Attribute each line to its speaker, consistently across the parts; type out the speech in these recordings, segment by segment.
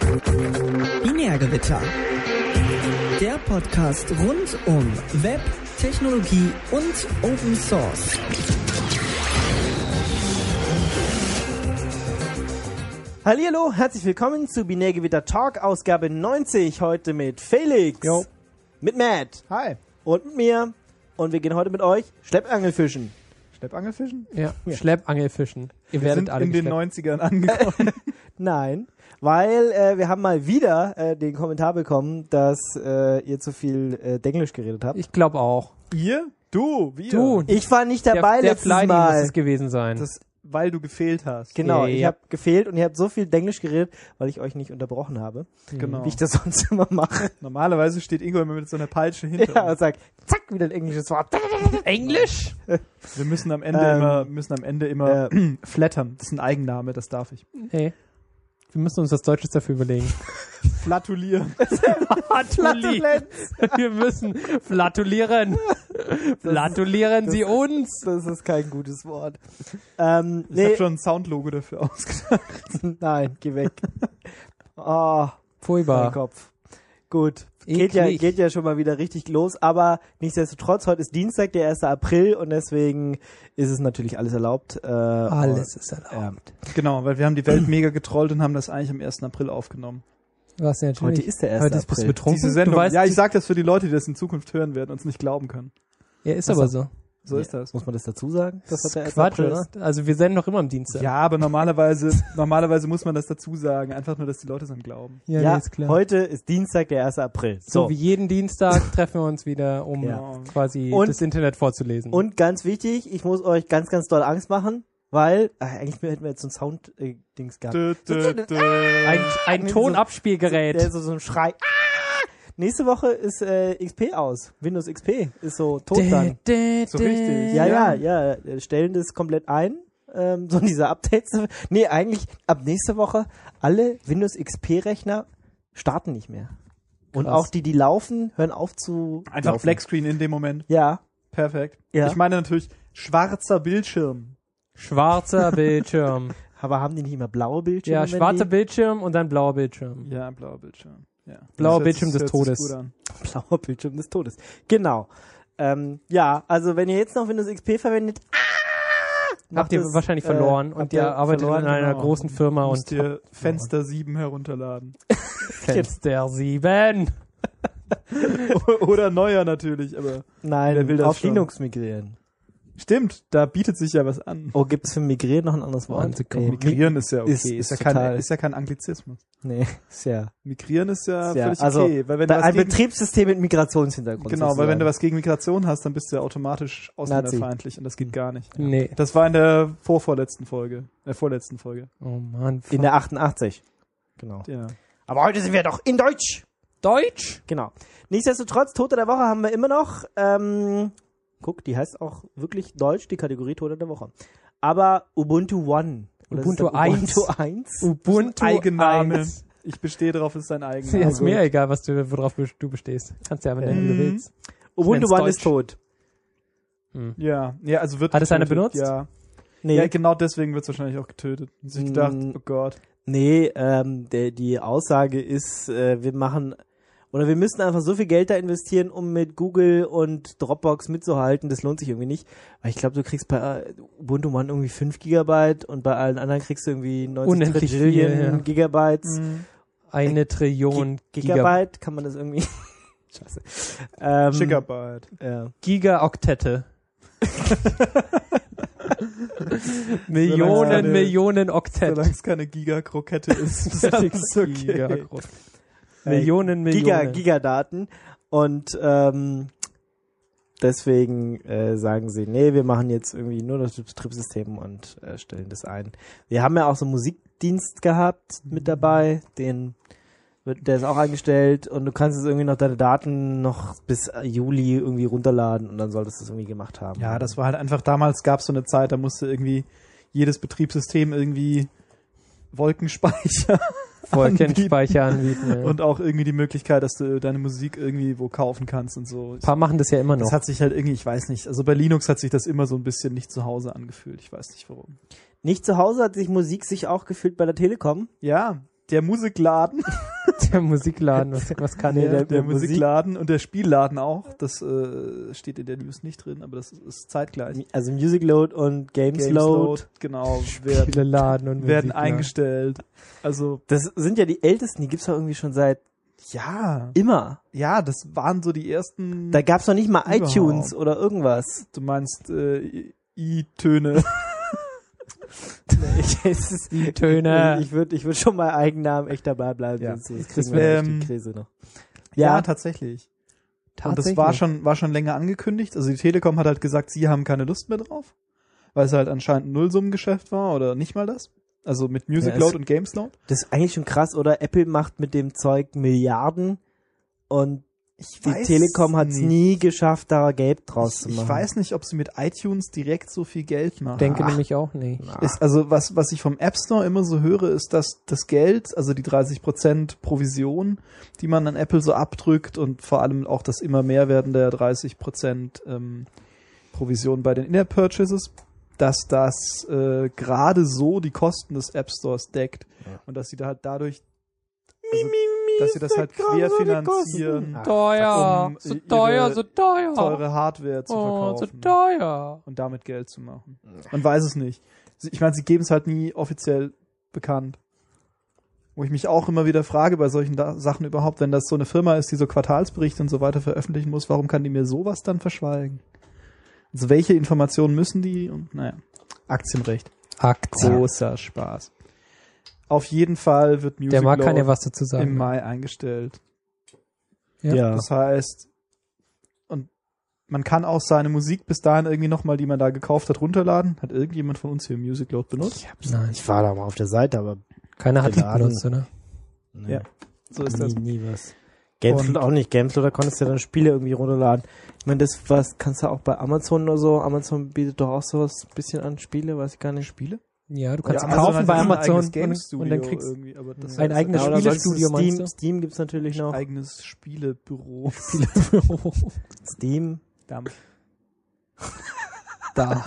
Speaker 1: Binärgewitter. Der Podcast rund um Web, Technologie und Open Source.
Speaker 2: Hallihallo, herzlich willkommen zu Binärgewitter Talk, Ausgabe 90. Heute mit Felix,
Speaker 3: Jo.
Speaker 2: mit Matt
Speaker 3: Hi.
Speaker 2: und mit mir. Und wir gehen heute mit euch Schleppangelfischen.
Speaker 3: Schleppangelfischen?
Speaker 4: Ja,
Speaker 2: Ja.
Speaker 4: Schleppangelfischen. Ihr
Speaker 3: Wir
Speaker 4: werdet
Speaker 3: sind
Speaker 4: alle
Speaker 3: in den
Speaker 4: geschleppt.
Speaker 3: 90ern angekommen.
Speaker 2: Nein, weil wir haben mal wieder den Kommentar bekommen, dass ihr zu viel Denglisch geredet habt.
Speaker 4: Ich glaube auch.
Speaker 3: Ihr? Du? Wir?
Speaker 4: Du.
Speaker 2: Ich war nicht dabei
Speaker 4: der
Speaker 2: letztes
Speaker 4: Flydi muss
Speaker 2: Mal.
Speaker 4: es gewesen sein.
Speaker 3: Das, weil du gefehlt hast.
Speaker 2: Genau,
Speaker 4: Ja.
Speaker 2: ich habe gefehlt und ihr habt so viel Denglisch geredet, weil ich euch nicht unterbrochen habe,
Speaker 3: Genau.
Speaker 2: wie ich das sonst immer mache.
Speaker 3: Normalerweise steht Ingo immer mit so einer Peitsche hinter
Speaker 2: Ja,
Speaker 3: uns.
Speaker 2: und sagt, zack, wieder ein englisches Wort.
Speaker 4: Englisch?
Speaker 3: Wir müssen am Ende immer flattern. Das ist ein Eigenname, das darf ich.
Speaker 4: Hey. Wir müssen uns was Deutsches dafür überlegen.
Speaker 3: Flatulieren.
Speaker 4: Flatulieren. Wir müssen flatulieren. Flatulieren Sie uns.
Speaker 2: Das ist kein gutes Wort.
Speaker 3: Ich habe
Speaker 2: Nee,
Speaker 3: schon ein Soundlogo dafür ausgedacht.
Speaker 2: nein, geh weg. Oh, mein
Speaker 4: Furchtbar.
Speaker 2: Kopf. Gut.
Speaker 4: Eklig.
Speaker 2: Geht ja schon mal wieder richtig los, aber nichtsdestotrotz, heute ist Dienstag, der 1. April und deswegen ist es natürlich alles erlaubt.
Speaker 4: Alles ist erlaubt.
Speaker 3: Genau, weil wir haben die Welt mega getrollt und haben das eigentlich am 1. April aufgenommen.
Speaker 4: Was natürlich.
Speaker 2: Heute ist der 1.
Speaker 4: Heute bist du
Speaker 2: April.
Speaker 4: betrunken.
Speaker 3: Diese Sendung.
Speaker 4: Du weißt,
Speaker 3: Ja, ich sag das für die Leute, die das in Zukunft hören werden und es nicht glauben können.
Speaker 4: ja, ist aber so.
Speaker 3: So ist das.
Speaker 2: Muss man das dazu sagen?
Speaker 4: Das
Speaker 2: dass
Speaker 4: ist
Speaker 2: heute der 1.
Speaker 4: Quatsch,
Speaker 2: April
Speaker 4: oder?
Speaker 2: ist?
Speaker 4: Also wir senden doch immer am Dienstag.
Speaker 3: Ja, aber normalerweise muss man das dazu sagen. Einfach nur, dass die Leute es dann glauben.
Speaker 2: Ja,
Speaker 4: ist klar.
Speaker 2: heute ist Dienstag, der 1. April.
Speaker 4: So wie jeden Dienstag treffen wir uns wieder, um
Speaker 2: Ja.
Speaker 4: quasi
Speaker 2: Und-
Speaker 4: das Internet vorzulesen.
Speaker 2: Und ganz wichtig, ich muss euch ganz, ganz doll Angst machen, weil, eigentlich hätten wir jetzt so ein Sound-Dings gehabt.
Speaker 4: ein Tonabspielgerät.
Speaker 2: Der ist so ein Schrei. Ah! Nächste Woche ist XP aus. Windows XP ist so tot dann.
Speaker 3: So richtig.
Speaker 2: Ja. Stellen das komplett ein. So diese Updates. Nee, eigentlich ab nächste Woche alle Windows XP-Rechner starten nicht mehr. Und
Speaker 4: Krass.
Speaker 2: auch die laufen, hören auf zu
Speaker 3: Einfach
Speaker 2: laufen.
Speaker 3: Blackscreen in dem Moment.
Speaker 2: Ja.
Speaker 3: Perfekt.
Speaker 2: Ja.
Speaker 3: Ich meine natürlich schwarzer Bildschirm.
Speaker 4: Schwarzer Bildschirm.
Speaker 2: Aber haben die nicht immer blaue Bildschirme?
Speaker 4: Ja,
Speaker 2: wenn
Speaker 4: schwarzer
Speaker 2: die-
Speaker 4: Bildschirm und dann blauer Bildschirm.
Speaker 3: Ja, blauer Bildschirm. Ja.
Speaker 4: Blauer
Speaker 3: Das
Speaker 4: Bildschirm des
Speaker 3: hört sich
Speaker 4: Todes.
Speaker 3: gut an.
Speaker 2: Blauer Bildschirm des Todes. Genau. Ja, also wenn ihr jetzt noch Windows XP verwendet,
Speaker 4: Habt ihr wahrscheinlich verloren und
Speaker 2: habt
Speaker 4: ihr
Speaker 2: ihr
Speaker 4: arbeitet
Speaker 2: verloren,
Speaker 4: in einer
Speaker 2: genau.
Speaker 4: großen Firma und
Speaker 3: Müsst ihr Fenster 7 herunterladen.
Speaker 4: Fenster 7.
Speaker 3: Oder neuer natürlich, aber
Speaker 2: Nein,
Speaker 3: Wer will das
Speaker 2: auf
Speaker 3: schon?
Speaker 2: Linux migrieren.
Speaker 3: stimmt, da bietet sich ja was an.
Speaker 2: Oh, gibt's für migrieren noch ein anderes Wort?
Speaker 4: Wahnsinn.
Speaker 3: Migrieren ist ja okay.
Speaker 2: ist total-
Speaker 3: Ist ja kein Anglizismus.
Speaker 2: Nee, ist ja.
Speaker 3: Migrieren ist ja
Speaker 2: Ja,
Speaker 3: völlig
Speaker 2: also,
Speaker 3: okay. Weil wenn du was
Speaker 2: ein
Speaker 3: gegen,
Speaker 2: Betriebssystem mit Migrationshintergrund.
Speaker 3: genau, weil
Speaker 2: sozusagen.
Speaker 3: wenn du was gegen Migration hast, dann bist du ja automatisch ausländerfeindlich und das geht gar nicht.
Speaker 4: Nee.
Speaker 3: Das war in der vorletzten Folge.
Speaker 4: Oh Mann.
Speaker 2: In der 88. Genau.
Speaker 3: Ja.
Speaker 2: Aber heute sind wir doch in Deutsch.
Speaker 4: Deutsch?
Speaker 2: Genau. Nichtsdestotrotz, Tote der Woche haben wir immer noch. Guck, die heißt auch wirklich Deutsch, die Kategorie Tote der Woche. Aber Ubuntu One. Oder
Speaker 4: Ubuntu
Speaker 2: ist das
Speaker 4: 1.
Speaker 2: Ubuntu 1.
Speaker 4: Ubuntu
Speaker 3: Eigenname.
Speaker 4: 1.
Speaker 3: Ich bestehe darauf, es ist ein
Speaker 4: Ja,
Speaker 3: Eigenname.
Speaker 4: ist mir egal, worauf du bestehst. Kannst ja aber nennen, wie du willst.
Speaker 2: Ubuntu
Speaker 4: nenn's
Speaker 2: One
Speaker 4: Deutsch.
Speaker 2: ist tot.
Speaker 3: Ja, also wird
Speaker 4: Hat es einer
Speaker 3: getötet,
Speaker 4: benutzt?
Speaker 3: Ja.
Speaker 2: Nee,
Speaker 3: Ja, genau deswegen wird es wahrscheinlich auch getötet. Und sich gedacht, oh Gott.
Speaker 2: nee die Aussage ist, wir müssen einfach so viel Geld da investieren, um mit Google und Dropbox mitzuhalten. Das lohnt sich irgendwie nicht. Weil ich glaube, du kriegst bei Ubuntu One irgendwie 5 Gigabyte und bei allen anderen kriegst du irgendwie 90
Speaker 4: Unendlich
Speaker 2: Trillion
Speaker 4: viel, ja.
Speaker 2: Gigabytes.
Speaker 4: Eine Trillion
Speaker 2: Gigabyte, kann man das irgendwie... Scheiße.
Speaker 3: Gigabyte.
Speaker 2: Ja.
Speaker 4: Gigaoktette.
Speaker 3: Solange
Speaker 4: Millionen Oktett.
Speaker 3: Solange es keine Giga-Krokette ist, ist alles okay.
Speaker 4: Millionen.
Speaker 2: Gigadaten. Und deswegen sagen sie, nee, wir machen jetzt irgendwie nur das Betriebssystem und stellen das ein. Wir haben ja auch so einen Musikdienst gehabt mit dabei, der ist auch eingestellt und du kannst jetzt irgendwie noch deine Daten noch bis Juli irgendwie runterladen und dann solltest du es irgendwie gemacht haben.
Speaker 3: Ja, das war halt einfach, damals gab es so eine Zeit, da musste irgendwie jedes Betriebssystem irgendwie Wolkenspeicher
Speaker 4: Wolkenspeicher anbieten. Ja.
Speaker 3: und auch irgendwie die Möglichkeit, dass du deine Musik irgendwie wo kaufen kannst und so.
Speaker 4: Ein paar machen das ja immer noch.
Speaker 3: Das hat sich halt irgendwie, ich weiß nicht, also bei Linux hat sich das immer so ein bisschen nicht zu Hause angefühlt. Ich weiß nicht warum.
Speaker 2: Nicht zu Hause hat sich Musik sich auch gefühlt bei der Telekom.
Speaker 3: Ja, der Musikladen.
Speaker 4: Der Musikladen, was kann
Speaker 2: Nee,
Speaker 4: der?
Speaker 3: Der Musikladen und der Spielladen auch. Das steht in der News nicht drin, aber das ist zeitgleich.
Speaker 2: Also Music Load und Games Load.
Speaker 3: Genau, werden
Speaker 4: Spieleladen und Musikladen.
Speaker 3: eingestellt. Also,
Speaker 2: Das sind ja die ältesten, die gibt's doch irgendwie schon seit
Speaker 3: ja,
Speaker 2: immer.
Speaker 3: das waren so die ersten,
Speaker 2: Da gab's noch nicht mal
Speaker 3: Überhaupt.
Speaker 2: iTunes oder irgendwas.
Speaker 3: du meinst I-Töne.
Speaker 4: Die Töne.
Speaker 2: Ich würd schon mal Eigennamen echt dabei bleiben,
Speaker 3: Ja.
Speaker 2: sonst kriegen
Speaker 3: Das
Speaker 2: wir
Speaker 3: wär,
Speaker 2: echt die Krise noch.
Speaker 3: Ja, tatsächlich. Und das
Speaker 4: Tatsächlich.
Speaker 3: war schon länger angekündigt. Also die Telekom hat halt gesagt, sie haben keine Lust mehr drauf, weil es halt anscheinend ein Nullsummengeschäft war oder nicht mal das. Also mit Music
Speaker 2: Ja, es-
Speaker 3: Load und Games Load.
Speaker 2: Das ist eigentlich schon krass, oder? Apple macht mit dem Zeug Milliarden und die
Speaker 3: weiß
Speaker 2: Telekom hat es
Speaker 3: nicht.
Speaker 2: nie geschafft, da Geld draus zu machen.
Speaker 3: Ich weiß nicht, ob sie mit iTunes direkt so viel Geld machen.
Speaker 4: Denke nämlich auch nicht.
Speaker 3: Ist, also was ich vom App Store immer so höre, ist, dass das Geld, also die 30% Provision, die man an Apple so abdrückt und vor allem auch das immer mehr werden der 30% Provision bei den In-App-Purchases, dass das gerade so die Kosten des App Stores deckt und dass sie da halt dadurch, also, dass sie das halt querfinanzieren,
Speaker 4: Teuer,
Speaker 3: um
Speaker 4: so
Speaker 3: ihre
Speaker 4: teuer, so teuer.
Speaker 3: teure Hardware zu
Speaker 4: Oh, so
Speaker 3: verkaufen.
Speaker 4: teuer.
Speaker 3: Und damit Geld zu machen. Man weiß es nicht. Ich meine, sie geben es halt nie offiziell bekannt. Wo ich mich auch immer wieder frage bei solchen Sachen überhaupt, wenn das so eine Firma ist, die so Quartalsberichte und so weiter veröffentlichen muss, warum kann die mir sowas dann verschweigen? Also welche Informationen müssen die? Und naja, Aktienrecht.
Speaker 4: Aktien.
Speaker 3: Großer Spaß. Auf jeden Fall wird Music
Speaker 4: Der Marc kann ja
Speaker 3: Load
Speaker 4: was dazu
Speaker 3: im
Speaker 4: sagen.
Speaker 3: Mai eingestellt.
Speaker 4: Ja.
Speaker 3: Das heißt, und man kann auch seine Musik bis dahin irgendwie nochmal, die man da gekauft hat, runterladen. Hat irgendjemand von uns hier Music Load benutzt?
Speaker 4: Nein,
Speaker 2: Ich war da mal auf der Seite, aber
Speaker 4: keiner hat die
Speaker 2: Geladen.
Speaker 4: benutzt, oder?
Speaker 2: nee,
Speaker 3: Ja, so ist das.
Speaker 2: nie was. Gamesload
Speaker 3: Und-
Speaker 2: auch nicht. Gamesload, da konntest du dann Spiele irgendwie runterladen. Ich meine, das was kannst du auch bei Amazon oder so. Amazon bietet doch auch sowas ein bisschen an Spiele, weiß ich gar nicht.
Speaker 3: Spiele?
Speaker 4: Ja, du kannst
Speaker 3: Ja,
Speaker 4: kaufen
Speaker 3: hat
Speaker 4: bei
Speaker 3: ja ein
Speaker 4: Amazon
Speaker 3: eigenes Game-Studio
Speaker 4: und dann kriegst
Speaker 3: irgendwie, aber das
Speaker 4: ein
Speaker 3: ist
Speaker 4: eigenes
Speaker 3: ja,
Speaker 2: oder sonst
Speaker 4: Spielestudio, meinst
Speaker 2: Steam,
Speaker 4: du?
Speaker 2: Steam gibt's natürlich noch.
Speaker 3: eigenes Spielebüro.
Speaker 2: Steam.
Speaker 3: Dampf.
Speaker 4: da.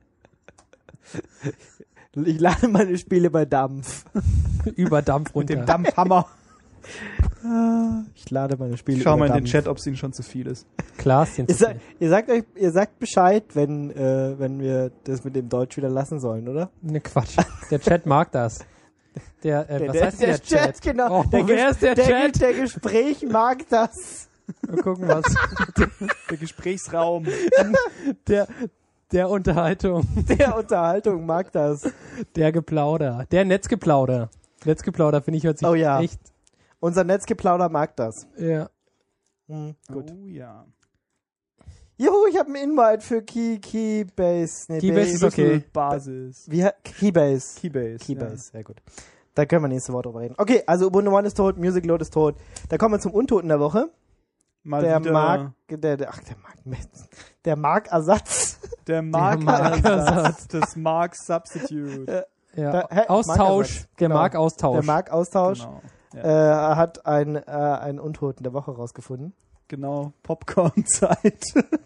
Speaker 2: Ich lade meine Spiele bei Dampf.
Speaker 4: Über Dampf
Speaker 3: Mit
Speaker 4: runter.
Speaker 3: dem Dampfhammer.
Speaker 2: Ich lade meine Spiele
Speaker 3: Ich schau mal
Speaker 2: über
Speaker 3: in den
Speaker 2: Dampf.
Speaker 3: Chat, ob es ihnen schon zu viel ist.
Speaker 4: Klaschen.
Speaker 2: Ihr sagt Bescheid, wenn wir das mit dem Deutsch wieder lassen sollen, oder?
Speaker 4: Ne, Quatsch. Der Chat mag das. Was heißt der Chat?
Speaker 2: Genau.
Speaker 4: Oh, wer ist der Chat?
Speaker 2: Der Gespräch mag das.
Speaker 4: Mal gucken, was.
Speaker 3: Der Gesprächsraum.
Speaker 4: Der Unterhaltung.
Speaker 2: Der Unterhaltung mag das.
Speaker 4: Der Geplauder. Der Netzgeplauder. Netzgeplauder finde ich hört sich
Speaker 2: Oh ja.
Speaker 4: echt.
Speaker 2: Unser Netzgeplauder mag das.
Speaker 4: Ja.
Speaker 2: Gut.
Speaker 3: Oh ja.
Speaker 2: Juhu, ich habe einen Invite für Keybase. Nee,
Speaker 4: Keybase ist okay.
Speaker 3: Basis.
Speaker 2: Keybase.
Speaker 3: Keybase.
Speaker 2: Keybase, sehr gut. Da können wir nächste Woche drüber reden. Okay, also Ubuntu One ist tot, Music Load ist tot. Da kommen wir zum Untoten der Woche.
Speaker 3: Mal
Speaker 2: Der
Speaker 3: wieder
Speaker 2: der Markersatz.
Speaker 3: der
Speaker 4: Markersatz.
Speaker 3: das Mark Substitute.
Speaker 4: Ja.
Speaker 2: Hä?
Speaker 4: Austausch.
Speaker 2: Markersatz.
Speaker 4: Der
Speaker 2: Genau.
Speaker 4: Markaustausch.
Speaker 2: Der Markaustausch
Speaker 3: Genau. Ja,
Speaker 2: hat einen Untoten der Woche rausgefunden.
Speaker 3: genau. Popcorn-Zeit.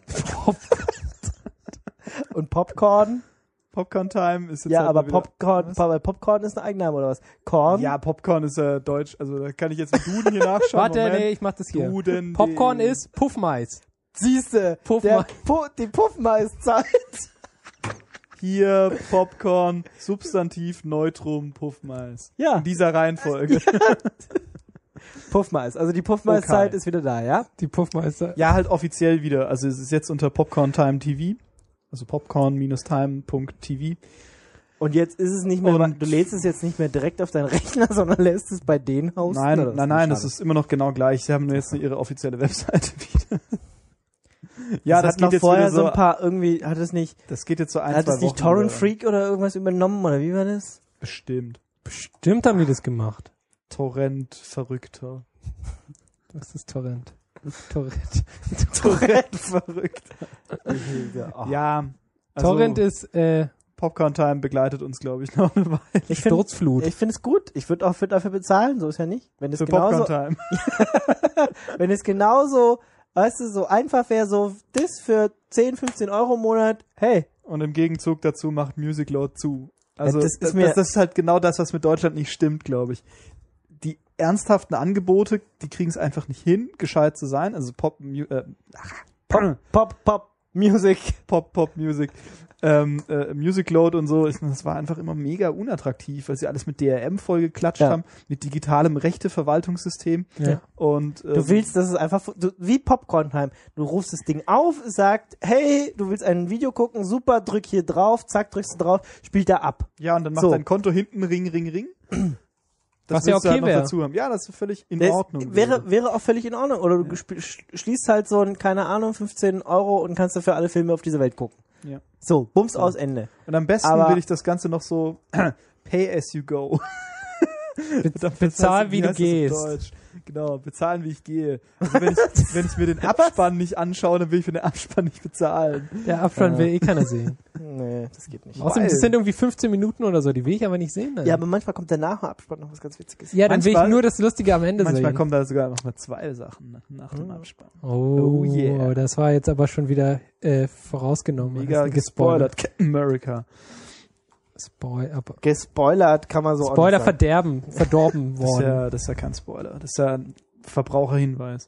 Speaker 2: Und Popcorn?
Speaker 3: Popcorn-Time ist jetzt
Speaker 2: Ja,
Speaker 3: halt
Speaker 2: aber
Speaker 3: mal wieder-
Speaker 2: Popcorn ist ein Eigenname oder was? Korn?
Speaker 3: Ja, Popcorn ist ja deutsch. Also da kann ich jetzt mit Duden hier nachschauen.
Speaker 4: Warte,
Speaker 3: Moment.
Speaker 4: nee, ich mach das hier.
Speaker 3: Duden.
Speaker 4: Popcorn ist Puffmais.
Speaker 2: Siehste,
Speaker 4: Puffmais.
Speaker 2: die Puffmaiszeit.
Speaker 3: Hier Popcorn, Substantiv, Neutrum, Puffmais.
Speaker 2: Ja.
Speaker 3: In dieser Reihenfolge.
Speaker 2: Puffmais. Also die Puffmaiszeit
Speaker 3: Okay.
Speaker 2: ist wieder da, ja?
Speaker 4: Die Puffmeister.
Speaker 3: Ja, halt offiziell wieder. Also es ist jetzt unter Popcorn Time TV. Also popcorn-time.tv.
Speaker 2: Und jetzt ist es nicht mehr,
Speaker 3: Und-
Speaker 2: du lädst es jetzt nicht mehr direkt auf deinen Rechner, sondern lässt es bei denen hosten? oder was?
Speaker 3: Nein, das
Speaker 2: Schade.
Speaker 3: ist immer noch genau gleich. Sie haben nur jetzt nur ihre offizielle Webseite wieder. Ja,
Speaker 2: das
Speaker 3: das
Speaker 2: hat noch
Speaker 3: geht jetzt
Speaker 2: vorher
Speaker 3: wieder
Speaker 2: so ein paar irgendwie, hat es nicht
Speaker 3: so ein,
Speaker 2: hat
Speaker 3: zwei
Speaker 2: es nicht
Speaker 3: Wochen
Speaker 2: Torrent
Speaker 3: wieder.
Speaker 2: Freak oder irgendwas übernommen oder wie war das?
Speaker 3: Bestimmt.
Speaker 4: Bestimmt haben die das gemacht.
Speaker 3: Torrent-Verrückter.
Speaker 4: Was ist Torrent? Torrent.
Speaker 3: Torrent-Verrückter.
Speaker 2: Ja,
Speaker 3: Ja. Also
Speaker 4: Torrent ist
Speaker 3: Popcorn Time begleitet uns, glaube ich, noch eine Weile.
Speaker 2: ich finde
Speaker 4: Sturzflut.
Speaker 2: es gut. Ich würde auch dafür bezahlen, so ist ja nicht. Wenn es
Speaker 3: Für
Speaker 2: genauso,
Speaker 3: Popcorn Time.
Speaker 2: wenn es genauso, weißt du, so einfach wäre, so das für 10, 15 Euro im Monat, hey,
Speaker 3: Und im Gegenzug dazu macht Music Load zu. Also
Speaker 2: das ist mir-
Speaker 3: das ist halt genau das, was mit Deutschland nicht stimmt, glaube ich. ernsthaften Angebote, die kriegen es einfach nicht hin, gescheit zu sein. Also Pop-Music, Music Load und so, das war einfach immer mega unattraktiv, weil sie alles mit DRM vollgeklatscht haben, mit digitalem Rechteverwaltungssystem.
Speaker 2: Ja.
Speaker 3: Und
Speaker 2: Du willst, dass es einfach, wie Popcorn Time. Du rufst das Ding auf, sagt, hey, du willst ein Video gucken, super, drück hier drauf, zack, drückst du drauf, spielt er ab.
Speaker 3: ja, und dann macht
Speaker 2: So.
Speaker 3: dein Konto hinten Ring. Das
Speaker 4: Was ja
Speaker 3: willst du
Speaker 4: okay
Speaker 3: halt noch
Speaker 4: wär.
Speaker 3: dazu haben. Ja, das ist völlig in
Speaker 2: Das
Speaker 3: Ordnung.
Speaker 2: wäre auch völlig in Ordnung. Oder du schließt halt so ein, keine Ahnung, 15 € und kannst dafür alle Filme auf dieser Welt gucken.
Speaker 3: Ja.
Speaker 2: So, Bums aus, Ende.
Speaker 3: Und am besten
Speaker 2: Aber-
Speaker 3: will ich das Ganze noch so pay as you go.
Speaker 4: Bezahl, wie du
Speaker 3: heißt das auf
Speaker 4: gehst.
Speaker 3: Deutsch? Genau, bezahlen, wie ich gehe. Also wenn ich mir den Abspann nicht anschaue, dann will ich für den Abspann nicht bezahlen.
Speaker 4: Der Abspann will eh keiner sehen.
Speaker 2: Nee, das geht nicht.
Speaker 4: Außerdem, das sind irgendwie 15 Minuten oder so, die will ich aber nicht sehen. Dann.
Speaker 2: Ja, aber manchmal kommt danach im Abspann noch was ganz Witziges.
Speaker 4: Ja, dann will ich
Speaker 3: manchmal-
Speaker 4: nur das Lustige am Ende
Speaker 3: Manchmal
Speaker 4: sehen.
Speaker 3: kommen da sogar noch mal 2 Sachen nach dem Abspann.
Speaker 4: Oh,
Speaker 3: yeah.
Speaker 4: das war jetzt aber schon wieder vorausgenommen.
Speaker 3: Mega
Speaker 4: Hast du
Speaker 3: gespoilert. Captain America.
Speaker 4: Aber
Speaker 2: Gespoilert kann man so
Speaker 4: Spoiler
Speaker 2: auch nicht sagen.
Speaker 4: verdorben
Speaker 3: Das ist,
Speaker 4: worden.
Speaker 3: das ist ja kein Spoiler. Das ist ja ein Verbraucherhinweis.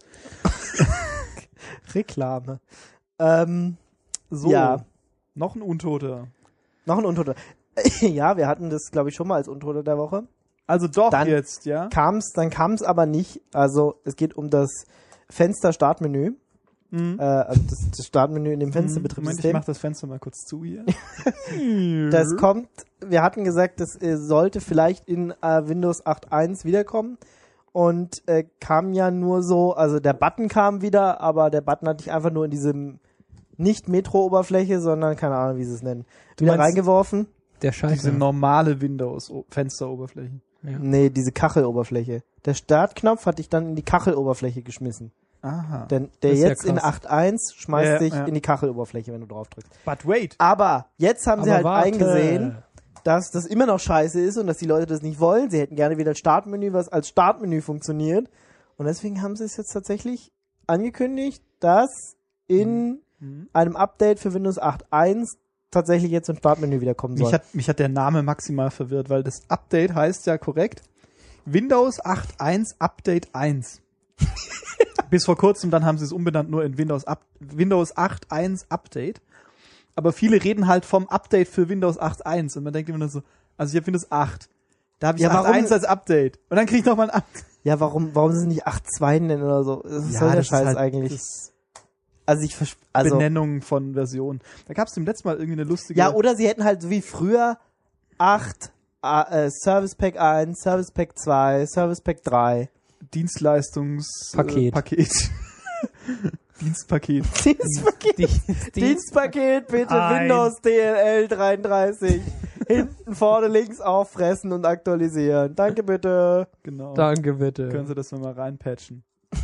Speaker 2: Reklame.
Speaker 3: So,
Speaker 2: Ja.
Speaker 3: noch ein Untoter.
Speaker 2: Noch ein Untoter. Ja, wir hatten das, glaube ich, schon mal als Untoter der Woche.
Speaker 3: Also doch
Speaker 2: Dann
Speaker 3: jetzt, ja?
Speaker 2: Dann kam es aber nicht. Also es geht um das Fenster-Startmenü. Also das Startmenü in dem
Speaker 3: Moment, ich
Speaker 2: Fensterbetriebssystem.
Speaker 3: mach das Fenster mal kurz zu hier.
Speaker 2: Das kommt, wir hatten gesagt, das sollte vielleicht in Windows 8.1 wiederkommen. Und kam ja nur so, also der Button kam wieder, aber der Button hatte ich einfach nur in diesem nicht Metro-Oberfläche, sondern keine Ahnung, wie sie es nennen. Wieder
Speaker 3: meinst-
Speaker 2: reingeworfen.
Speaker 4: Der
Speaker 3: Diese
Speaker 4: Scheiße.
Speaker 3: normale Windows-Fensteroberfläche.
Speaker 4: Ja.
Speaker 2: Nee, diese Kacheloberfläche. Der Startknopf hatte ich dann in die Kacheloberfläche geschmissen.
Speaker 3: Aha.
Speaker 2: Denn der
Speaker 4: Das ist ja
Speaker 2: jetzt in
Speaker 4: krass.
Speaker 2: 8.1 schmeißt
Speaker 3: Ja,
Speaker 2: dich
Speaker 3: ja.
Speaker 2: in die Kacheloberfläche, wenn du drauf drückst.
Speaker 3: But wait.
Speaker 2: Aber jetzt haben sie
Speaker 4: Aber
Speaker 2: halt
Speaker 4: warte.
Speaker 2: eingesehen, dass das immer noch scheiße ist und dass die Leute das nicht wollen. Sie hätten gerne wieder ein Startmenü, was als Startmenü funktioniert. Und deswegen haben sie es jetzt tatsächlich angekündigt, dass in einem Update für Windows 8.1 tatsächlich jetzt ein Startmenü wieder kommen soll.
Speaker 3: Mich hat der Name maximal verwirrt, weil das Update heißt ja korrekt Windows 8.1 Update 1. Bis vor kurzem, dann haben sie es umbenannt nur in Windows 8.1 Update. Aber viele reden halt vom Update für Windows 8.1 und man denkt immer nur so, also ich habe Windows 8. Da habe ich
Speaker 2: Ja, warum-
Speaker 3: 8.1 als Update. Und dann kriege ich nochmal ein Update.
Speaker 2: Ja, warum sie es nicht 8.2 nennen oder so? Was soll der Scheiß eigentlich?
Speaker 3: Das
Speaker 2: Also ich also
Speaker 3: Benennung von Versionen. Da gab es dem letzten Mal irgendwie eine lustige...
Speaker 2: ja, oder sie hätten halt so wie früher 8 Service Pack 1, Service Pack 2, Service Pack 3.
Speaker 3: Dienstleistungspaket.
Speaker 4: Paket.
Speaker 3: Dienstpaket.
Speaker 2: Dienstpaket bitte
Speaker 3: Ein.
Speaker 2: Windows DLL 33. Hinten, vorne, links auffressen und aktualisieren. Danke bitte.
Speaker 3: Genau.
Speaker 4: Danke bitte.
Speaker 3: Können Sie das mal reinpatchen.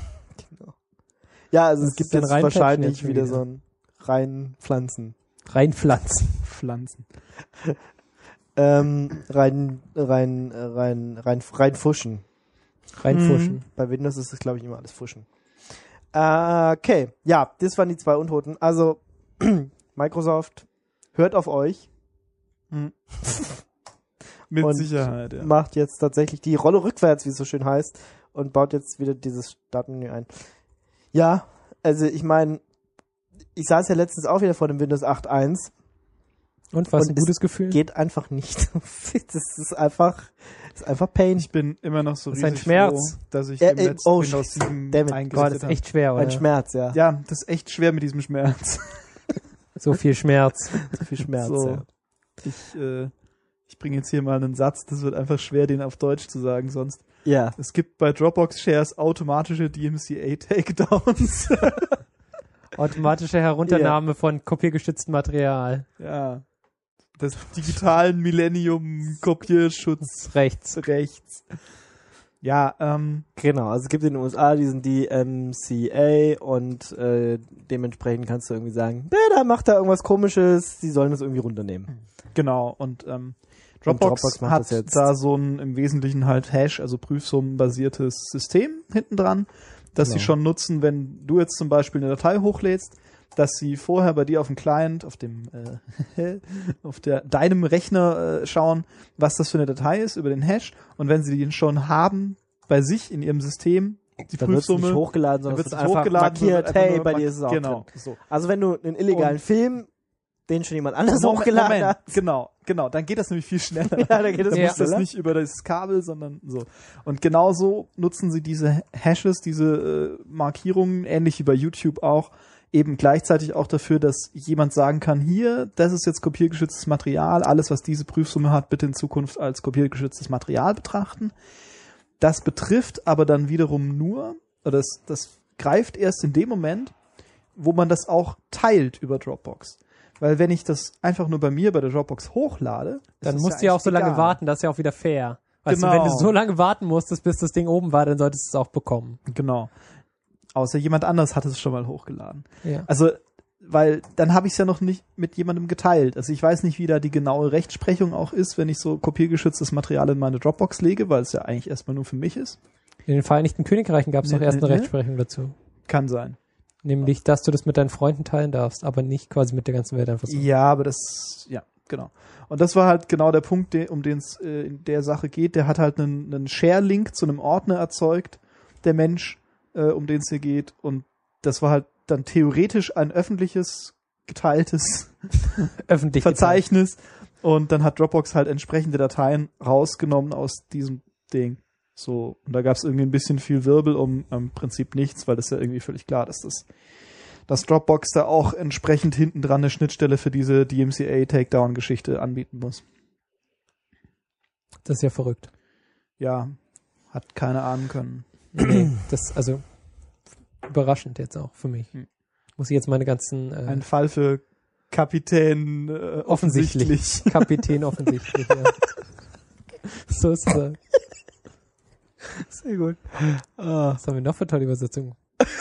Speaker 2: Ja, also
Speaker 4: Was
Speaker 2: es gibt
Speaker 4: ist denn
Speaker 2: jetzt
Speaker 4: reinpatchen
Speaker 2: wahrscheinlich
Speaker 4: jetzt schon
Speaker 2: wieder
Speaker 4: wieder?
Speaker 2: so ein Reinpflanzen.
Speaker 4: Reinpflanzen.
Speaker 3: Pflanzen.
Speaker 2: Reinfuschen.
Speaker 4: Reinfuschen.
Speaker 2: Bei Windows ist das, glaube ich, immer alles Fuschen. Okay, ja, das waren die 2 Untoten. Also, Microsoft hört auf euch.
Speaker 3: Mit
Speaker 2: Und
Speaker 3: Sicherheit, ja.
Speaker 2: Macht jetzt tatsächlich die Rolle rückwärts, wie es so schön heißt, und baut jetzt wieder dieses Startmenü ein. Ja, also ich meine, ich saß ja letztens auch wieder vor dem Windows 8.1.
Speaker 4: Und was
Speaker 2: Und
Speaker 4: ein gutes Gefühl?
Speaker 2: Geht einfach nicht. Das ist einfach Pain.
Speaker 3: Ich bin immer noch so
Speaker 4: Das ist ein
Speaker 3: riesig
Speaker 4: Schmerz.
Speaker 3: froh, dass ich
Speaker 2: Ja,
Speaker 3: im letzten
Speaker 2: oh,
Speaker 3: Windows 7
Speaker 2: damn it.
Speaker 3: eingerichtet
Speaker 4: Gott, das ist
Speaker 3: habe.
Speaker 4: echt schwer, oder?
Speaker 2: Ein Schmerz, ja.
Speaker 3: Ja, das ist echt schwer mit diesem Schmerz.
Speaker 4: So viel Schmerz.
Speaker 2: So viel Schmerz,
Speaker 3: So.
Speaker 2: ja.
Speaker 3: Ich bringe jetzt hier mal einen Satz, das wird einfach schwer, den auf Deutsch zu sagen sonst.
Speaker 2: Ja.
Speaker 3: Es gibt bei Dropbox Shares automatische DMCA-Takedowns.
Speaker 4: Automatische Herunternahme von kopiergestütztem Material.
Speaker 3: Ja. Das digitalen Millennium-Kopierschutzrechts. Ja,
Speaker 2: Genau, also es gibt in den USA diesen DMCA und dementsprechend kannst du irgendwie sagen, da macht da irgendwas Komisches, die sollen das irgendwie runternehmen.
Speaker 3: genau. Und
Speaker 2: Dropbox
Speaker 3: Dropbox
Speaker 2: macht
Speaker 3: hat
Speaker 2: das jetzt.
Speaker 3: da so ein im Wesentlichen halt Hash, also Prüfsummenbasiertes System hinten dran, das sie
Speaker 2: Genau.
Speaker 3: schon nutzen, wenn du jetzt zum Beispiel eine Datei hochlädst, dass sie vorher bei dir auf dem Client, auf dem deinem Rechner schauen, was das für eine Datei ist über den Hash, und wenn sie den schon haben bei sich in ihrem System die
Speaker 2: Dann wird's
Speaker 3: Prüfsumme.
Speaker 2: nicht hochgeladen, sondern
Speaker 3: dann
Speaker 2: es
Speaker 3: wird's
Speaker 2: wird
Speaker 3: nicht
Speaker 2: einfach
Speaker 3: hochgeladen,
Speaker 2: markiert,
Speaker 3: sondern einfach
Speaker 2: hey,
Speaker 3: nur
Speaker 2: bei dir ist es auch
Speaker 3: genau,
Speaker 2: drin.
Speaker 3: so.
Speaker 2: Also wenn du einen illegalen Film, den schon jemand anders
Speaker 3: Moment,
Speaker 2: hochgeladen hat.
Speaker 3: genau, dann geht das nämlich viel schneller.
Speaker 2: Ja, dann geht das
Speaker 3: Dann
Speaker 2: viel
Speaker 3: muss das
Speaker 2: schneller.
Speaker 3: nicht über das Kabel, sondern so. Und genauso nutzen sie diese Hashes, diese Markierungen, ähnlich wie bei YouTube auch, eben gleichzeitig auch dafür, dass jemand sagen kann, hier, das ist jetzt kopiergeschütztes Material, alles, was diese Prüfsumme hat, bitte in Zukunft als kopiergeschütztes Material betrachten. Das betrifft aber dann wiederum nur, oder das greift erst in dem Moment, wo man das auch teilt über Dropbox. Weil wenn ich das einfach nur bei mir bei der Dropbox hochlade,
Speaker 4: Dann
Speaker 3: ist
Speaker 4: musst
Speaker 3: das
Speaker 4: du ja auch so lange
Speaker 3: egal.
Speaker 4: warten, das ist ja auch wieder fair. Weißt
Speaker 3: Genau.
Speaker 4: du, wenn du so lange warten musstest, bis das Ding oben war, dann solltest du es auch bekommen.
Speaker 3: Genau. Außer jemand anderes hat es schon mal hochgeladen.
Speaker 4: Ja.
Speaker 3: Also, weil dann habe ich es ja noch nicht mit jemandem geteilt. Also ich weiß nicht, wie da die genaue Rechtsprechung auch ist, wenn ich so kopiergeschütztes Material in meine Dropbox lege, weil es ja eigentlich erstmal nur für mich ist.
Speaker 4: In den Vereinigten Königreichen gab es noch erst eine Rechtsprechung dazu.
Speaker 3: Kann sein.
Speaker 4: Nämlich, dass du das mit deinen Freunden teilen darfst, aber nicht quasi mit der ganzen Welt einfach so.
Speaker 3: Ja, aber ja, genau. Und das war halt genau der Punkt, um den es in der Sache geht. Der hat halt einen Share-Link zu einem Ordner erzeugt, der Mensch, um den es hier geht. Und das war halt dann theoretisch ein öffentliches, geteiltes
Speaker 4: Öffentlich
Speaker 3: Verzeichnis. Und dann hat Dropbox halt entsprechende Dateien rausgenommen aus diesem Ding. So, und da gab es irgendwie ein bisschen viel Wirbel um im Prinzip nichts, weil das ja irgendwie völlig klar ist, dass Dropbox da auch entsprechend hinten dran eine Schnittstelle für diese DMCA-Takedown-Geschichte anbieten muss.
Speaker 4: Das ist ja verrückt.
Speaker 3: Ja, hat keiner ahnen können.
Speaker 4: Nee, das, also, überraschend jetzt auch für mich. Muss ich jetzt meine ganzen,
Speaker 3: Ein Fall für Kapitän offensichtlich.
Speaker 4: Kapitän offensichtlich, ja. So ist es.
Speaker 2: Sehr gut.
Speaker 4: Was haben wir noch für tolle Übersetzungen?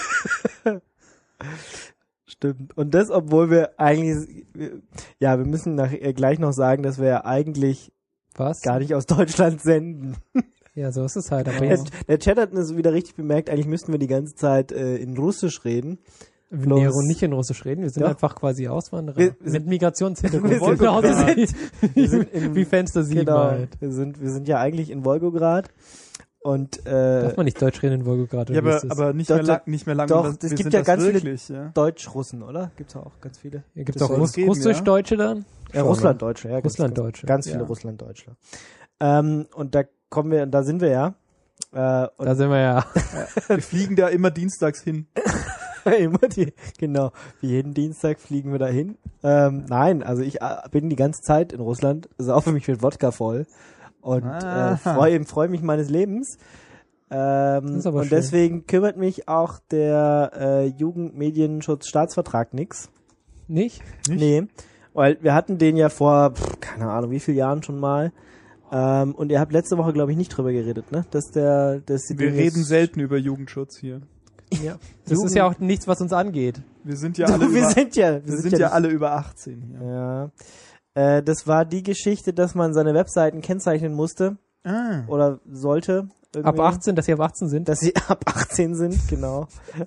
Speaker 2: Stimmt. Und das, obwohl wir eigentlich, ja, wir müssen gleich noch sagen, dass wir ja eigentlich
Speaker 4: Was?
Speaker 2: gar nicht aus Deutschland senden.
Speaker 4: Ja, so ist es halt. Aber
Speaker 2: Der,
Speaker 4: jetzt,
Speaker 2: der Chat hat es wieder richtig bemerkt, eigentlich müssten wir die ganze Zeit in Russisch reden.
Speaker 4: nee, und nicht in Russisch reden. Wir sind
Speaker 2: Doch.
Speaker 4: einfach quasi Auswanderer.
Speaker 2: Wir
Speaker 4: mit
Speaker 2: sind-
Speaker 4: Migrationshintergrund.
Speaker 2: wir sind-
Speaker 4: Zu Hause sind.
Speaker 2: Wir sind in,
Speaker 4: Wie Fenster 7
Speaker 2: genau,
Speaker 4: halt.
Speaker 2: wir sind ja eigentlich in Wolgograd und
Speaker 4: Darf man nicht Deutsch reden in Wolgograd?
Speaker 3: Ja,
Speaker 4: oder wie ist das?
Speaker 3: aber nicht
Speaker 2: Doch,
Speaker 3: mehr lang, nicht mehr lang.
Speaker 2: doch,
Speaker 3: wir
Speaker 2: es gibt
Speaker 3: sind
Speaker 2: ja
Speaker 3: das
Speaker 2: ganz viele-
Speaker 3: wirklich, ja.
Speaker 2: Deutsch-Russen, oder? Gibt's auch ganz viele.
Speaker 4: Hier gibt's
Speaker 3: das
Speaker 4: auch
Speaker 3: soll es geben,
Speaker 4: Russisch-Deutsche dann?
Speaker 2: Ja, Russlanddeutsche, ja.
Speaker 4: Russlanddeutsche.
Speaker 2: Ganz viele
Speaker 3: Ja.
Speaker 2: Russlanddeutsche. Und da sind wir ja. Und
Speaker 4: Da sind wir ja.
Speaker 3: Wir fliegen da immer dienstags hin.
Speaker 2: immer genau, wie jeden Dienstag fliegen wir dahin. Nein, also ich bin die ganze Zeit in Russland, saufe mich mit Wodka voll und freu mich meines Lebens.
Speaker 4: ist aber
Speaker 2: Und
Speaker 4: schön.
Speaker 2: deswegen kümmert mich auch der Jugendmedienschutzstaatsvertrag nix.
Speaker 4: Nicht?
Speaker 2: Nee, weil wir hatten den ja vor, keine Ahnung, wie vielen Jahren schon mal. Und ihr habt letzte Woche, glaube ich, nicht drüber geredet, ne? Dass die
Speaker 3: Wir
Speaker 2: Dinge
Speaker 3: reden
Speaker 2: jetzt-
Speaker 3: selten über Jugendschutz hier.
Speaker 4: Ja. Das ist ja auch nichts, was uns angeht.
Speaker 3: Wir sind ja alle
Speaker 2: wir
Speaker 3: über,
Speaker 2: sind ja
Speaker 3: ja
Speaker 2: nicht-
Speaker 3: alle über 18 hier.
Speaker 2: Ja. Das war die Geschichte, dass man seine Webseiten kennzeichnen musste
Speaker 3: Ah.
Speaker 2: oder sollte.
Speaker 4: Ab
Speaker 2: irgendwie,
Speaker 4: 18, dass sie ab 18 sind.
Speaker 2: Dass sie ab 18 sind, genau.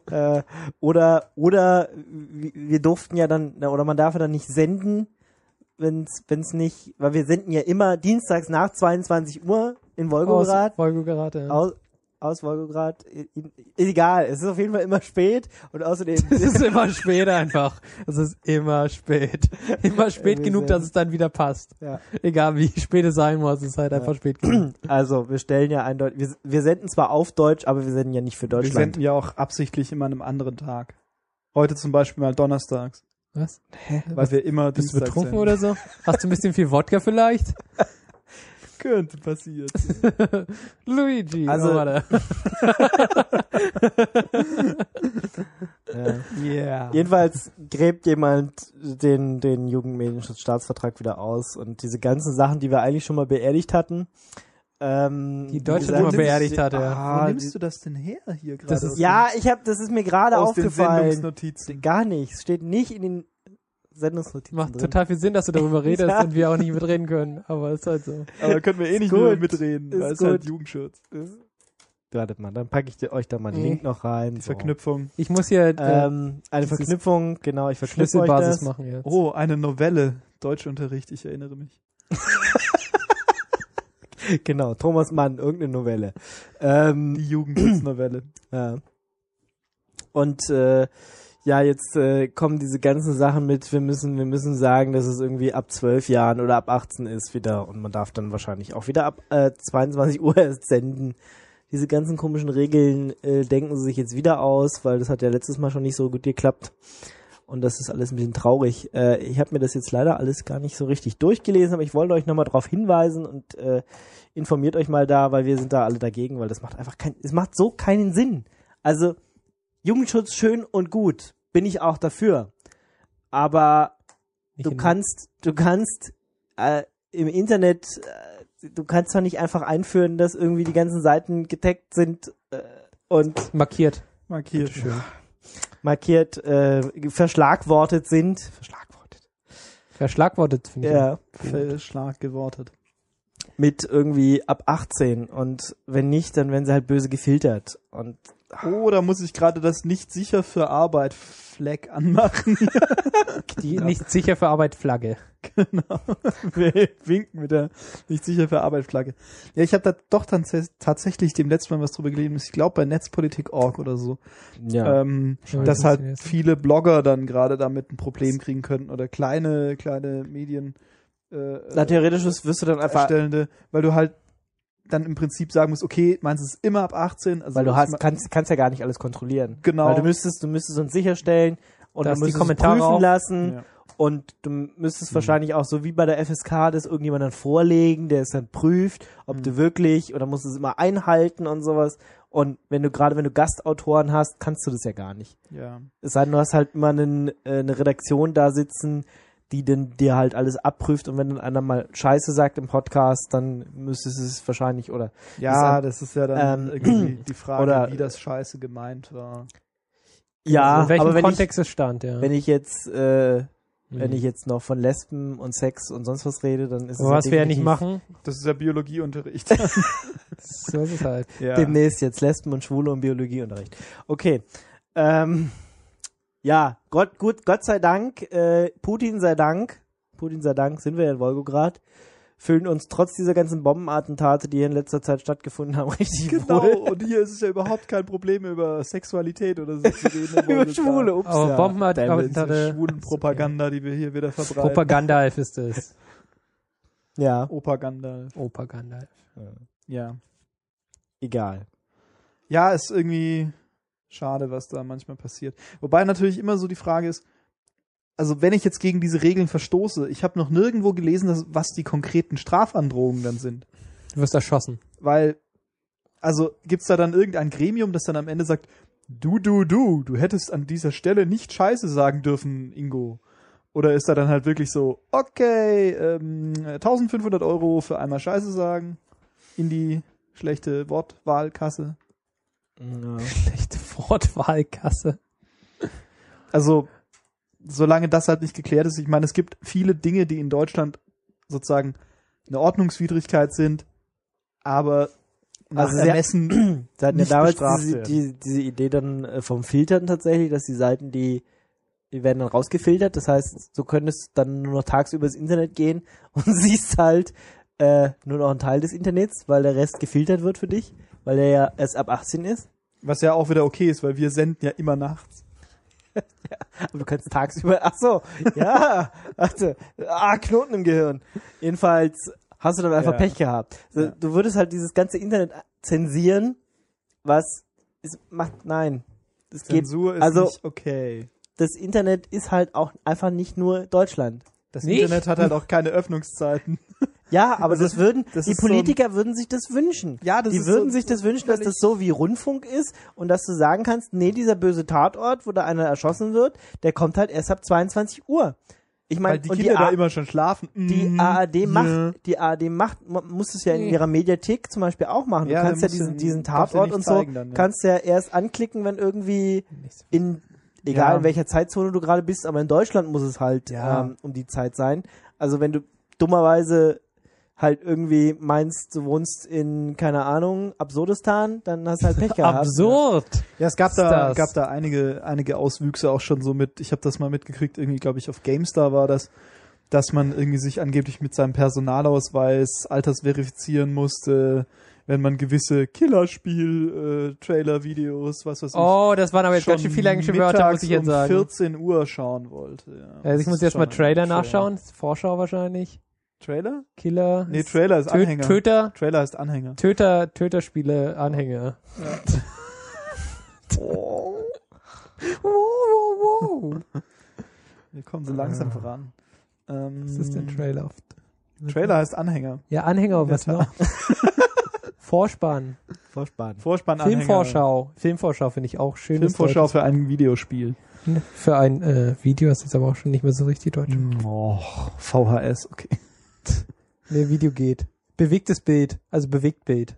Speaker 2: Oder wir durften ja dann, oder man darf ja dann nicht senden, wenn's nicht, weil wir senden ja immer dienstags nach 22 Uhr in Wolgograd.
Speaker 4: Aus Wolgograd, ja.
Speaker 2: Aus Wolgograd. Egal, es ist auf jeden Fall immer spät und außerdem
Speaker 4: Es ist immer spät einfach. Es ist immer spät. Immer spät
Speaker 2: Wir
Speaker 4: genug,
Speaker 2: sind-
Speaker 4: dass es dann wieder passt.
Speaker 2: ja.
Speaker 4: Egal wie spät es sein muss, es ist halt einfach spät genug.
Speaker 2: Also, wir stellen ja eindeutig, wir senden zwar auf Deutsch, aber wir senden ja nicht für
Speaker 3: Wir
Speaker 2: Deutschland.
Speaker 3: senden ja auch absichtlich immer an einem anderen Tag. Heute zum Beispiel mal donnerstags,
Speaker 4: Was?
Speaker 3: weil wir immer
Speaker 4: Bist du
Speaker 3: dienstags
Speaker 4: betrunken
Speaker 3: senden.
Speaker 4: oder so? Hast du ein bisschen viel Wodka vielleicht?
Speaker 3: Könnte passiert.
Speaker 4: Luigi.
Speaker 2: Also-
Speaker 4: oh, warte.
Speaker 2: Ja.
Speaker 3: Yeah.
Speaker 2: Jedenfalls gräbt jemand den Jugendmedienschutzstaatsvertrag wieder aus und diese ganzen Sachen, die wir eigentlich schon mal beerdigt hatten.
Speaker 4: Die Deutschland
Speaker 2: gesagt,
Speaker 4: immer beerdigt hatte. Ja.
Speaker 3: Wo nimmst du das denn her hier gerade?
Speaker 4: Das ist-
Speaker 2: Ja, das ist mir gerade
Speaker 3: aus den
Speaker 2: aufgefallen.
Speaker 3: Sendungsnotizen.
Speaker 2: Gar nicht. Es steht nicht in den Sendungsnotizen
Speaker 4: Macht
Speaker 2: drin.
Speaker 4: total viel Sinn, dass du darüber redest
Speaker 2: Ja.
Speaker 4: und wir auch nicht mitreden können. Aber ist halt so.
Speaker 3: Aber da können wir eh nicht
Speaker 2: gut.
Speaker 3: mehr mitreden,
Speaker 2: Ist
Speaker 3: weil es
Speaker 2: gut.
Speaker 3: halt Jugendschutz.
Speaker 2: Wartet mal, dann packe ich euch da mal den
Speaker 4: Nee.
Speaker 2: Link noch rein.
Speaker 3: Die
Speaker 2: So.
Speaker 3: Verknüpfung.
Speaker 4: Ich muss hier
Speaker 2: Eine
Speaker 3: dieses
Speaker 2: Verknüpfung, genau, ich verknüpfe euch
Speaker 4: Schlüsselbasis
Speaker 2: das.
Speaker 4: machen jetzt.
Speaker 3: Oh, eine Novelle. Deutschunterricht, ich erinnere mich.
Speaker 2: Genau, Thomas Mann, irgendeine Novelle.
Speaker 3: Die Jugendschutznovelle.
Speaker 2: Ja. Und jetzt kommen diese ganzen Sachen mit, wir müssen sagen, dass es irgendwie ab 12 Jahren oder ab 18 ist wieder und man darf dann wahrscheinlich auch wieder ab 22 Uhr erst senden. Diese ganzen komischen Regeln denken sie sich jetzt wieder aus, weil das hat ja letztes Mal schon nicht so gut geklappt. Und das ist alles ein bisschen traurig. Ich habe mir das jetzt leider alles gar nicht so richtig durchgelesen, aber ich wollte euch nochmal darauf hinweisen und informiert euch mal da, weil wir sind da alle dagegen, weil das macht einfach es macht so keinen Sinn. Also Jugendschutz schön und gut, bin ich auch dafür. Aber du kannst im Internet, du kannst zwar nicht einfach einführen, dass irgendwie die ganzen Seiten getaggt sind und
Speaker 4: Markiert.
Speaker 3: Schön.
Speaker 2: markiert, verschlagwortet sind.
Speaker 4: Verschlagwortet, finde ich.
Speaker 2: Ja.
Speaker 3: Verschlagwortet.
Speaker 2: Mit irgendwie ab 18 und wenn nicht, dann werden sie halt böse gefiltert und
Speaker 3: Oh, da muss ich gerade das nicht sicher für Arbeit Flag anmachen.
Speaker 4: Die nicht sicher für Arbeit Flagge.
Speaker 3: Genau. Wir winken mit der nicht sicher für Arbeit Flagge. Ja, ich habe da doch dann tatsächlich dem letzten Mal was drüber gelesen. Ich glaube bei Netzpolitik.org oder so.
Speaker 2: ja.
Speaker 3: Dass halt viele Blogger dann gerade damit ein Problem kriegen könnten oder kleine Medien
Speaker 2: Na, theoretisch wirst du dann einfach,
Speaker 3: Erstellende, weil du halt dann im Prinzip sagen musst, okay, meinst du es immer ab 18? Also
Speaker 2: weil du kannst ja gar nicht alles kontrollieren.
Speaker 3: Genau.
Speaker 2: Weil du müsstest uns sicherstellen und
Speaker 4: Dass
Speaker 2: du
Speaker 4: die
Speaker 2: müsstest es
Speaker 4: Kommentare
Speaker 2: prüfen
Speaker 4: auch-
Speaker 2: lassen
Speaker 3: Ja.
Speaker 2: und du müsstest wahrscheinlich auch so wie bei der FSK das irgendjemand dann vorlegen, der es dann prüft, ob du wirklich, oder musst du es immer einhalten und sowas. Und wenn du Gastautoren hast, kannst du das ja gar nicht.
Speaker 3: Ja.
Speaker 2: Es sei denn, du hast halt immer eine Redaktion da sitzen, die dir halt alles abprüft und wenn dann einer mal Scheiße sagt im Podcast, dann müsstest du es wahrscheinlich oder
Speaker 3: Ja, das ist ja dann irgendwie die Frage,
Speaker 2: oder-
Speaker 3: wie das Scheiße gemeint war.
Speaker 2: ja,
Speaker 4: in welchem
Speaker 2: aber wenn
Speaker 4: Kontext es stand, ja.
Speaker 2: wenn ich jetzt noch von Lesben und Sex und sonst was rede, dann ist
Speaker 4: Aber
Speaker 2: es
Speaker 4: was wir ja nicht
Speaker 2: definitiv
Speaker 4: machen,
Speaker 3: Das ist ja Biologieunterricht.
Speaker 4: so ist es halt.
Speaker 3: Ja.
Speaker 2: demnächst jetzt Lesben und Schwule und Biologieunterricht. Okay. Ja, Gott sei Dank, Putin sei Dank, sind wir ja in Wolgograd, fühlen uns trotz dieser ganzen Bombenattentate, die hier in letzter Zeit stattgefunden haben, richtig
Speaker 3: Genau,
Speaker 2: wohl.
Speaker 3: und hier ist es ja überhaupt kein Problem, über Sexualität oder so zu reden.
Speaker 2: Über Schwule, ups.
Speaker 4: Aber
Speaker 2: ja.
Speaker 4: Bombenattentate,
Speaker 3: Schwulenpropaganda, die wir hier wieder verbreiten.
Speaker 4: Propagandalf ist es.
Speaker 2: Ja,
Speaker 3: Propaganda.
Speaker 4: Propagandalf.
Speaker 3: Ja.
Speaker 2: egal.
Speaker 3: Ja, ist irgendwie schade, was da manchmal passiert. Wobei natürlich immer so die Frage ist, also wenn ich jetzt gegen diese Regeln verstoße, ich habe noch nirgendwo gelesen, was die konkreten Strafandrohungen dann sind.
Speaker 4: Du wirst erschossen.
Speaker 3: Weil, also gibt's da dann irgendein Gremium, das dann am Ende sagt, du hättest an dieser Stelle nicht Scheiße sagen dürfen, Ingo. Oder ist da dann halt wirklich so, okay, 1.500 € für einmal Scheiße sagen in die schlechte Wortwahlkasse.
Speaker 2: Ja.
Speaker 4: Schlechte Wortwahlkasse.
Speaker 3: Also, solange das halt nicht geklärt ist, ich meine, es gibt viele Dinge, die in Deutschland sozusagen eine Ordnungswidrigkeit sind, aber nach
Speaker 2: Also
Speaker 3: Ermessen
Speaker 2: Sie hatten ja
Speaker 3: nicht
Speaker 2: damals
Speaker 3: bestraft werden.
Speaker 2: diese Idee dann vom Filtern tatsächlich, dass die Seiten, die werden dann rausgefiltert. Das heißt, du könntest dann nur noch tagsüber ins Internet gehen und siehst halt nur noch einen Teil des Internets, weil der Rest gefiltert wird für dich, weil der ja erst ab 18 ist.
Speaker 3: Was ja auch wieder okay ist, weil wir senden ja immer nachts.
Speaker 2: Aber du kannst tagsüber, ach so, ja, warte, Knoten im Gehirn. Jedenfalls hast du dann einfach
Speaker 3: Ja.
Speaker 2: Pech gehabt.
Speaker 3: Ja.
Speaker 2: Du würdest halt dieses ganze Internet zensieren, was es macht, nein. Es geht,
Speaker 3: Zensur ist
Speaker 2: also-
Speaker 3: nicht okay.
Speaker 2: das Internet ist halt auch einfach nicht nur Deutschland.
Speaker 3: Das
Speaker 4: Nicht?
Speaker 3: Internet hat halt auch keine Öffnungszeiten.
Speaker 2: Ja, aber
Speaker 3: Also,
Speaker 2: das die
Speaker 3: ist
Speaker 2: Politiker würden sich das wünschen.
Speaker 3: Ja, das
Speaker 2: Die
Speaker 3: ist
Speaker 2: würden
Speaker 3: so-
Speaker 2: sich das wünschen, dass das so wie Rundfunk ist und dass du sagen kannst, nee, dieser böse Tatort, wo da einer erschossen wird, der kommt halt erst ab 22 Uhr. Ich meine,
Speaker 3: Weil die Kinder da immer schon schlafen.
Speaker 2: die ARD macht, muss es ja in ihrer Mediathek zum Beispiel auch machen. Du
Speaker 3: Ja,
Speaker 2: kannst ja
Speaker 3: musst du-
Speaker 2: diesen
Speaker 3: darfst du
Speaker 2: Tatort
Speaker 3: nicht
Speaker 2: und so,
Speaker 3: zeigen dann, ja.
Speaker 2: kannst ja erst anklicken, wenn irgendwie egal
Speaker 3: Ja.
Speaker 2: in welcher Zeitzone du gerade bist, aber in Deutschland muss es halt
Speaker 3: Ja.
Speaker 2: um die Zeit sein. Also wenn du dummerweise halt irgendwie meinst, du wohnst in, keine Ahnung, Absurdistan, dann hast du halt Pech gehabt.
Speaker 4: Absurd.
Speaker 3: Ja, es gab
Speaker 4: Was ist
Speaker 3: da
Speaker 4: das?
Speaker 3: einige Auswüchse auch schon so mit, ich habe das mal mitgekriegt, irgendwie glaube ich auf GameStar war das, dass man irgendwie sich angeblich mit seinem Personalausweis altersverifizieren musste, wenn man gewisse Killerspiel-Trailer-Videos, was weiß ich.
Speaker 4: Oh, das waren aber jetzt ganz schön
Speaker 3: schon
Speaker 4: viele englische Wörter, muss ich jetzt sagen.
Speaker 3: 14 Uhr schauen wollte. Ja.
Speaker 4: Also ich muss jetzt mal Trailer nachschauen. Vorschau wahrscheinlich.
Speaker 3: Trailer?
Speaker 4: Killer.
Speaker 3: Nee, Trailer ist Anhänger. Trailer ist Anhänger.
Speaker 4: Töterspiele, Anhänger.
Speaker 3: Wow. Wir kommen so langsam voran.
Speaker 4: Was ist denn Trailer?
Speaker 3: Trailer heißt Anhänger.
Speaker 4: Ja, Anhänger, aber was noch? Vorspann.
Speaker 3: Vorspann Anhänger.
Speaker 4: Filmvorschau finde ich auch schön.
Speaker 3: Filmvorschau für ein Videospiel.
Speaker 4: Für ein Video ist jetzt aber auch schon nicht mehr so richtig deutsch.
Speaker 3: Oh, VHS, okay.
Speaker 4: Nee, Video geht. Bewegtes Bild, also Bewegtbild.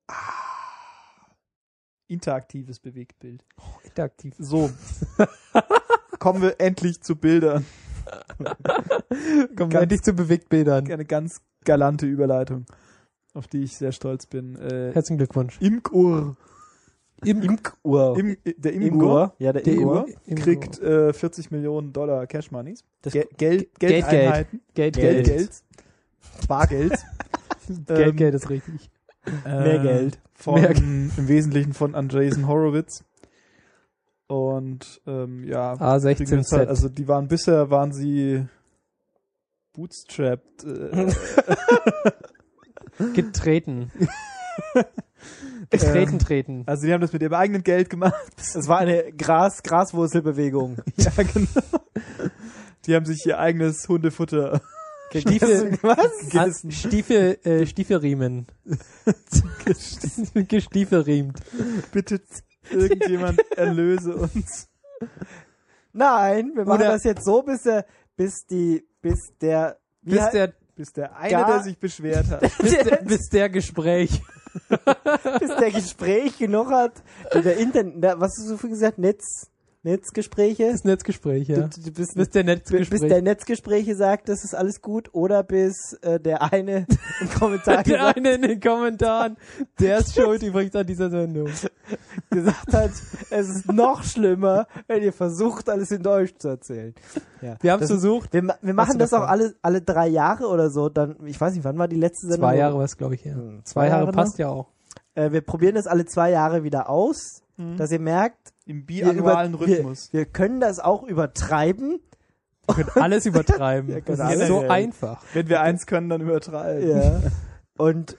Speaker 3: Interaktives Bewegtbild.
Speaker 4: Interaktiv.
Speaker 3: So. Kommen wir endlich zu Bildern.
Speaker 4: Kommen wir endlich zu Bewegtbildern.
Speaker 3: Eine ganz galante Überleitung, auf die ich sehr stolz bin.
Speaker 4: Herzlichen Glückwunsch.
Speaker 3: Imgur.
Speaker 2: Der Imgur. Ja, der Imgur.
Speaker 3: Kriegt $40 Millionen Cash Moneys.
Speaker 4: Geldeinheiten.
Speaker 3: Geld. Bargeld.
Speaker 4: Geld ist richtig.
Speaker 2: Mehr Geld.
Speaker 3: Im Wesentlichen von Andreessen Horowitz. Und ja,
Speaker 4: A16Z.
Speaker 3: Halt, also die waren sie bootstrapped.
Speaker 4: Getreten. Treten.
Speaker 3: Also die haben das mit ihrem eigenen Geld gemacht.
Speaker 2: Es war eine Graswurzelbewegung.
Speaker 3: Ja, genau. Die haben sich ihr eigenes Hundefutter
Speaker 4: Stiefelriemen. Gestiefelriemt.
Speaker 3: Bitte irgendjemand erlöse uns.
Speaker 2: Nein, wir machen das jetzt so, bis der eine, der sich beschwert hat.
Speaker 4: Bis der Gespräch.
Speaker 2: Bis der Gespräch genug hat. Was hast du so viel gesagt? Netzgespräche?
Speaker 4: Das Netzgespräch, ja.
Speaker 2: Bis der Netzgespräche sagt, das ist alles gut, oder bis der eine im Kommentar
Speaker 4: der eine in den Kommentaren, der ist schuld übrigens an dieser Sendung,
Speaker 2: gesagt hat, es ist noch schlimmer, wenn ihr versucht, alles in Deutsch zu erzählen. Ja.
Speaker 4: Wir haben es versucht.
Speaker 2: Wir machen das auch alle 3 Jahre oder so. Dann, ich weiß nicht, wann war die letzte Sendung?
Speaker 4: 2 Jahre war es, glaube ich, ja. 2 Jahre passt ja auch.
Speaker 2: Wir probieren das alle 2 Jahre wieder aus, dass ihr merkt,
Speaker 3: im biannualen Rhythmus.
Speaker 2: Wir können das auch übertreiben.
Speaker 4: Wir können alles übertreiben. Das ist so einfach.
Speaker 3: Wenn wir eins können, dann übertreiben.
Speaker 2: Ja. Und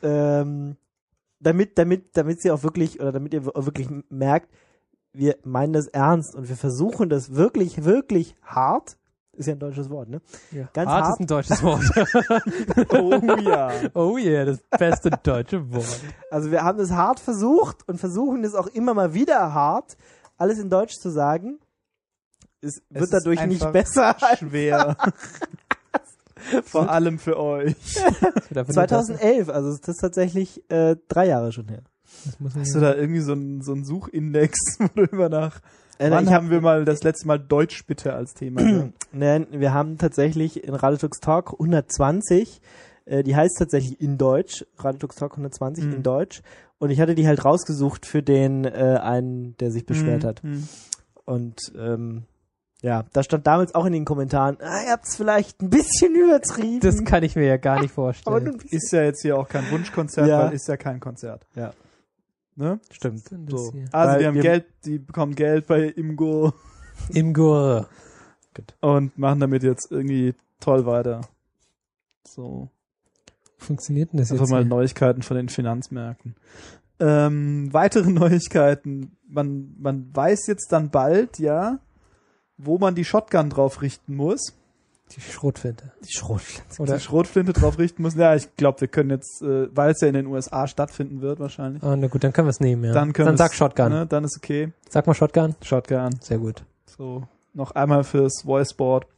Speaker 2: damit ihr auch wirklich merkt, wir meinen das ernst und wir versuchen das wirklich, wirklich hart. Ist ja ein deutsches Wort, ne?
Speaker 4: Ja.
Speaker 2: Ganz
Speaker 4: hart
Speaker 2: hart
Speaker 4: ist ein deutsches Wort.
Speaker 3: Oh ja.
Speaker 4: Oh yeah, das beste deutsche Wort.
Speaker 2: Also wir haben es hart versucht und versuchen es auch immer mal wieder hart, alles in Deutsch zu sagen. Es wird dadurch nicht besser.
Speaker 3: Schwer. Vor allem für euch.
Speaker 2: 2011, also das ist tatsächlich 3 Jahre schon her.
Speaker 3: Hast du da irgendwie so einen Suchindex, wo du immer nach... Wann haben wir mal das letzte Mal Deutsch bitte als Thema?
Speaker 2: Nein, wir haben tatsächlich in Radiotux Talk 120, die heißt tatsächlich in Deutsch, Radiotux Talk 120 in Deutsch, und ich hatte die halt rausgesucht für den einen, der sich beschwert hat. Und ja, da stand damals auch in den Kommentaren, ihr habt es vielleicht ein bisschen übertrieben.
Speaker 4: Das kann ich mir ja gar nicht vorstellen.
Speaker 3: Aber ist ja jetzt hier auch kein Wunschkonzert, weil ist ja kein Konzert.
Speaker 2: Ja.
Speaker 3: Ne?
Speaker 2: Stimmt.
Speaker 3: So. Also die haben Geld, die bekommen Geld bei Imgur.
Speaker 4: Imgur.
Speaker 3: Und machen damit jetzt irgendwie toll weiter. So.
Speaker 4: Funktioniert denn das
Speaker 3: einfach
Speaker 4: jetzt?
Speaker 3: Mal Neuigkeiten von den Finanzmärkten. Weitere Neuigkeiten. Man weiß jetzt dann bald, ja, wo man die Shotgun drauf richten muss.
Speaker 4: Die Schrotflinte.
Speaker 3: Oder die Schrotflinte drauf richten muss. Ja, ich glaube, wir können jetzt, weil es ja in den USA stattfinden wird wahrscheinlich.
Speaker 4: Ah, na gut, dann können wir es nehmen, ja.
Speaker 3: Dann
Speaker 4: sag Shotgun.
Speaker 3: Ne, dann ist okay.
Speaker 4: Sag mal Shotgun.
Speaker 3: Shotgun.
Speaker 4: Sehr gut.
Speaker 3: So, noch einmal fürs Voiceboard.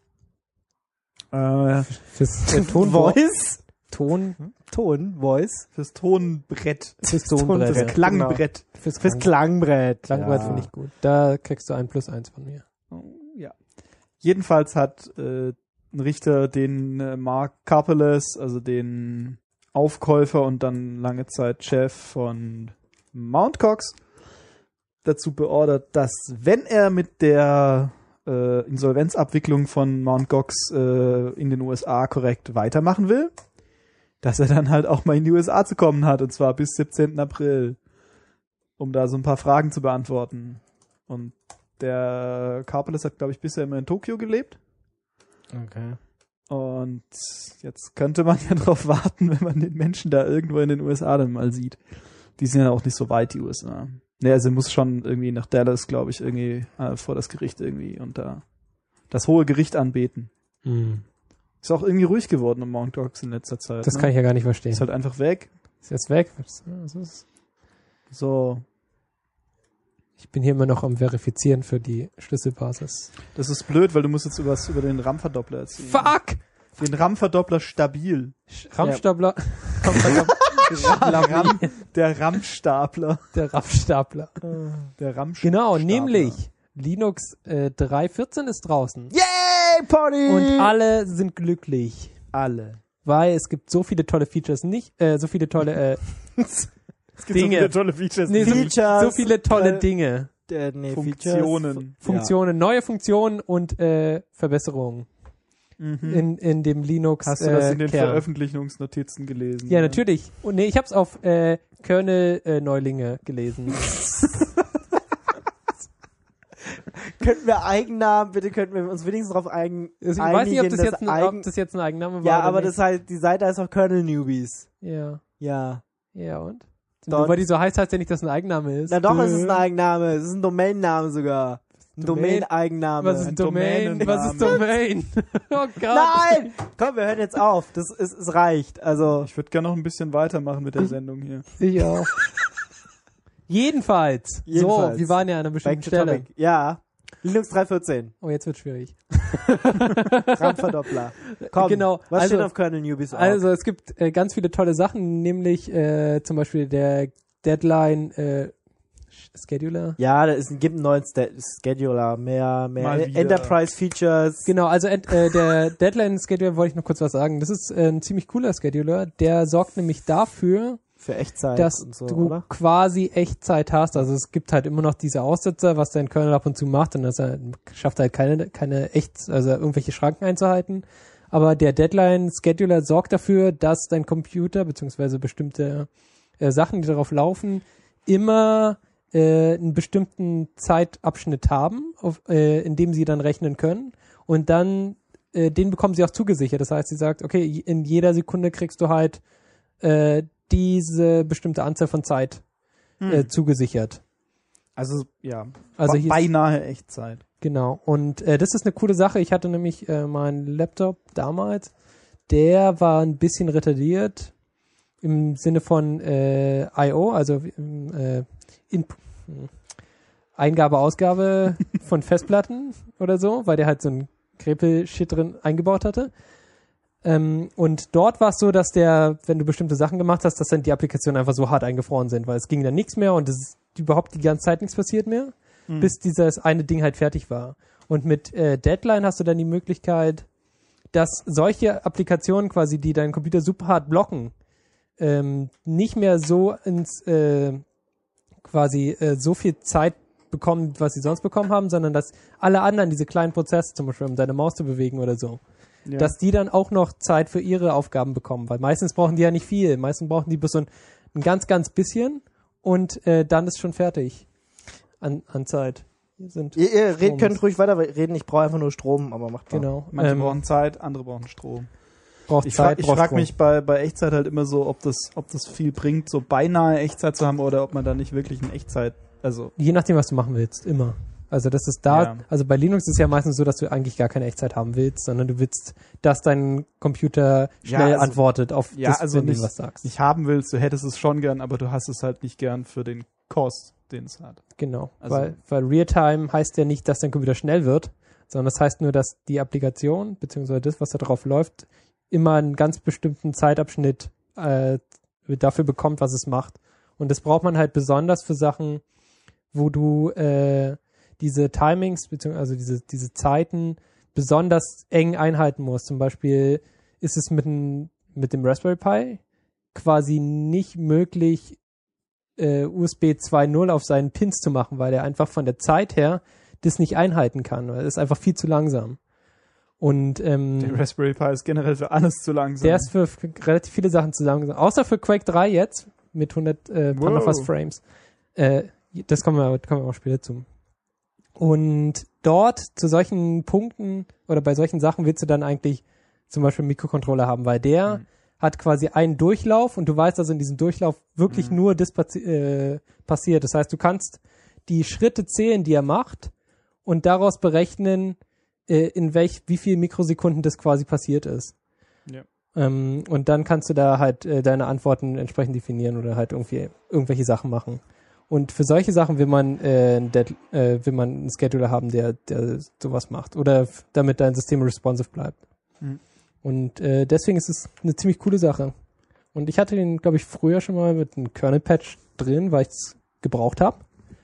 Speaker 4: Fürs Tonvoice?
Speaker 2: Voice.
Speaker 3: Fürs Tonbrett.
Speaker 4: Fürs Tonbrett.
Speaker 3: Fürs Klangbrett.
Speaker 2: Genau. Fürs Klangbrett.
Speaker 4: Klangbrett finde ich gut. Da kriegst du 1+1 von mir.
Speaker 3: Oh, ja. Jedenfalls hat ein Richter den Mark Karpeles, also den Aufkäufer und dann lange Zeit Chef von Mt. Gox, dazu beordert, dass wenn er mit der Insolvenzabwicklung von Mt. Gox in den USA korrekt weitermachen will, dass er dann halt auch mal in die USA zu kommen hat, und zwar bis 17. April, um da so ein paar Fragen zu beantworten. Und der Karpeles hat, glaube ich, bisher immer in Tokio gelebt.
Speaker 2: Okay.
Speaker 3: Und jetzt könnte man ja drauf warten, wenn man den Menschen da irgendwo in den USA dann mal sieht. Die sind ja auch nicht so weit, die USA. Ne, also muss schon irgendwie nach Dallas, glaube ich, irgendwie vor das Gericht irgendwie und da das hohe Gericht anbeten.
Speaker 4: Hm.
Speaker 3: Ist auch irgendwie ruhig geworden um Mt. Gox in letzter Zeit.
Speaker 4: Das kann ich ja gar nicht verstehen.
Speaker 3: Ist halt einfach weg.
Speaker 4: Ist jetzt weg? Das ist,
Speaker 3: So,
Speaker 4: ich bin hier immer noch am Verifizieren für die Schlüsselbasis.
Speaker 3: das ist blöd, weil du musst jetzt über den RAM-Verdoppler erzählen.
Speaker 4: Fuck!
Speaker 3: Den RAM-Verdoppler stabil.
Speaker 4: Ramstapler.
Speaker 3: Der RAM-Stapler.
Speaker 4: Der Rammstapler.
Speaker 3: Der RAM-Stapler.
Speaker 4: Genau, nämlich Linux 3.14 ist draußen.
Speaker 2: Yay, Party!
Speaker 4: Und alle sind glücklich.
Speaker 3: Alle.
Speaker 4: Weil es gibt so viele tolle Features, so viele tolle
Speaker 3: Es gibt
Speaker 4: Dinge.
Speaker 3: so viele tolle Features.
Speaker 4: nee,
Speaker 2: Features,
Speaker 4: so viele tolle Dinge.
Speaker 3: Funktionen.
Speaker 4: Funktionen, neue Funktionen und Verbesserungen in dem Linux
Speaker 3: Hast du das in den
Speaker 4: Kern.
Speaker 3: Veröffentlichungsnotizen gelesen?
Speaker 4: Ja, natürlich. Und nee, ich hab's auf Kernel-Neulinge gelesen.
Speaker 2: Könnten wir Eigennamen, bitte könnten wir uns wenigstens darauf einigen.
Speaker 4: Ich weiß nicht, ob das,
Speaker 2: Eigen-
Speaker 4: ob das jetzt ein Eigenname war.
Speaker 2: Ja,
Speaker 4: oder
Speaker 2: aber
Speaker 4: nicht.
Speaker 2: das heißt, die Seite heißt auch Kernel Newbies.
Speaker 4: Ja.
Speaker 2: Ja.
Speaker 4: Ja, und?
Speaker 2: Dort-
Speaker 4: Nur weil die so heißt ja nicht, dass ein Eigenname ist.
Speaker 2: Na doch, es ist ein Eigenname. Es ist ein Domainname sogar. Ein
Speaker 4: Domain-
Speaker 2: Domain-Eigenname.
Speaker 4: Was ist
Speaker 3: Ein
Speaker 4: Domain? Was ist
Speaker 3: Domänenname.
Speaker 4: Domain? Oh Gott.
Speaker 2: Nein! Komm, wir hören jetzt auf. Es reicht. Also,
Speaker 3: Ich würde gerne noch ein bisschen weitermachen mit der Sendung hier.
Speaker 4: Ich auch. Jedenfalls.
Speaker 2: Jedenfalls.
Speaker 4: So, wir waren ja an einer
Speaker 2: back
Speaker 4: bestimmten
Speaker 2: to
Speaker 4: Stelle.
Speaker 2: topic. Ja. Linux 3.14.
Speaker 4: Oh, jetzt wird schwierig.
Speaker 2: RAM-Verdoppler. Komm,
Speaker 4: Genau,
Speaker 2: was
Speaker 4: also-
Speaker 2: steht auf Kernel Newbies auch?
Speaker 4: Also es gibt ganz viele tolle Sachen, nämlich zum Beispiel der Deadline Scheduler.
Speaker 2: Ja, gibt einen neuen Scheduler, mehr
Speaker 3: Mal wieder.
Speaker 2: Enterprise-Features.
Speaker 4: Genau, also der Deadline Scheduler wollte ich noch kurz was sagen. Das ist ein ziemlich cooler Scheduler, der sorgt nämlich dafür,
Speaker 2: Für Echtzeit
Speaker 4: dass
Speaker 2: und so,
Speaker 4: du
Speaker 2: oder?
Speaker 4: quasi Echtzeit hast. Also es gibt halt immer noch diese Aussetzer, was dein Kernel ab und zu macht, und das schafft halt keine also irgendwelche Schranken einzuhalten. Aber der Deadline Scheduler sorgt dafür, dass dein Computer beziehungsweise bestimmte Sachen, die darauf laufen, immer einen bestimmten Zeitabschnitt haben, in dem sie dann rechnen können, und dann den bekommen sie auch zugesichert. Das heißt, sie sagt, okay, in jeder Sekunde kriegst du halt diese bestimmte Anzahl von Zeit zugesichert.
Speaker 3: Also, ja.
Speaker 4: Also hier ist-
Speaker 3: beinahe Echtzeit.
Speaker 4: Genau. Und das ist eine coole Sache. Ich hatte nämlich meinen Laptop damals, der war ein bisschen retardiert im Sinne von I.O., also Eingabe, Ausgabe von Festplatten oder so, weil der halt so ein Krepel-Shit drin eingebaut hatte. Und dort war es so, dass wenn du bestimmte Sachen gemacht hast, dass dann die Applikationen einfach so hart eingefroren sind, weil es ging dann nichts mehr und es ist überhaupt die ganze Zeit nichts passiert mehr, bis dieses eine Ding halt fertig war. Und mit Deadline hast du dann die Möglichkeit, dass solche Applikationen quasi, die deinen Computer super hart blocken, nicht mehr so so viel Zeit bekommen, was sie sonst bekommen haben, sondern dass alle anderen, diese kleinen Prozesse, zum Beispiel um deine Maus zu bewegen oder so,
Speaker 3: Ja.
Speaker 4: dass die dann auch noch Zeit für ihre Aufgaben bekommen, weil meistens brauchen die ja nicht viel, meistens brauchen die bloß so ein ganz, ganz bisschen, und dann ist schon fertig an Zeit.
Speaker 2: Ihr
Speaker 4: Strom
Speaker 2: könnt
Speaker 4: ist-
Speaker 2: ruhig weiter reden, ich brauche einfach nur Strom, aber macht mal.
Speaker 4: Genau.
Speaker 3: Manche brauchen Zeit, andere brauchen Strom.
Speaker 4: braucht
Speaker 3: Ich
Speaker 4: Zeit, braucht
Speaker 3: frage
Speaker 4: Strom.
Speaker 3: mich bei Echtzeit halt immer so, ob das viel bringt, so beinahe Echtzeit zu haben, oder ob man da nicht wirklich eine Echtzeit, also
Speaker 4: Je nachdem, was du machen willst, immer. Also das ist da,
Speaker 3: Ja.
Speaker 4: also bei Linux ist es ja meistens so, dass du eigentlich gar keine Echtzeit haben willst, sondern du willst, dass dein Computer schnell
Speaker 3: also-
Speaker 4: antwortet auf
Speaker 3: ja,
Speaker 4: das,
Speaker 3: also
Speaker 4: wenn du
Speaker 3: nicht-
Speaker 4: was sagst.
Speaker 3: nicht haben willst, du hättest es schon gern, aber du hast es halt nicht gern für den Cost, den es hat.
Speaker 4: Genau,
Speaker 3: Also-
Speaker 4: weil Realtime heißt ja nicht, dass dein Computer schnell wird, sondern das heißt nur, dass die Applikation, beziehungsweise das, was da drauf läuft, immer einen ganz bestimmten Zeitabschnitt dafür bekommt, was es macht. Und das braucht man halt besonders für Sachen, wo du diese Timings, beziehungsweise diese Zeiten besonders eng einhalten musst. Zum Beispiel ist es mit dem Raspberry Pi quasi nicht möglich, USB 2.0 auf seinen Pins zu machen, weil er einfach von der Zeit her das nicht einhalten kann, weil es ist einfach viel zu langsam. Und
Speaker 3: Der Raspberry Pi ist generell für alles zu langsam.
Speaker 4: der ist für relativ viele Sachen zu langsam. Außer für Quake 3 jetzt mit 100 Thunderfast Frames. Das kommen wir auch später zu. Und dort zu solchen Punkten oder bei solchen Sachen willst du dann eigentlich zum Beispiel einen Mikrocontroller haben, weil der hat quasi einen Durchlauf und du weißt, dass in diesem Durchlauf wirklich nur das passiert. Das heißt, du kannst die Schritte zählen, die er macht und daraus berechnen, in wie viel Mikrosekunden das quasi passiert ist.
Speaker 3: Ja.
Speaker 4: Und dann kannst du da halt deine Antworten entsprechend definieren oder halt irgendwelche Sachen machen. Und für solche Sachen will man einen Scheduler haben, der sowas macht. Oder damit dein System responsive bleibt.
Speaker 3: Mhm.
Speaker 4: Und deswegen ist es eine ziemlich coole Sache. Und ich hatte den, glaube ich, früher schon mal mit einem Kernel-Patch drin, weil ich es gebraucht habe.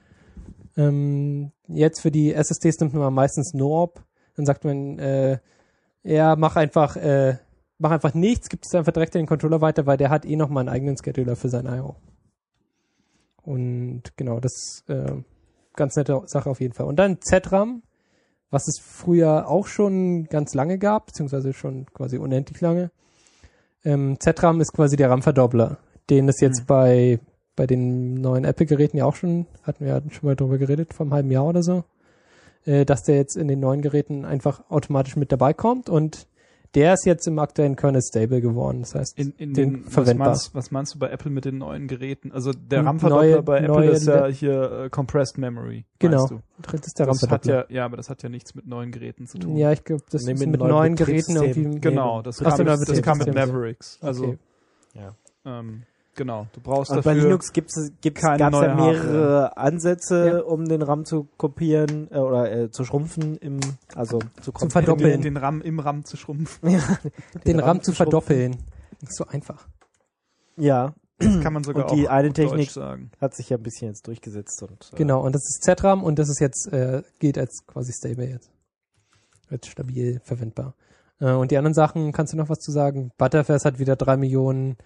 Speaker 4: Jetzt für die SSDs nimmt man meistens NORB. Dann sagt man, mach einfach nichts, gibt es einfach direkt in den Controller weiter, weil der hat noch mal einen eigenen Scheduler für sein I.O. Und genau, das ist ganz nette Sache auf jeden Fall. Und dann ZRAM, was es früher auch schon ganz lange gab, beziehungsweise schon quasi unendlich lange. ZRAM ist quasi der RAM-Verdoppler, den es jetzt bei den neuen Apple-Geräten ja auch schon, hatten wir ja schon mal drüber geredet, vor einem halben Jahr oder so, dass der jetzt in den neuen Geräten einfach automatisch mit dabei kommt und der ist jetzt im aktuellen Kernel stable geworden. Das heißt, den verwendbar.
Speaker 3: Was meinst du bei Apple mit den neuen Geräten? Also der RAM-Verdoppler bei Apple ist ja hier Compressed Memory.
Speaker 4: Genau.
Speaker 3: Du?
Speaker 4: Das ist der RAM-Verdoppler.
Speaker 3: Aber das hat ja nichts mit neuen Geräten zu tun.
Speaker 4: Ja, ich glaube, das ist mit neuen Geräten irgendwie.
Speaker 3: Genau, das kam mit Mavericks. Also,
Speaker 4: okay.
Speaker 3: genau, du brauchst
Speaker 2: und
Speaker 3: dafür.
Speaker 2: Bei Linux gab's ja mehrere Ansätze, um den RAM zu kopieren oder zu schrumpfen, zu
Speaker 4: verdoppeln.
Speaker 3: Den RAM im RAM zu schrumpfen.
Speaker 4: den RAM zu verdoppeln. Nicht so einfach.
Speaker 2: Ja.
Speaker 3: Das kann man sogar
Speaker 2: und die
Speaker 3: auch
Speaker 2: eine
Speaker 3: auf
Speaker 2: Technik
Speaker 3: Deutsch sagen.
Speaker 2: hat sich ja ein bisschen jetzt durchgesetzt. Und,
Speaker 4: genau, und das ist ZRAM und das ist jetzt, gilt als quasi stable jetzt. Als stabil verwendbar. Und die anderen Sachen, kannst du noch was zu sagen? Butterfest hat wieder 3 Millionen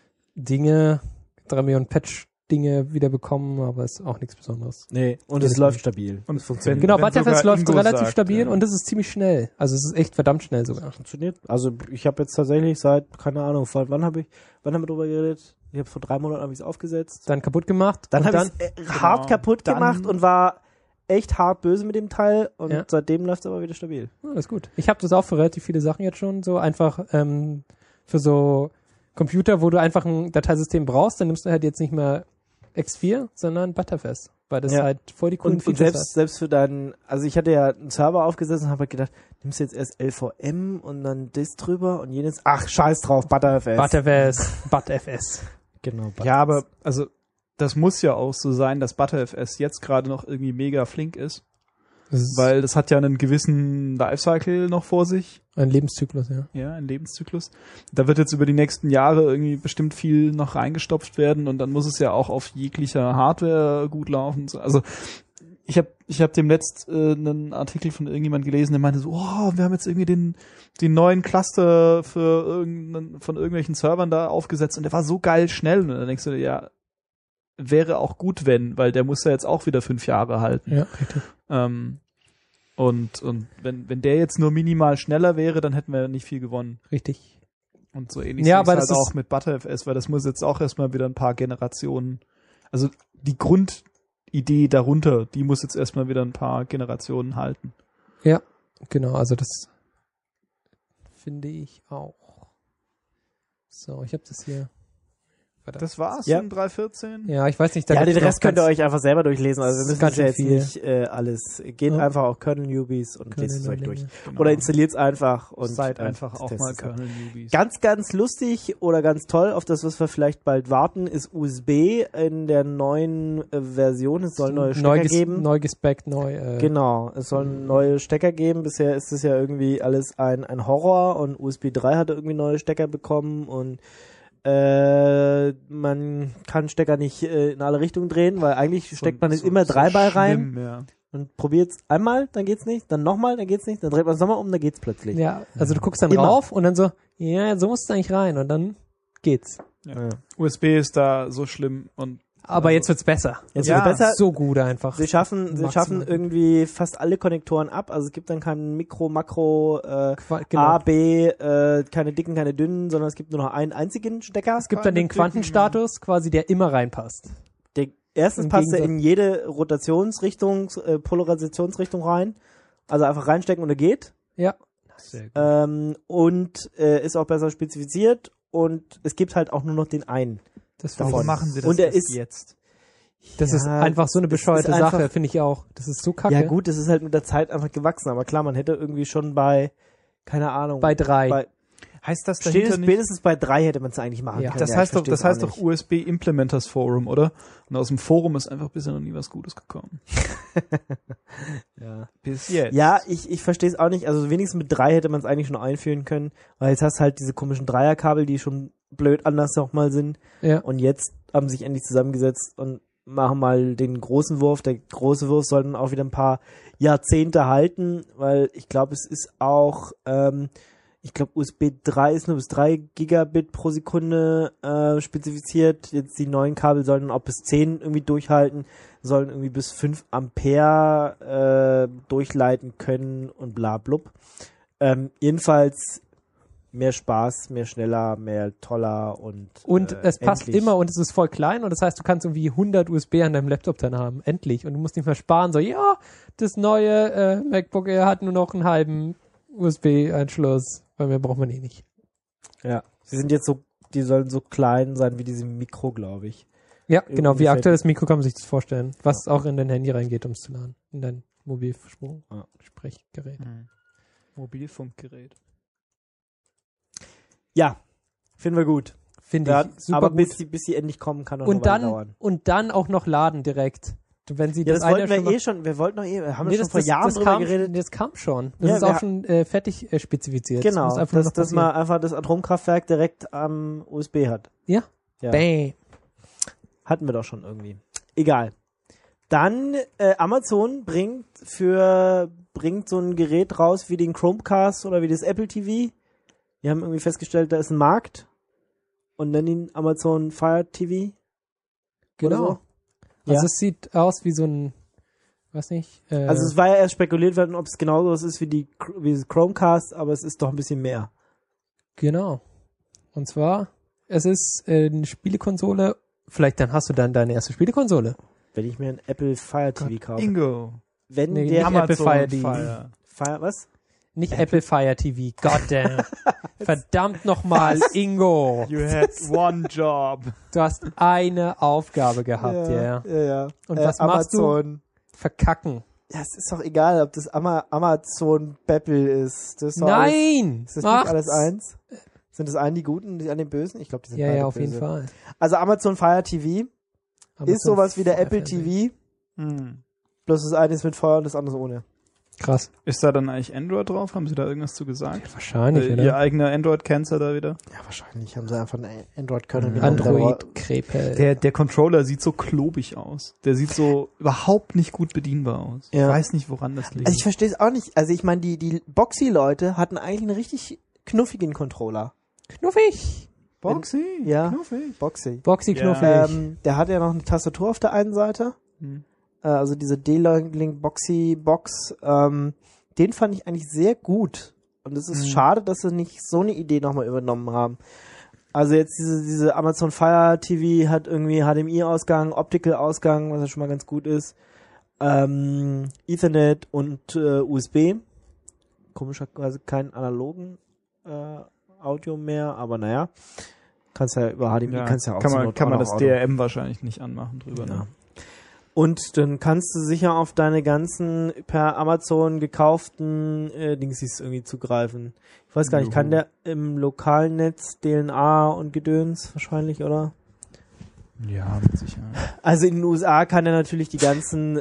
Speaker 4: Patch-Dinge wieder bekommen, aber ist auch nichts Besonderes.
Speaker 2: Nee, und es läuft stabil.
Speaker 3: Und
Speaker 2: es funktioniert.
Speaker 4: Genau, Butterfest läuft
Speaker 3: Ingo
Speaker 4: relativ
Speaker 3: sagt,
Speaker 4: stabil
Speaker 3: ja.
Speaker 4: und es ist ziemlich schnell. Also es ist echt verdammt schnell sogar.
Speaker 2: Funktioniert. Also ich habe jetzt tatsächlich seit, keine Ahnung, wann haben wir drüber geredet? Ich habe vor 3 Monaten es aufgesetzt.
Speaker 4: Dann kaputt gemacht.
Speaker 2: Dann habe ich es hart kaputt gemacht und war echt hart böse mit dem Teil und seitdem läuft es aber wieder stabil.
Speaker 4: Ja, das ist gut. Ich habe das auch für relativ viele Sachen jetzt schon so einfach für so Computer, wo du einfach ein Dateisystem brauchst, dann nimmst du halt jetzt nicht mehr X4, sondern Butterfest, weil das halt voll die coolen Features hat.
Speaker 2: Selbst für deinen, also ich hatte ja einen Server aufgesetzt und habe halt gedacht, nimmst du jetzt erst LVM und dann das drüber und jenes, ach scheiß drauf, Butterfest.
Speaker 4: Butterfest.
Speaker 2: Genau. Butterfest.
Speaker 3: Ja, aber also das muss ja auch so sein, dass Butterfs jetzt gerade noch irgendwie mega flink ist. Weil das hat ja einen gewissen Lifecycle noch vor sich.
Speaker 4: Ein Lebenszyklus, ja.
Speaker 3: Ja, ein Lebenszyklus. Da wird jetzt über die nächsten Jahre irgendwie bestimmt viel noch reingestopft werden und dann muss es ja auch auf jeglicher Hardware gut laufen. Also ich hab demnächst einen Artikel von irgendjemand gelesen, der meinte so, wir haben jetzt irgendwie den neuen Cluster von irgendwelchen Servern da aufgesetzt und der war so geil schnell. Und dann denkst du dir, ja, wäre auch gut, weil der muss ja jetzt auch wieder 5 Jahre halten.
Speaker 4: Ja, richtig.
Speaker 3: Und wenn der jetzt nur minimal schneller wäre, dann hätten wir nicht viel gewonnen.
Speaker 4: Richtig.
Speaker 3: Und so ähnlich
Speaker 4: ja,
Speaker 3: ist
Speaker 4: aber
Speaker 3: es halt auch mit Butterfs, weil das muss jetzt auch erstmal wieder ein paar Generationen, also die Grundidee darunter, die muss jetzt erstmal wieder ein paar Generationen halten.
Speaker 4: Ja, genau, also das finde ich auch. So, ich habe das hier.
Speaker 3: Das war's
Speaker 2: Ja.
Speaker 3: in 3.14?
Speaker 4: Ja, ich weiß nicht.
Speaker 2: Ja,
Speaker 4: gibt's
Speaker 2: den
Speaker 4: noch
Speaker 2: Rest könnt ihr euch einfach selber durchlesen. Also wir müssen
Speaker 4: ganz
Speaker 2: es ja
Speaker 4: schön
Speaker 2: jetzt
Speaker 4: viel.
Speaker 2: nicht alles. Geht einfach auch Kernel-Newbies und lest es euch durch.
Speaker 3: Genau.
Speaker 2: Oder installiert es einfach und
Speaker 3: seid einfach auch
Speaker 2: testet
Speaker 3: mal
Speaker 2: es ab.
Speaker 3: Kernel-Newbies.
Speaker 2: Ganz, ganz lustig oder ganz toll, auf das, was wir vielleicht bald warten, ist USB in der neuen Version. Es soll neue Stecker geben.
Speaker 4: Neu gespeckt,
Speaker 2: Genau, es soll neue Stecker geben. Bisher ist es ja irgendwie alles ein Horror und USB 3 hatte irgendwie neue Stecker bekommen und man kann Stecker nicht in alle Richtungen drehen, weil eigentlich steckt man immer 3 Ball rein
Speaker 3: Ja.
Speaker 2: und probiert es einmal, dann geht's nicht, dann nochmal, dann geht's nicht, dann dreht man es nochmal um, dann geht's plötzlich.
Speaker 4: Ja, also du guckst dann
Speaker 2: Immer.
Speaker 4: rauf und dann so, ja, so musst du eigentlich rein und dann geht's.
Speaker 3: Ja. USB ist da so schlimm und
Speaker 4: Aber jetzt wird's besser.
Speaker 2: Jetzt
Speaker 3: Ja,
Speaker 2: wird besser.
Speaker 4: So gut einfach.
Speaker 2: Sie schaffen
Speaker 4: Maximal.
Speaker 2: irgendwie fast alle Konnektoren ab. Also es gibt dann kein Mikro, Makro,
Speaker 4: Genau.
Speaker 2: A, B, keine dicken, keine dünnen, sondern es gibt nur noch einen einzigen Stecker.
Speaker 4: Es gibt dann den Quantenstatus, quasi, der immer reinpasst.
Speaker 2: Erstens
Speaker 4: Im
Speaker 2: passt er
Speaker 4: Gegensatz-
Speaker 2: in jede Rotationsrichtung, Polarisationsrichtung rein. Also einfach reinstecken und er geht.
Speaker 4: Ja.
Speaker 3: Sehr gut.
Speaker 2: Und ist auch besser spezifiziert. Und es gibt halt auch nur noch den einen.
Speaker 4: Das
Speaker 2: Davon.
Speaker 3: Warum machen sie das
Speaker 2: Und er
Speaker 3: erst
Speaker 2: ist-
Speaker 3: jetzt?
Speaker 4: Das ist
Speaker 2: Ja,
Speaker 4: einfach so eine
Speaker 2: es ist
Speaker 4: bescheuerte
Speaker 2: einfach-
Speaker 4: Sache, finde ich auch. Das ist so kacke.
Speaker 2: Ja gut, das ist halt mit der Zeit einfach gewachsen. Aber klar, man hätte irgendwie schon bei, keine Ahnung.
Speaker 4: Bei 3.
Speaker 2: Bei,
Speaker 3: Heißt das dahinter nicht?
Speaker 2: spätestens bei 3 hätte man es eigentlich machen
Speaker 4: Ja.
Speaker 2: können.
Speaker 3: Das
Speaker 2: Ja,
Speaker 3: heißt
Speaker 2: ich
Speaker 3: doch, das
Speaker 2: versteh's
Speaker 3: heißt
Speaker 2: auch
Speaker 3: doch USB Implementers Forum, oder? Und aus dem Forum ist einfach bisher noch nie was Gutes gekommen.
Speaker 2: Ja.
Speaker 3: Bis jetzt.
Speaker 2: Ja, ich verstehe es auch nicht. Also wenigstens mit 3 hätte man es eigentlich schon einführen können, weil jetzt hast du halt diese komischen Dreierkabel, die schon blöd anders nochmal sind.
Speaker 4: Ja.
Speaker 2: Und jetzt haben sie sich endlich zusammengesetzt und machen mal den großen Wurf. Der große Wurf soll dann auch wieder ein paar Jahrzehnte halten, weil ich glaube, es ist auch, ich glaube, USB 3 ist nur bis 3 Gigabit pro Sekunde spezifiziert. Jetzt die neuen Kabel sollen auch bis 10 irgendwie durchhalten, sollen irgendwie bis 5 Ampere durchleiten können und bla blub. Jedenfalls mehr Spaß, mehr schneller, mehr toller und
Speaker 4: Es passt
Speaker 2: endlich.
Speaker 4: immer und es ist voll klein und das heißt, du kannst irgendwie 100 USB an deinem Laptop dann haben. Endlich. Und du musst nicht mehr sparen. So, ja, das neue MacBook Air hat nur noch einen halben USB-Anschluss, weil mehr braucht man eh nicht.
Speaker 2: Ja, sie sind jetzt so, die sollen so klein sein wie diese Mikro, glaube ich.
Speaker 4: Ja, genau. Wie
Speaker 2: Ungefähr-
Speaker 4: aktuelles Mikro kann man sich das vorstellen. Was auch in dein Handy reingeht, um es zu laden. In dein Mobilsprechgerät.
Speaker 3: Mobilfunkgerät.
Speaker 2: Ja, finden wir gut.
Speaker 4: Finde
Speaker 2: Ja,
Speaker 4: ich super
Speaker 2: aber
Speaker 4: gut.
Speaker 2: bis sie endlich kommen, kann noch
Speaker 4: Und
Speaker 2: eine Weile
Speaker 4: dann,
Speaker 2: dauern.
Speaker 4: und dann auch noch laden direkt. Wenn sie
Speaker 2: Ja, das
Speaker 4: eine
Speaker 2: wollten wir
Speaker 4: schon mal-
Speaker 2: eh schon, wir wollten doch eh, haben wir
Speaker 4: Nee,
Speaker 2: schon vor Jahren drüber
Speaker 4: kam,
Speaker 2: geredet.
Speaker 4: Das kam schon. Das
Speaker 2: Ja,
Speaker 4: ist
Speaker 2: wir
Speaker 4: auch
Speaker 2: ha-
Speaker 4: schon fertig spezifiziert.
Speaker 2: Genau,
Speaker 4: muss einfach nur noch
Speaker 2: dass
Speaker 4: passieren.
Speaker 2: man einfach das Atomkraftwerk direkt am USB hat.
Speaker 4: Ja.
Speaker 2: Ja.
Speaker 4: Bang.
Speaker 2: Hatten wir doch schon irgendwie. Egal. Dann Amazon bringt so ein Gerät raus wie den Chromecast oder wie das Apple TV. Wir haben irgendwie festgestellt, da ist ein Markt und nennen ihn Amazon Fire TV.
Speaker 4: Genau.
Speaker 2: Oder so.
Speaker 4: Also
Speaker 2: Ja.
Speaker 4: es sieht aus wie so ein, weiß nicht.
Speaker 2: Also es war ja erst spekuliert worden, ob es genauso ist wie das Chromecast, aber es ist doch ein bisschen mehr.
Speaker 4: Genau. Und zwar, es ist eine Spielekonsole. Vielleicht dann hast du dann deine erste Spielekonsole.
Speaker 2: Wenn ich mir ein Apple Fire TV kaufe.
Speaker 3: Ingo.
Speaker 2: Wenn
Speaker 4: Nee,
Speaker 2: der
Speaker 4: nicht Apple Fire TV.
Speaker 2: Fire, was?
Speaker 4: Nicht Apple Fire TV. Goddamn. Verdammt nochmal, Ingo.
Speaker 3: You had one job.
Speaker 4: Du hast eine Aufgabe gehabt, ja.
Speaker 2: ja.
Speaker 4: Und was machst du?
Speaker 2: Amazon.
Speaker 4: Verkacken.
Speaker 2: Ja, es ist doch egal, ob das Amazon Beppel ist. Das ist doch
Speaker 4: Nein!
Speaker 2: Alles, ist das
Speaker 4: Mach's.
Speaker 2: nicht alles eins? Sind das einen die Guten und die anderen die Bösen? Ich glaube, die sind
Speaker 4: Ja,
Speaker 2: beide
Speaker 4: ja, auf
Speaker 2: böse.
Speaker 4: jeden Fall.
Speaker 2: Also Amazon Fire TV ist sowas wie der
Speaker 4: Fire
Speaker 2: Apple
Speaker 4: Fernsehen.
Speaker 2: TV, bloß das eine ist mit Feuer und das andere ohne.
Speaker 4: Krass.
Speaker 3: Ist da dann eigentlich Android drauf? Haben Sie da irgendwas zu gesagt?
Speaker 4: Wahrscheinlich,
Speaker 3: Ihr
Speaker 4: oder?
Speaker 3: eigener Android-Cancer da wieder?
Speaker 2: Ja, wahrscheinlich haben sie einfach einen Android-Kernel genommen.
Speaker 4: Android-Krepel.
Speaker 3: Der Controller sieht so klobig aus. Der sieht so überhaupt nicht gut bedienbar aus.
Speaker 2: Ja.
Speaker 3: Ich weiß nicht, woran das liegt.
Speaker 2: Also ich verstehe es auch nicht. Also ich meine, die Boxy-Leute hatten eigentlich einen richtig knuffigen Controller.
Speaker 4: Knuffig.
Speaker 3: Boxy?
Speaker 2: Ja.
Speaker 3: Knuffig.
Speaker 2: Boxy.
Speaker 4: Boxy
Speaker 3: Ja.
Speaker 4: knuffig.
Speaker 2: Der hat ja noch eine Tastatur auf der einen Seite.
Speaker 3: Hm.
Speaker 2: Also diese D-Link Boxy Box. Den fand ich eigentlich sehr gut. Und es ist schade, dass sie nicht so eine Idee nochmal übernommen haben. Also jetzt diese Amazon Fire TV hat irgendwie HDMI-Ausgang, Optical-Ausgang, was ja schon mal ganz gut ist. Ethernet und USB. Komischerweise keinen analogen Audio mehr, aber naja. Kannst ja über HDMI, kannst ja auch
Speaker 3: kann
Speaker 2: zur
Speaker 3: man,
Speaker 2: Not
Speaker 3: kann
Speaker 2: auch
Speaker 3: man
Speaker 2: noch
Speaker 3: das
Speaker 2: Auto.
Speaker 3: DRM wahrscheinlich nicht anmachen drüber.
Speaker 2: Ja.
Speaker 3: Ne?
Speaker 2: Und dann kannst du sicher auf deine ganzen per Amazon gekauften Dingsies irgendwie zugreifen. Ich weiß gar nicht, kann der im lokalen Netz DLNA und Gedöns wahrscheinlich, oder?
Speaker 3: Ja, mit Sicherheit.
Speaker 2: Also in den USA kann er natürlich die ganzen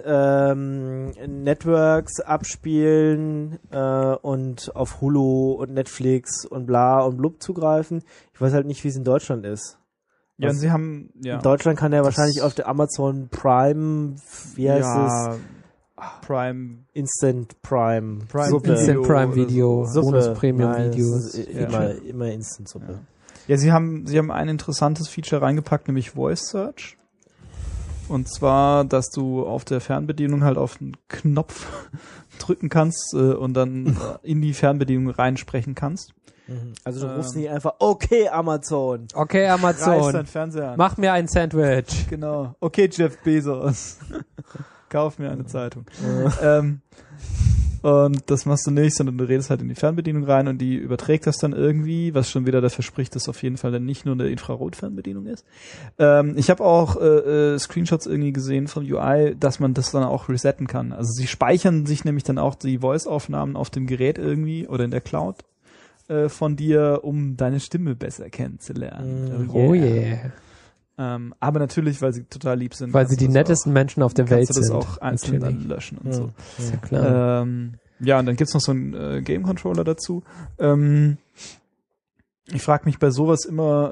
Speaker 2: Networks abspielen und auf Hulu und Netflix und bla und blub zugreifen. Ich weiß halt nicht, wie es in Deutschland ist.
Speaker 3: Ja, und sie haben, ja.
Speaker 2: In Deutschland kann er wahrscheinlich auf der Amazon Prime, wie heißt es?
Speaker 3: Prime.
Speaker 2: Instant Prime.
Speaker 3: Prime
Speaker 2: Suppe.
Speaker 4: Instant
Speaker 3: Video
Speaker 4: Prime
Speaker 3: oder
Speaker 4: Video,
Speaker 2: Suppe.
Speaker 4: Bonus-Premium-Videos.
Speaker 2: Nein, es ist
Speaker 3: Ja.
Speaker 2: immer Instant Suppe.
Speaker 3: Ja, sie haben ein interessantes Feature reingepackt, nämlich Voice Search. Und zwar, dass du auf der Fernbedienung halt auf einen Knopf drücken kannst und dann in die Fernbedienung reinsprechen kannst.
Speaker 2: Also du rufst nicht einfach, okay Amazon.
Speaker 4: Okay,
Speaker 3: Reißt
Speaker 4: Amazon,
Speaker 3: dein Fernseher an.
Speaker 4: mach mir ein Sandwich.
Speaker 3: Genau. Okay, Jeff Bezos. Kauf mir eine Zeitung. Und das machst du nicht, sondern du redest halt in die Fernbedienung rein und die überträgt das dann irgendwie, was schon wieder dafür spricht, dass auf jeden Fall dann nicht nur eine Infrarot-Fernbedienung ist. Ich habe auch Screenshots irgendwie gesehen vom UI, dass man das dann auch resetten kann. Also sie speichern sich nämlich dann auch die Voice-Aufnahmen auf dem Gerät irgendwie oder in der Cloud von dir, um deine Stimme besser kennenzulernen.
Speaker 4: Oh yeah.
Speaker 3: Aber natürlich, weil sie total lieb sind.
Speaker 4: Weil sie die nettesten Menschen auf der Welt
Speaker 3: sind. Kannst du das
Speaker 4: sind.
Speaker 3: auch einzeln
Speaker 4: Natürlich.
Speaker 3: dann löschen und so.
Speaker 4: Ist ja klar.
Speaker 3: Ja, und dann gibt's noch so einen Game-Controller dazu. Ich frage mich bei sowas immer,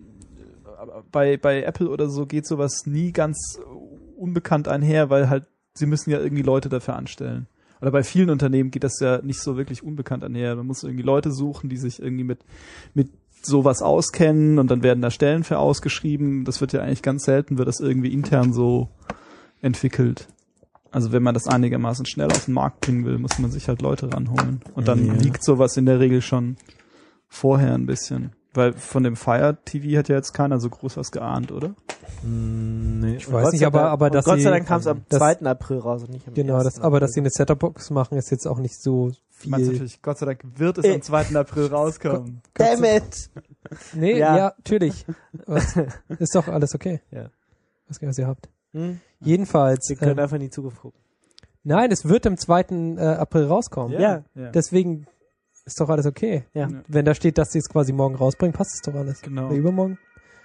Speaker 3: bei Apple oder so geht sowas nie ganz unbekannt einher, weil halt, sie müssen ja irgendwie Leute dafür anstellen. Oder bei vielen Unternehmen geht das ja nicht so wirklich unbekannt einher. Man muss irgendwie Leute suchen, die sich irgendwie mit sowas auskennen und dann werden da Stellen für ausgeschrieben. Das wird ja eigentlich ganz selten, wird das irgendwie intern so entwickelt. Also wenn man das einigermaßen schnell auf den Markt bringen will, muss man sich halt Leute ranholen. Und dann liegt sowas in der Regel schon vorher ein bisschen. Weil von dem Fire TV hat ja jetzt keiner so groß was geahnt, oder?
Speaker 2: Nee.
Speaker 4: Ich weiß nicht, aber dass
Speaker 2: Gott sei
Speaker 4: sie-
Speaker 2: Dank kam es am 2. April raus und nicht am
Speaker 4: Genau,
Speaker 2: 1.
Speaker 4: aber dass sie
Speaker 2: April.
Speaker 4: eine Setup-Box machen, ist jetzt auch nicht so
Speaker 3: Ich meine
Speaker 4: viel.
Speaker 3: natürlich, Gott sei Dank wird es am 2. April rauskommen.
Speaker 2: Damn it!
Speaker 4: Nee,
Speaker 2: Ja.
Speaker 4: ja, natürlich. Was, ist doch alles okay.
Speaker 2: Ja.
Speaker 4: Was ihr habt.
Speaker 2: Hm?
Speaker 4: Jedenfalls,
Speaker 2: Wir können einfach in die Zukunft gucken.
Speaker 4: nein, es wird am 2. April rauskommen.
Speaker 2: Ja.
Speaker 4: Deswegen ist doch alles okay.
Speaker 2: Ja.
Speaker 3: Ja.
Speaker 4: Wenn da steht, dass sie es quasi morgen rausbringen, passt es doch alles.
Speaker 3: Genau.
Speaker 4: Nee, übermorgen?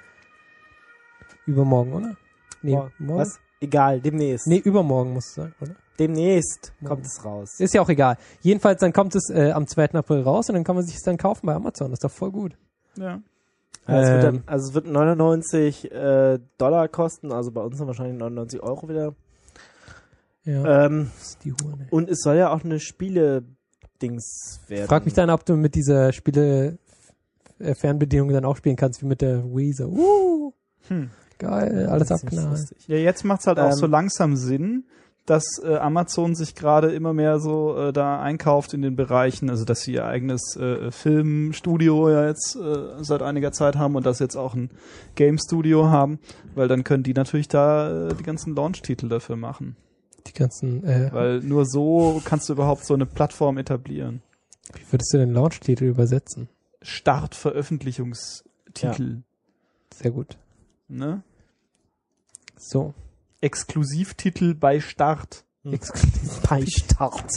Speaker 4: Übermorgen, oder? Nee, morgen?
Speaker 2: Was? Egal, demnächst.
Speaker 4: Nee, übermorgen muss es sein, oder?
Speaker 2: Demnächst
Speaker 4: Morgen.
Speaker 2: kommt es raus.
Speaker 4: Ist ja auch egal. Jedenfalls, dann kommt es am 2. April raus und dann kann man sich es dann kaufen bei Amazon. Das ist doch voll gut.
Speaker 3: Ja.
Speaker 2: Ja, es wird 99 Dollar kosten, also bei uns dann wahrscheinlich 99 Euro wieder.
Speaker 4: Ja, das ist die Hure, ne?
Speaker 2: Und es soll ja auch eine Spiele-Dings werden.
Speaker 4: Frag mich dann, ob du mit dieser Spiele-Fernbedienung dann auch spielen kannst, wie mit der Wii. So, geil, alles
Speaker 2: Das ist ziemlich
Speaker 4: abknallen.
Speaker 2: lustig.
Speaker 3: Ja, jetzt macht's halt auch so
Speaker 2: Ähm,
Speaker 3: langsam Sinn, dass Amazon sich gerade immer mehr so da einkauft in den Bereichen, also dass sie ihr eigenes Filmstudio ja jetzt seit einiger Zeit haben und das jetzt auch ein Game-Studio haben, weil dann können die natürlich da die ganzen Launch-Titel dafür machen.
Speaker 4: Die ganzen,
Speaker 3: Weil nur so kannst du überhaupt so eine Plattform etablieren.
Speaker 4: wie würdest du den Launch-Titel übersetzen?
Speaker 3: Startveröffentlichungstitel,
Speaker 4: Sehr gut.
Speaker 3: ne?
Speaker 4: So.
Speaker 3: Exklusivtitel bei Start.
Speaker 4: Exklusiv
Speaker 2: Bei Start.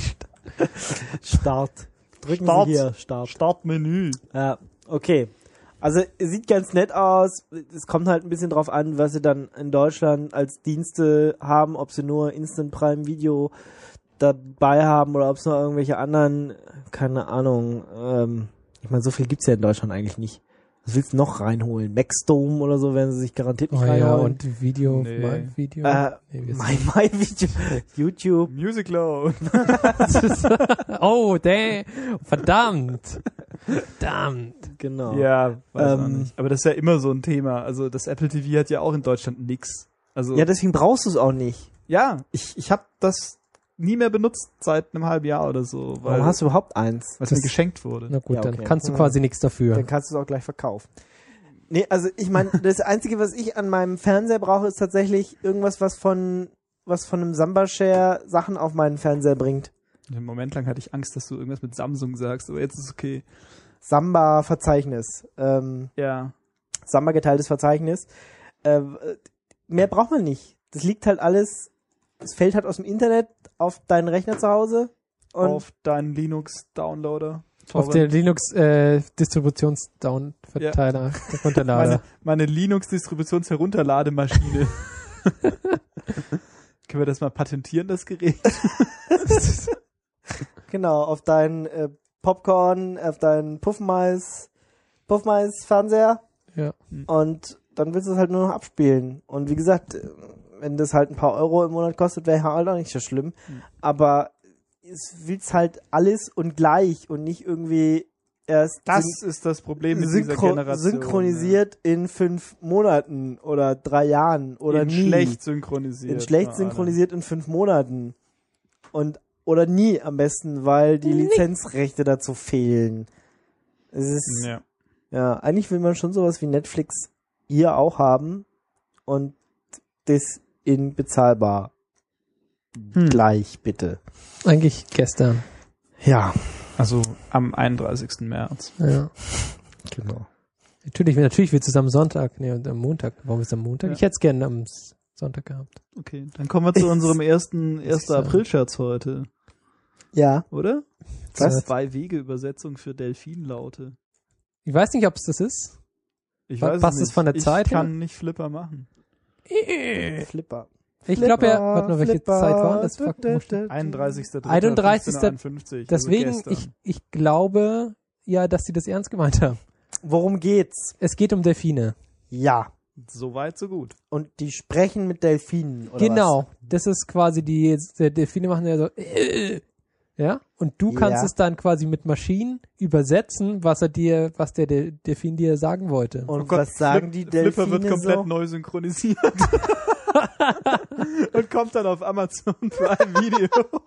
Speaker 2: Start. Drücken
Speaker 3: Start.
Speaker 2: Sie hier, Start.
Speaker 3: Startmenü.
Speaker 2: Ja, okay. Also es sieht ganz nett aus. Es kommt halt ein bisschen drauf an, was sie dann in Deutschland als Dienste haben, ob sie nur Instant Prime Video dabei haben oder ob es noch irgendwelche anderen, keine Ahnung. Ich meine, so viel gibt's ja in Deutschland eigentlich nicht. Was willst du noch reinholen? Maxdome oder so werden sie sich garantiert nicht
Speaker 4: Oh ja,
Speaker 2: reinholen.
Speaker 4: und Video,
Speaker 3: Nee.
Speaker 4: mein Video. Nee, wir
Speaker 2: My Video, YouTube.
Speaker 3: Music Load.
Speaker 4: oh, damn. Verdammt. Verdammt.
Speaker 2: Genau.
Speaker 3: Ja, weiß auch
Speaker 2: Ähm,
Speaker 3: nicht. Aber das ist ja immer so ein Thema. Also das Apple TV hat ja auch in Deutschland nix. Also
Speaker 2: Ja, deswegen brauchst du es auch nicht.
Speaker 3: ja, ich habe das nie mehr benutzt seit einem halben Jahr oder so, weil
Speaker 2: Warum hast du überhaupt eins?
Speaker 3: es mir geschenkt wurde.
Speaker 4: Na gut,
Speaker 2: Ja,
Speaker 4: dann
Speaker 2: okay.
Speaker 4: kannst du quasi nichts dafür.
Speaker 2: Dann kannst du es auch gleich verkaufen. Nee, also ich meine, das Einzige, was ich an meinem Fernseher brauche, ist tatsächlich irgendwas, was von einem Samba-Share Sachen auf meinen Fernseher bringt.
Speaker 3: Einen Moment lang hatte ich Angst, dass du irgendwas mit Samsung sagst, aber jetzt ist es okay.
Speaker 2: Samba-Verzeichnis.
Speaker 3: Ja.
Speaker 2: Samba geteiltes Verzeichnis. Mehr braucht man nicht. Das liegt halt alles, es fällt halt aus dem Internet auf deinen Rechner zu Hause. Und
Speaker 3: Auf deinen Linux-Downloader.
Speaker 4: Auf der Linux-Distributions-Down-Verteiler, der Runterlader.
Speaker 3: Meine Linux-Distributions-Herunterlademaschine. Können wir das mal patentieren, das Gerät?
Speaker 2: genau, auf deinen Popcorn, auf deinen Puffmais-Fernseher.
Speaker 4: Ja.
Speaker 2: Und dann willst du es halt nur noch abspielen. Und wie gesagt, wenn das halt ein paar Euro im Monat kostet, wäre halt auch nicht so schlimm. Aber es will's halt alles und gleich und nicht irgendwie erst
Speaker 3: Das ist das Problem mit dieser Generation.
Speaker 2: synchronisiert in 5 Monaten oder 3 Jahren oder
Speaker 3: in
Speaker 2: nie.
Speaker 3: schlecht synchronisiert.
Speaker 2: In schlecht synchronisiert in 5 Monaten. Oder nie am besten, weil die Lizenzrechte dazu fehlen. Es ist, ja, eigentlich will man schon sowas wie Netflix hier auch haben und das in bezahlbar. Gleich, bitte.
Speaker 4: Eigentlich gestern.
Speaker 2: Ja.
Speaker 3: Also am 31. März.
Speaker 4: Ja.
Speaker 2: Genau.
Speaker 4: Natürlich wird es am Sonntag, und am Montag. Warum ist es am Montag?
Speaker 3: Ja.
Speaker 4: Ich hätte es gerne am Sonntag gehabt.
Speaker 3: Okay, dann kommen wir zu unserem 1. April-Scherz heute.
Speaker 2: Ja.
Speaker 3: Oder?
Speaker 2: Was?
Speaker 3: 2-Wege-Übersetzung für Delfinlaute.
Speaker 4: Ich weiß nicht, ob es das ist.
Speaker 3: Ich
Speaker 4: Was-
Speaker 3: weiß
Speaker 4: passt
Speaker 3: es
Speaker 4: es
Speaker 3: nicht.
Speaker 4: von der Zeit
Speaker 3: Ich
Speaker 4: her?
Speaker 3: kann nicht Flipper machen.
Speaker 2: Flipper.
Speaker 4: Ich glaube ja, warte mal, welche Zeit war das?
Speaker 3: 31.3.1551.
Speaker 4: Deswegen,
Speaker 3: also gestern.
Speaker 4: ich glaube ja, dass sie das ernst gemeint haben.
Speaker 2: Worum geht's?
Speaker 4: Es geht um Delfine.
Speaker 2: Ja.
Speaker 3: So weit, so gut.
Speaker 2: Und die sprechen mit Delfinen, oder
Speaker 4: Genau. Das ist quasi die Delfine machen ja so, ja? Und du kannst
Speaker 2: Ja.
Speaker 4: es dann quasi mit Maschinen übersetzen, was der Delfin dir sagen wollte.
Speaker 2: was? Und
Speaker 3: Oh Gott,
Speaker 2: was sagen die Delfine
Speaker 3: Flipper wird komplett
Speaker 2: so?
Speaker 3: neu synchronisiert. Und kommt dann auf Amazon Prime Video.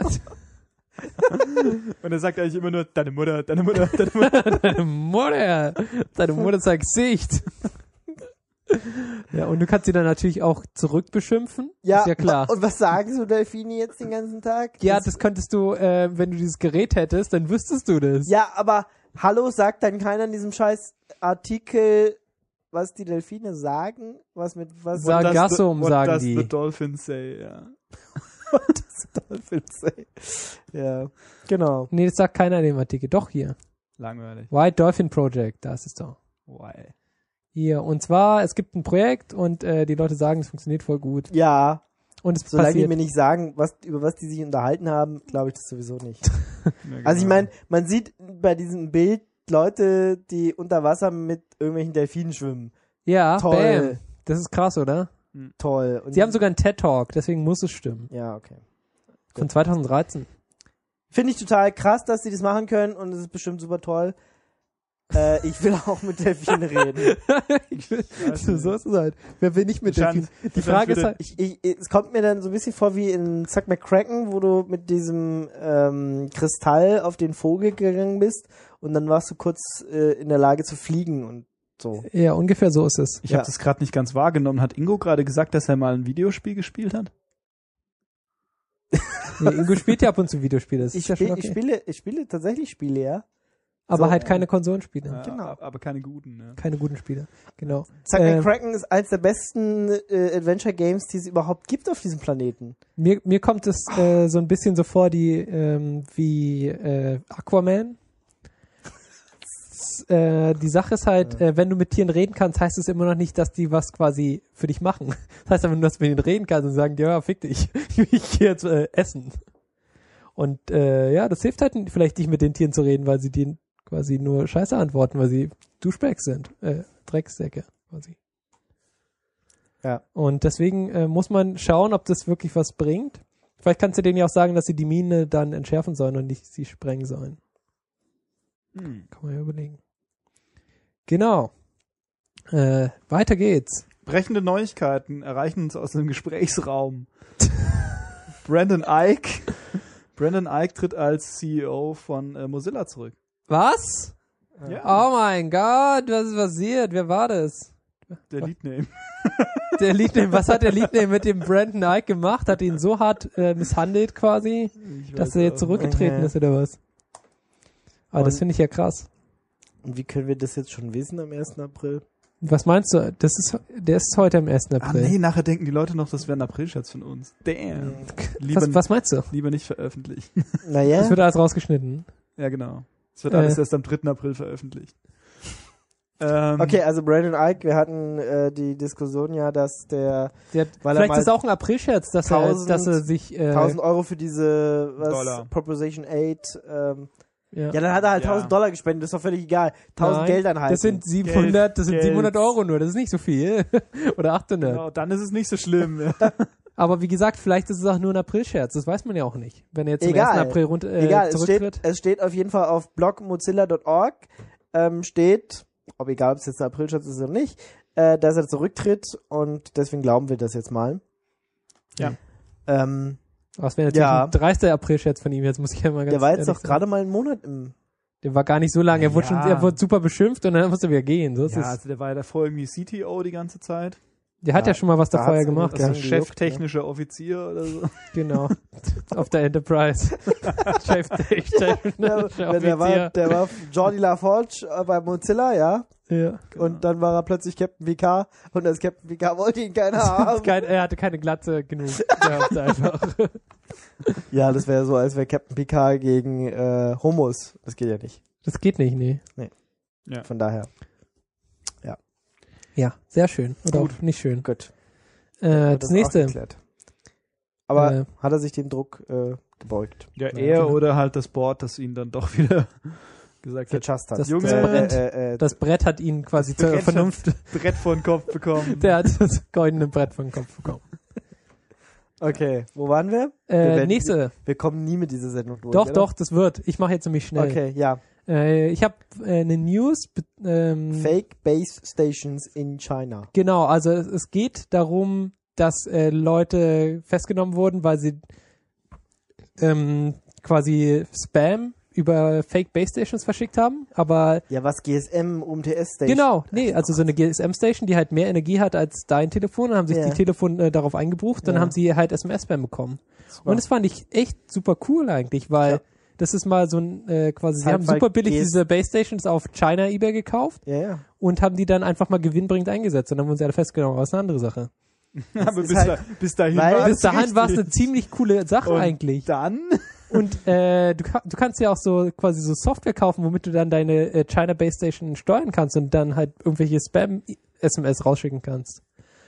Speaker 3: Und er sagt eigentlich immer nur, deine Mutter, deine Mutter, deine Mutter.
Speaker 4: Deine Mutter zeigt Gesicht. Ja, und du kannst sie dann natürlich auch zurückbeschimpfen.
Speaker 2: Ja,
Speaker 4: ist ja klar.
Speaker 2: Und was sagen so Delfine jetzt den ganzen Tag?
Speaker 4: Ja, das könntest du, wenn du dieses Gerät hättest, dann wüsstest du das.
Speaker 2: Ja, aber hallo, sagt dann keiner in diesem scheiß Artikel, was die Delfine sagen? Was mit was?
Speaker 4: Sag- Sargassum,
Speaker 3: What
Speaker 4: sagen
Speaker 3: does
Speaker 4: die.
Speaker 3: the dolphin say, ja.
Speaker 2: Dolphins say. Ja, genau.
Speaker 4: Nee, das sagt keiner in dem Artikel. Doch hier.
Speaker 3: Langweilig.
Speaker 4: White Dolphin Project, da ist es doch.
Speaker 3: Why?
Speaker 4: Hier. Und zwar, es gibt ein Projekt und die Leute sagen, es funktioniert voll gut.
Speaker 2: Ja,
Speaker 4: Und es
Speaker 2: solange die
Speaker 4: passiert.
Speaker 2: mir nicht sagen, über was die sich unterhalten haben, glaube ich das sowieso nicht.
Speaker 3: Ja,
Speaker 2: Also ich
Speaker 3: genau.
Speaker 2: meine, man sieht bei diesem Bild Leute, die unter Wasser mit irgendwelchen Delfinen schwimmen.
Speaker 4: Ja,
Speaker 2: Toll.
Speaker 4: bam. Das ist krass, oder?
Speaker 2: Toll. Und
Speaker 4: Sie haben sogar einen TED-Talk, deswegen muss es stimmen.
Speaker 2: ja, okay.
Speaker 4: Von 2013.
Speaker 2: Finde ich total krass, dass sie das machen können und es ist bestimmt super toll. Ich will auch mit Delfinen reden.
Speaker 4: So ist es halt. Wer will nicht mit
Speaker 3: Wahrscheinlich-
Speaker 4: Delfinen? Die Frage ist halt,
Speaker 2: Es kommt mir dann so ein bisschen vor wie in Zack McCracken, wo du mit diesem Kristall auf den Vogel gegangen bist und dann warst du kurz in der Lage zu fliegen und so.
Speaker 4: ja, ungefähr so ist es.
Speaker 3: Ich
Speaker 2: Ja.
Speaker 3: habe das gerade nicht ganz wahrgenommen. Hat Ingo gerade gesagt, dass er mal ein Videospiel gespielt hat?
Speaker 4: Nee, Ingo spielt ja ab und zu Videospiele, das ist
Speaker 2: Ich
Speaker 4: ja schon okay.
Speaker 2: spiele tatsächlich Spiele, ja.
Speaker 4: Aber
Speaker 2: so,
Speaker 4: halt keine Konsolenspiele.
Speaker 3: Ja,
Speaker 2: Genau.
Speaker 3: Aber keine guten. Ne?
Speaker 4: Keine guten Spiele. Genau.
Speaker 2: Zack McCracken ist eins der besten Adventure-Games, die es überhaupt gibt auf diesem Planeten.
Speaker 4: Mir kommt es so ein bisschen so vor, wie Aquaman. Die Sache ist halt, wenn du mit Tieren reden kannst, heißt es immer noch nicht, dass die was quasi für dich machen. Das heißt, wenn du das mit ihnen reden kannst und sagen, ja, fick dich, ich gehe jetzt essen. Und ja, das hilft halt vielleicht nicht mit den Tieren zu reden, weil sie dir quasi nur Scheiße antworten, weil sie Duschbacks sind. Drecksäcke quasi.
Speaker 2: Ja.
Speaker 4: Und deswegen muss man schauen, ob das wirklich was bringt. Vielleicht kannst du denen ja auch sagen, dass sie die Mine dann entschärfen sollen und nicht sie sprengen sollen. Kann man ja überlegen. Genau. Weiter geht's.
Speaker 3: Brechende Neuigkeiten erreichen uns aus dem Gesprächsraum. Brandon Ike tritt als CEO von Mozilla zurück.
Speaker 4: Was?
Speaker 3: Ja,
Speaker 4: Oh mein Gott, was ist passiert? Wer war das?
Speaker 3: der Leadname.
Speaker 4: Der Leadname, was hat der Leadname mit dem Brandon Ike gemacht? Hat ihn so hart misshandelt quasi, dass er jetzt zurückgetreten ist oder was? Aber das finde ich ja krass.
Speaker 2: Und wie können wir das jetzt schon wissen am 1. April?
Speaker 4: Was meinst du? Der ist heute am 1.
Speaker 3: Ah
Speaker 4: April.
Speaker 3: nee, nachher denken die Leute noch, das wäre ein Aprilscherz von uns. Damn. Lieber,
Speaker 4: Was meinst du?
Speaker 3: lieber nicht veröffentlichen.
Speaker 2: Naja.
Speaker 4: Das wird alles rausgeschnitten.
Speaker 3: Ja, genau. Es wird alles erst am 3. April veröffentlicht.
Speaker 2: Okay, also Brandon Ike, wir hatten die Diskussion ja, dass weil er
Speaker 4: Vielleicht
Speaker 2: mal
Speaker 4: ist es auch ein Aprilscherz, dass er sich
Speaker 2: 1000 Euro für diese
Speaker 3: Dollar.
Speaker 2: Proposition 8
Speaker 4: ja.
Speaker 2: ja, dann hat er halt
Speaker 3: Ja.
Speaker 2: 1000 Dollar gespendet, das ist doch völlig egal. 1000
Speaker 4: Nein,
Speaker 2: Geldeinheiten.
Speaker 4: Das sind 700,
Speaker 3: Geld.
Speaker 4: Euro nur, das ist nicht so viel. Oder 800.
Speaker 3: Genau, dann ist es nicht so schlimm. Ja.
Speaker 4: Aber wie gesagt, vielleicht ist es auch nur ein April-Scherz. Das weiß man ja auch nicht. Wenn er jetzt
Speaker 2: Egal.
Speaker 4: am 1. April
Speaker 2: Egal,
Speaker 4: zurücktritt.
Speaker 2: es steht auf jeden Fall auf blog.mozilla.org, steht, ob es jetzt ein April-Scherz ist oder nicht, dass er zurücktritt und deswegen glauben wir das jetzt mal.
Speaker 3: Ja.
Speaker 4: Das wäre natürlich ein dreister April-Scherz von ihm. Jetzt muss ich ja mal ganz
Speaker 2: der war jetzt
Speaker 4: ehrlich
Speaker 2: doch gerade mal einen Monat im...
Speaker 4: Der war gar nicht so lange. Er
Speaker 3: Ja.
Speaker 4: wurde super beschimpft und dann musste er wieder gehen. So ist
Speaker 3: Ja,
Speaker 4: es.
Speaker 3: also der war ja davor irgendwie CTO die ganze Zeit.
Speaker 4: Der hat ja schon mal was da
Speaker 2: da
Speaker 4: vorher
Speaker 2: hat's
Speaker 4: gemacht.
Speaker 2: Das
Speaker 3: Also
Speaker 2: haben die gejuckt,
Speaker 3: cheftechnischer Offizier oder so.
Speaker 4: Genau. Auf der Enterprise.
Speaker 2: Der war Jordi LaForge bei Mozilla, ja.
Speaker 4: Ja.
Speaker 2: Und dann war er plötzlich Captain Picard und als Captain Picard wollte ihn keiner haben.
Speaker 4: Er hatte keine Glatze genug. gehabt einfach.
Speaker 2: Ja, das wäre so, als wäre Captain Picard gegen Homos. Das geht ja nicht.
Speaker 4: Das geht nicht, nee.
Speaker 3: Ja.
Speaker 2: Von daher.
Speaker 4: Ja, sehr schön. Oder
Speaker 2: Gut.
Speaker 4: auch nicht schön.
Speaker 2: Gut.
Speaker 4: Das nächste.
Speaker 2: auch geklärt. Aber hat er sich dem Druck gebeugt?
Speaker 3: Ja,
Speaker 4: Ja,
Speaker 3: er
Speaker 4: genau.
Speaker 3: oder halt das Board, das ihn dann doch wieder gesagt hat,
Speaker 2: Gechast hat.
Speaker 4: Das
Speaker 3: Junge,
Speaker 4: Das Brett hat ihn quasi zur
Speaker 3: Brett
Speaker 4: Vernunft.
Speaker 3: Brett vor den Kopf bekommen.
Speaker 4: Der hat das goldene Brett von den Kopf bekommen.
Speaker 2: Okay, wo waren wir? werden-
Speaker 4: Nächste.
Speaker 2: Wir kommen nie mit dieser Sendung durch.
Speaker 4: Doch,
Speaker 2: oder?
Speaker 4: doch, das wird. Ich mache jetzt nämlich schnell.
Speaker 2: Okay, ja.
Speaker 4: Ich habe eine News.
Speaker 2: Fake Base Stations in China.
Speaker 4: Genau, also es geht darum, dass Leute festgenommen wurden, weil sie quasi Spam über Fake Base Stations verschickt haben, aber
Speaker 2: Ja, was GSM, UMTS Station.
Speaker 4: genau, nee, also so eine GSM-Station, die halt mehr Energie hat als dein Telefon, dann haben sich
Speaker 2: Ja.
Speaker 4: die Telefone darauf eingebucht, dann
Speaker 2: Ja.
Speaker 4: haben sie halt SMS-Spam bekommen.
Speaker 2: Super.
Speaker 4: Und das fand ich echt super cool eigentlich, weil
Speaker 2: Ja.
Speaker 4: das ist mal so ein quasi, sie
Speaker 2: Halt,
Speaker 4: haben
Speaker 2: weil
Speaker 4: super billig
Speaker 2: GS
Speaker 4: diese Base Stations auf China eBay gekauft
Speaker 2: Ja, ja.
Speaker 4: und haben die dann einfach mal gewinnbringend eingesetzt und dann wurden sie alle festgenommen, aber das ist eine andere Sache.
Speaker 3: Aber
Speaker 2: ist halt-
Speaker 3: bis dahin
Speaker 2: weil-
Speaker 3: war
Speaker 4: Bis
Speaker 3: es
Speaker 4: dahin war es
Speaker 3: richtig.
Speaker 4: eine ziemlich coole Sache
Speaker 3: Und
Speaker 4: eigentlich.
Speaker 3: Dann?
Speaker 4: Und du kannst ja auch so quasi so Software kaufen, womit du dann deine China Base Station steuern kannst und dann halt irgendwelche Spam-SMS rausschicken kannst.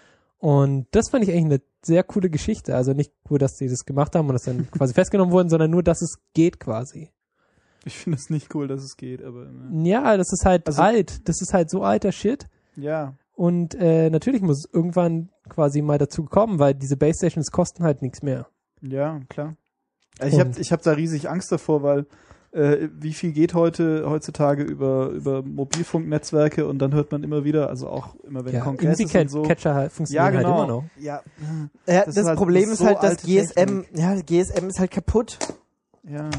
Speaker 4: Und das fand ich eigentlich eine sehr coole Geschichte. Also nicht nur, dass die das gemacht haben und das dann quasi festgenommen wurden, sondern nur, dass es geht quasi.
Speaker 3: Ich finde es nicht cool, dass es geht, aber
Speaker 4: Ja, das ist halt
Speaker 3: Also-
Speaker 4: alt. Das ist halt so alter Shit.
Speaker 3: ja.
Speaker 4: Und natürlich muss es irgendwann quasi mal dazu kommen, weil diese Base Stations kosten halt nichts mehr.
Speaker 3: Ja, klar. Ich hab da riesig Angst davor, weil wie viel geht heutzutage über Mobilfunknetzwerke und dann hört man immer wieder, also auch immer wenn
Speaker 4: Ja,
Speaker 3: Kongress ist und so.
Speaker 4: Catcher halt funktionieren
Speaker 3: Ja, genau.
Speaker 4: halt immer noch.
Speaker 2: Ja.
Speaker 3: Das
Speaker 2: Das,
Speaker 3: ist halt
Speaker 2: Problem ist
Speaker 3: so
Speaker 2: halt, dass
Speaker 3: alte
Speaker 2: GSM, GSM ist halt kaputt.
Speaker 3: Ja,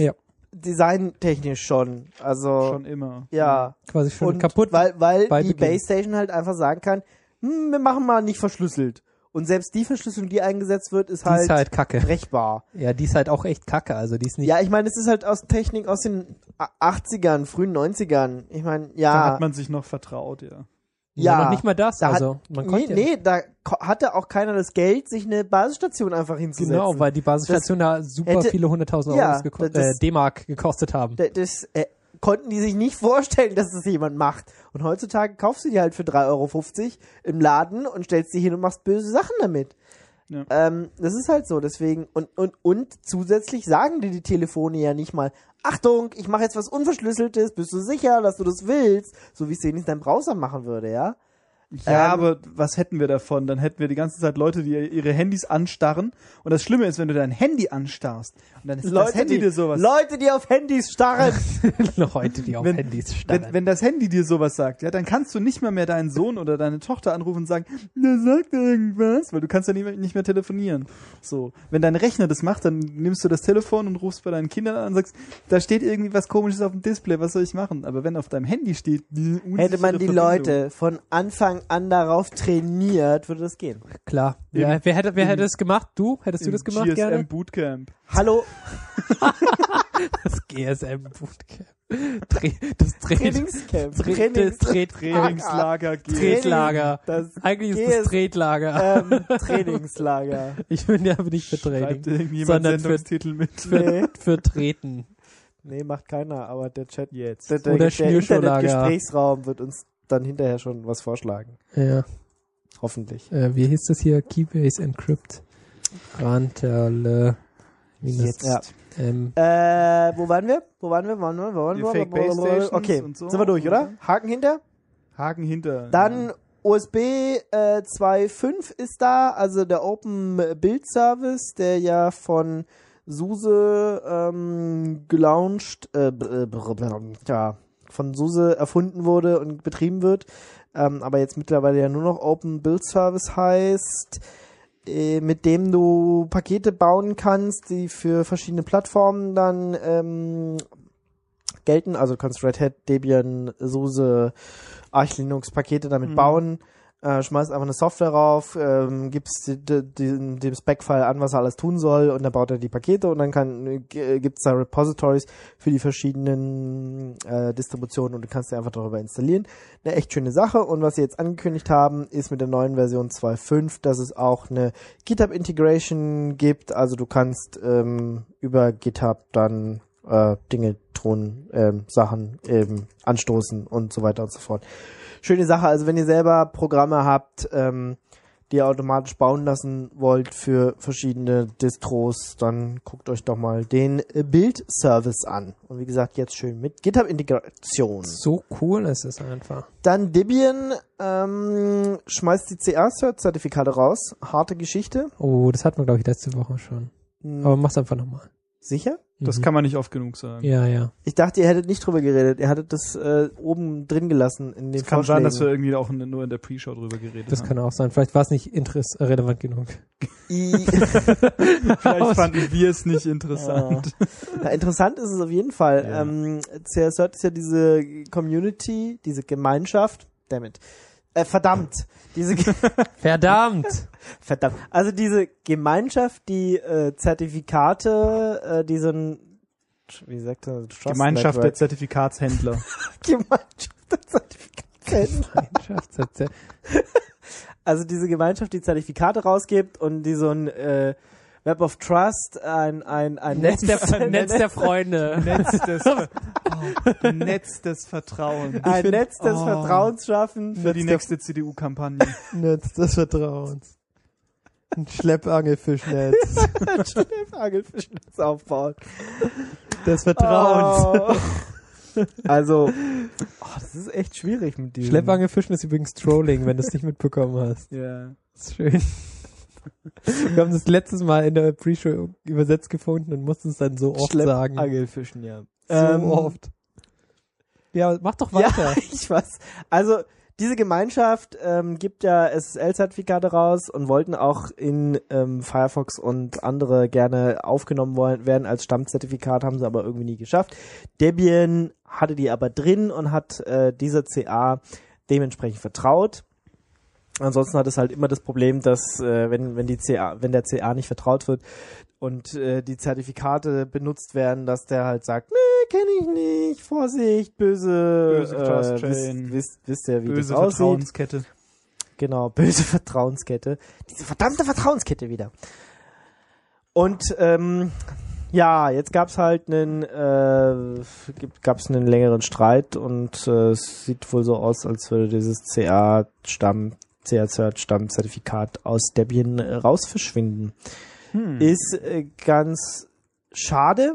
Speaker 2: Designtechnisch schon. Also,
Speaker 3: schon immer.
Speaker 2: ja.
Speaker 4: Quasi schon
Speaker 2: Und
Speaker 4: kaputt.
Speaker 2: weil
Speaker 4: bei
Speaker 2: die
Speaker 4: Beginn.
Speaker 2: Base Station halt einfach sagen kann, wir machen mal nicht verschlüsselt. Und selbst die Verschlüsselung, die eingesetzt wird, ist
Speaker 4: Die
Speaker 2: halt,
Speaker 4: ist halt kacke.
Speaker 2: brechbar.
Speaker 4: Ja, die ist halt auch echt kacke. Also die ist nicht.
Speaker 2: Ja, ich meine, es ist halt aus Technik aus den 80ern, frühen 90ern. Ich meine,
Speaker 3: Da
Speaker 2: ja.
Speaker 3: hat man sich noch vertraut, ja.
Speaker 2: Ja.
Speaker 4: noch nicht mal das.
Speaker 2: Da hat-
Speaker 4: Also man konnte
Speaker 2: Nee, da hatte auch keiner das Geld, sich eine Basisstation einfach hinzusetzen.
Speaker 4: genau, weil die Basisstation da super
Speaker 2: hätte-
Speaker 4: viele 100.000
Speaker 2: Ja,
Speaker 4: Euro
Speaker 2: das-
Speaker 4: D-Mark gekostet haben.
Speaker 2: Das konnten die sich nicht vorstellen, dass das jemand macht. Und heutzutage kaufst du die halt für 3,50 € im Laden und stellst die hin und machst böse Sachen damit.
Speaker 3: Ja.
Speaker 2: Das ist halt so, deswegen, und zusätzlich sagen dir die Telefone ja nicht mal, Achtung, ich mache jetzt was Unverschlüsseltes, bist du sicher, dass du das willst? So wie es wenigstens dein Browser machen würde, ja?
Speaker 3: Ja, aber was hätten wir davon? Dann hätten wir die ganze Zeit Leute, die ihre Handys anstarren. Und das Schlimme ist, wenn du dein Handy anstarrst und dann ist das Handy dir sowas.
Speaker 2: Leute, die auf Handys starren.
Speaker 4: Leute, die auf
Speaker 3: Wenn-
Speaker 4: Handys starren.
Speaker 3: Wenn das Handy dir sowas sagt, ja, dann kannst du nicht mehr deinen Sohn oder deine Tochter anrufen und sagen, der sagt irgendwas, weil du kannst ja nicht mehr telefonieren. So, wenn dein Rechner das macht, dann nimmst du das Telefon und rufst bei deinen Kindern an und sagst, da steht irgendwie was Komisches auf dem Display, was soll ich machen? Aber wenn auf deinem Handy steht,
Speaker 2: Hätte man die Leute von Anfang an darauf trainiert, würde das gehen.
Speaker 4: Klar. Ja, wer hätte es gemacht? Du? Hättest du das gemacht
Speaker 3: GSM
Speaker 4: gerne?
Speaker 3: Bootcamp.
Speaker 2: Hallo,
Speaker 4: Das GSM Bootcamp. Das
Speaker 2: Trainingscamp.
Speaker 3: Trainingslager,
Speaker 4: Tretlager.
Speaker 2: Das
Speaker 4: Eigentlich ist das Tretlager.
Speaker 2: Trainingslager.
Speaker 4: Ich bin ja nicht für
Speaker 3: Schreibt
Speaker 4: Training,
Speaker 3: irgendjemand
Speaker 4: sondern
Speaker 3: Sendungstitel mit.
Speaker 2: Nee.
Speaker 4: für Treten.
Speaker 2: Nee, macht keiner, aber der Chat
Speaker 3: Jetzt.
Speaker 2: der
Speaker 4: Oder Schnürschuhlager.
Speaker 2: Internetgesprächsraum wird uns dann hinterher schon was vorschlagen.
Speaker 4: Ja.
Speaker 2: Hoffentlich.
Speaker 4: Wie hieß das hier? Keybase Encrypt. Ranterle.
Speaker 3: Jetzt.
Speaker 2: Ja. Wo waren wir? Wo waren wir?
Speaker 3: Die Fake Base Stations
Speaker 2: Okay,
Speaker 3: und so.
Speaker 2: sind wir durch, oder? Haken hinter?
Speaker 3: Haken hinter.
Speaker 2: Dann USB 2.5 ist da, also der Open Build Service, der ja von SUSE gelauncht, von SUSE erfunden wurde und betrieben wird, aber jetzt mittlerweile ja nur noch Open Build Service heißt, mit dem du Pakete bauen kannst, die für verschiedene Plattformen dann gelten. Also du kannst Red Hat, Debian, SUSE, Arch Linux Pakete damit bauen, schmeißt einfach eine Software rauf, gibst dem Spec-File an, was er alles tun soll, und dann baut er die Pakete, und dann gibt's da Repositories für die verschiedenen Distributionen, und du kannst die einfach darüber installieren. Eine echt schöne Sache. Und was sie jetzt angekündigt haben, ist mit der neuen Version 2.5, dass es auch eine GitHub-Integration gibt. Also du kannst über GitHub dann Dinge tun, Sachen anstoßen und so weiter und so fort. Schöne Sache, also wenn ihr selber Programme habt, die ihr automatisch bauen lassen wollt für verschiedene Distros, dann guckt euch doch mal den Build-Service an. Und wie gesagt, jetzt schön mit GitHub-Integration.
Speaker 4: So cool ist es einfach.
Speaker 2: Dann Debian schmeißt die CA-Cert-Zertifikate raus. Harte Geschichte.
Speaker 4: Oh, das hatten wir, glaube ich, letzte Woche schon. Aber mach's einfach nochmal.
Speaker 2: Sicher?
Speaker 3: Das kann man nicht oft genug sagen.
Speaker 4: Ja, ja.
Speaker 2: Ich dachte, ihr hättet nicht drüber geredet. Ihr hattet das oben drin gelassen in den
Speaker 3: Es kann
Speaker 2: Vorschlägen.
Speaker 3: sein, dass wir irgendwie auch nur in der Pre-Show drüber geredet
Speaker 4: Das
Speaker 3: haben.
Speaker 4: kann auch sein. Vielleicht war es nicht relevant genug.
Speaker 3: Vielleicht fanden wir es nicht interessant.
Speaker 2: Ja, interessant ist es auf jeden Fall.
Speaker 3: Ja.
Speaker 2: CSRT ist ja diese Community, diese Gemeinschaft. Dammit. Verdammt.
Speaker 4: Verdammt!
Speaker 2: Verdammt. Also diese Gemeinschaft, die Zertifikate, wie sagt er?
Speaker 3: Gemeinschaft der Zertifikatshändler.
Speaker 2: Gemeinschaft der Zertifikatshändler.
Speaker 4: Gemeinschaft.
Speaker 2: Also diese Gemeinschaft, die Zertifikate rausgibt und die so ein Web of Trust, ein
Speaker 4: Netz der Freunde.
Speaker 3: Netz des Vertrauens.
Speaker 2: ein Netz des Vertrauens schaffen.
Speaker 3: Für die nächste CDU-Kampagne.
Speaker 4: Netz des Vertrauens. Ein Schleppangelfischnetz.
Speaker 2: Schleppangelfischnetz aufbauen.
Speaker 4: Des Vertrauens.
Speaker 2: Also, das ist echt schwierig mit diesem.
Speaker 4: Schleppangelfischen ist übrigens Trolling, wenn du es nicht mitbekommen hast.
Speaker 3: Ja.
Speaker 4: Das ist schön. Wir haben das letztes Mal in der Pre-Show übersetzt gefunden und mussten es dann so oft sagen.
Speaker 2: Schleppangelfischen, ja.
Speaker 4: So oft. Ja, mach doch weiter.
Speaker 2: Ja, ich weiß. Also, diese Gemeinschaft gibt ja SSL-Zertifikate raus und wollten auch in Firefox und andere gerne aufgenommen werden als Stammzertifikat, haben sie aber irgendwie nie geschafft. Debian hatte die aber drin und hat dieser CA dementsprechend vertraut. Ansonsten hat es halt immer das Problem, dass wenn der CA nicht vertraut wird und die Zertifikate benutzt werden, dass der halt sagt, nee, kenne ich nicht, Vorsicht, böse
Speaker 3: Trust Chain.
Speaker 2: Wisst ihr, wie
Speaker 3: Böse
Speaker 2: das aussieht?
Speaker 3: Vertrauenskette.
Speaker 2: Genau, böse Vertrauenskette. Diese verdammte Vertrauenskette wieder. Und ja, jetzt gab's halt einen längeren Streit und es sieht wohl so aus, als würde dieses CA-Cert-Stammzertifikat aus Debian raus verschwinden. Ist ganz schade,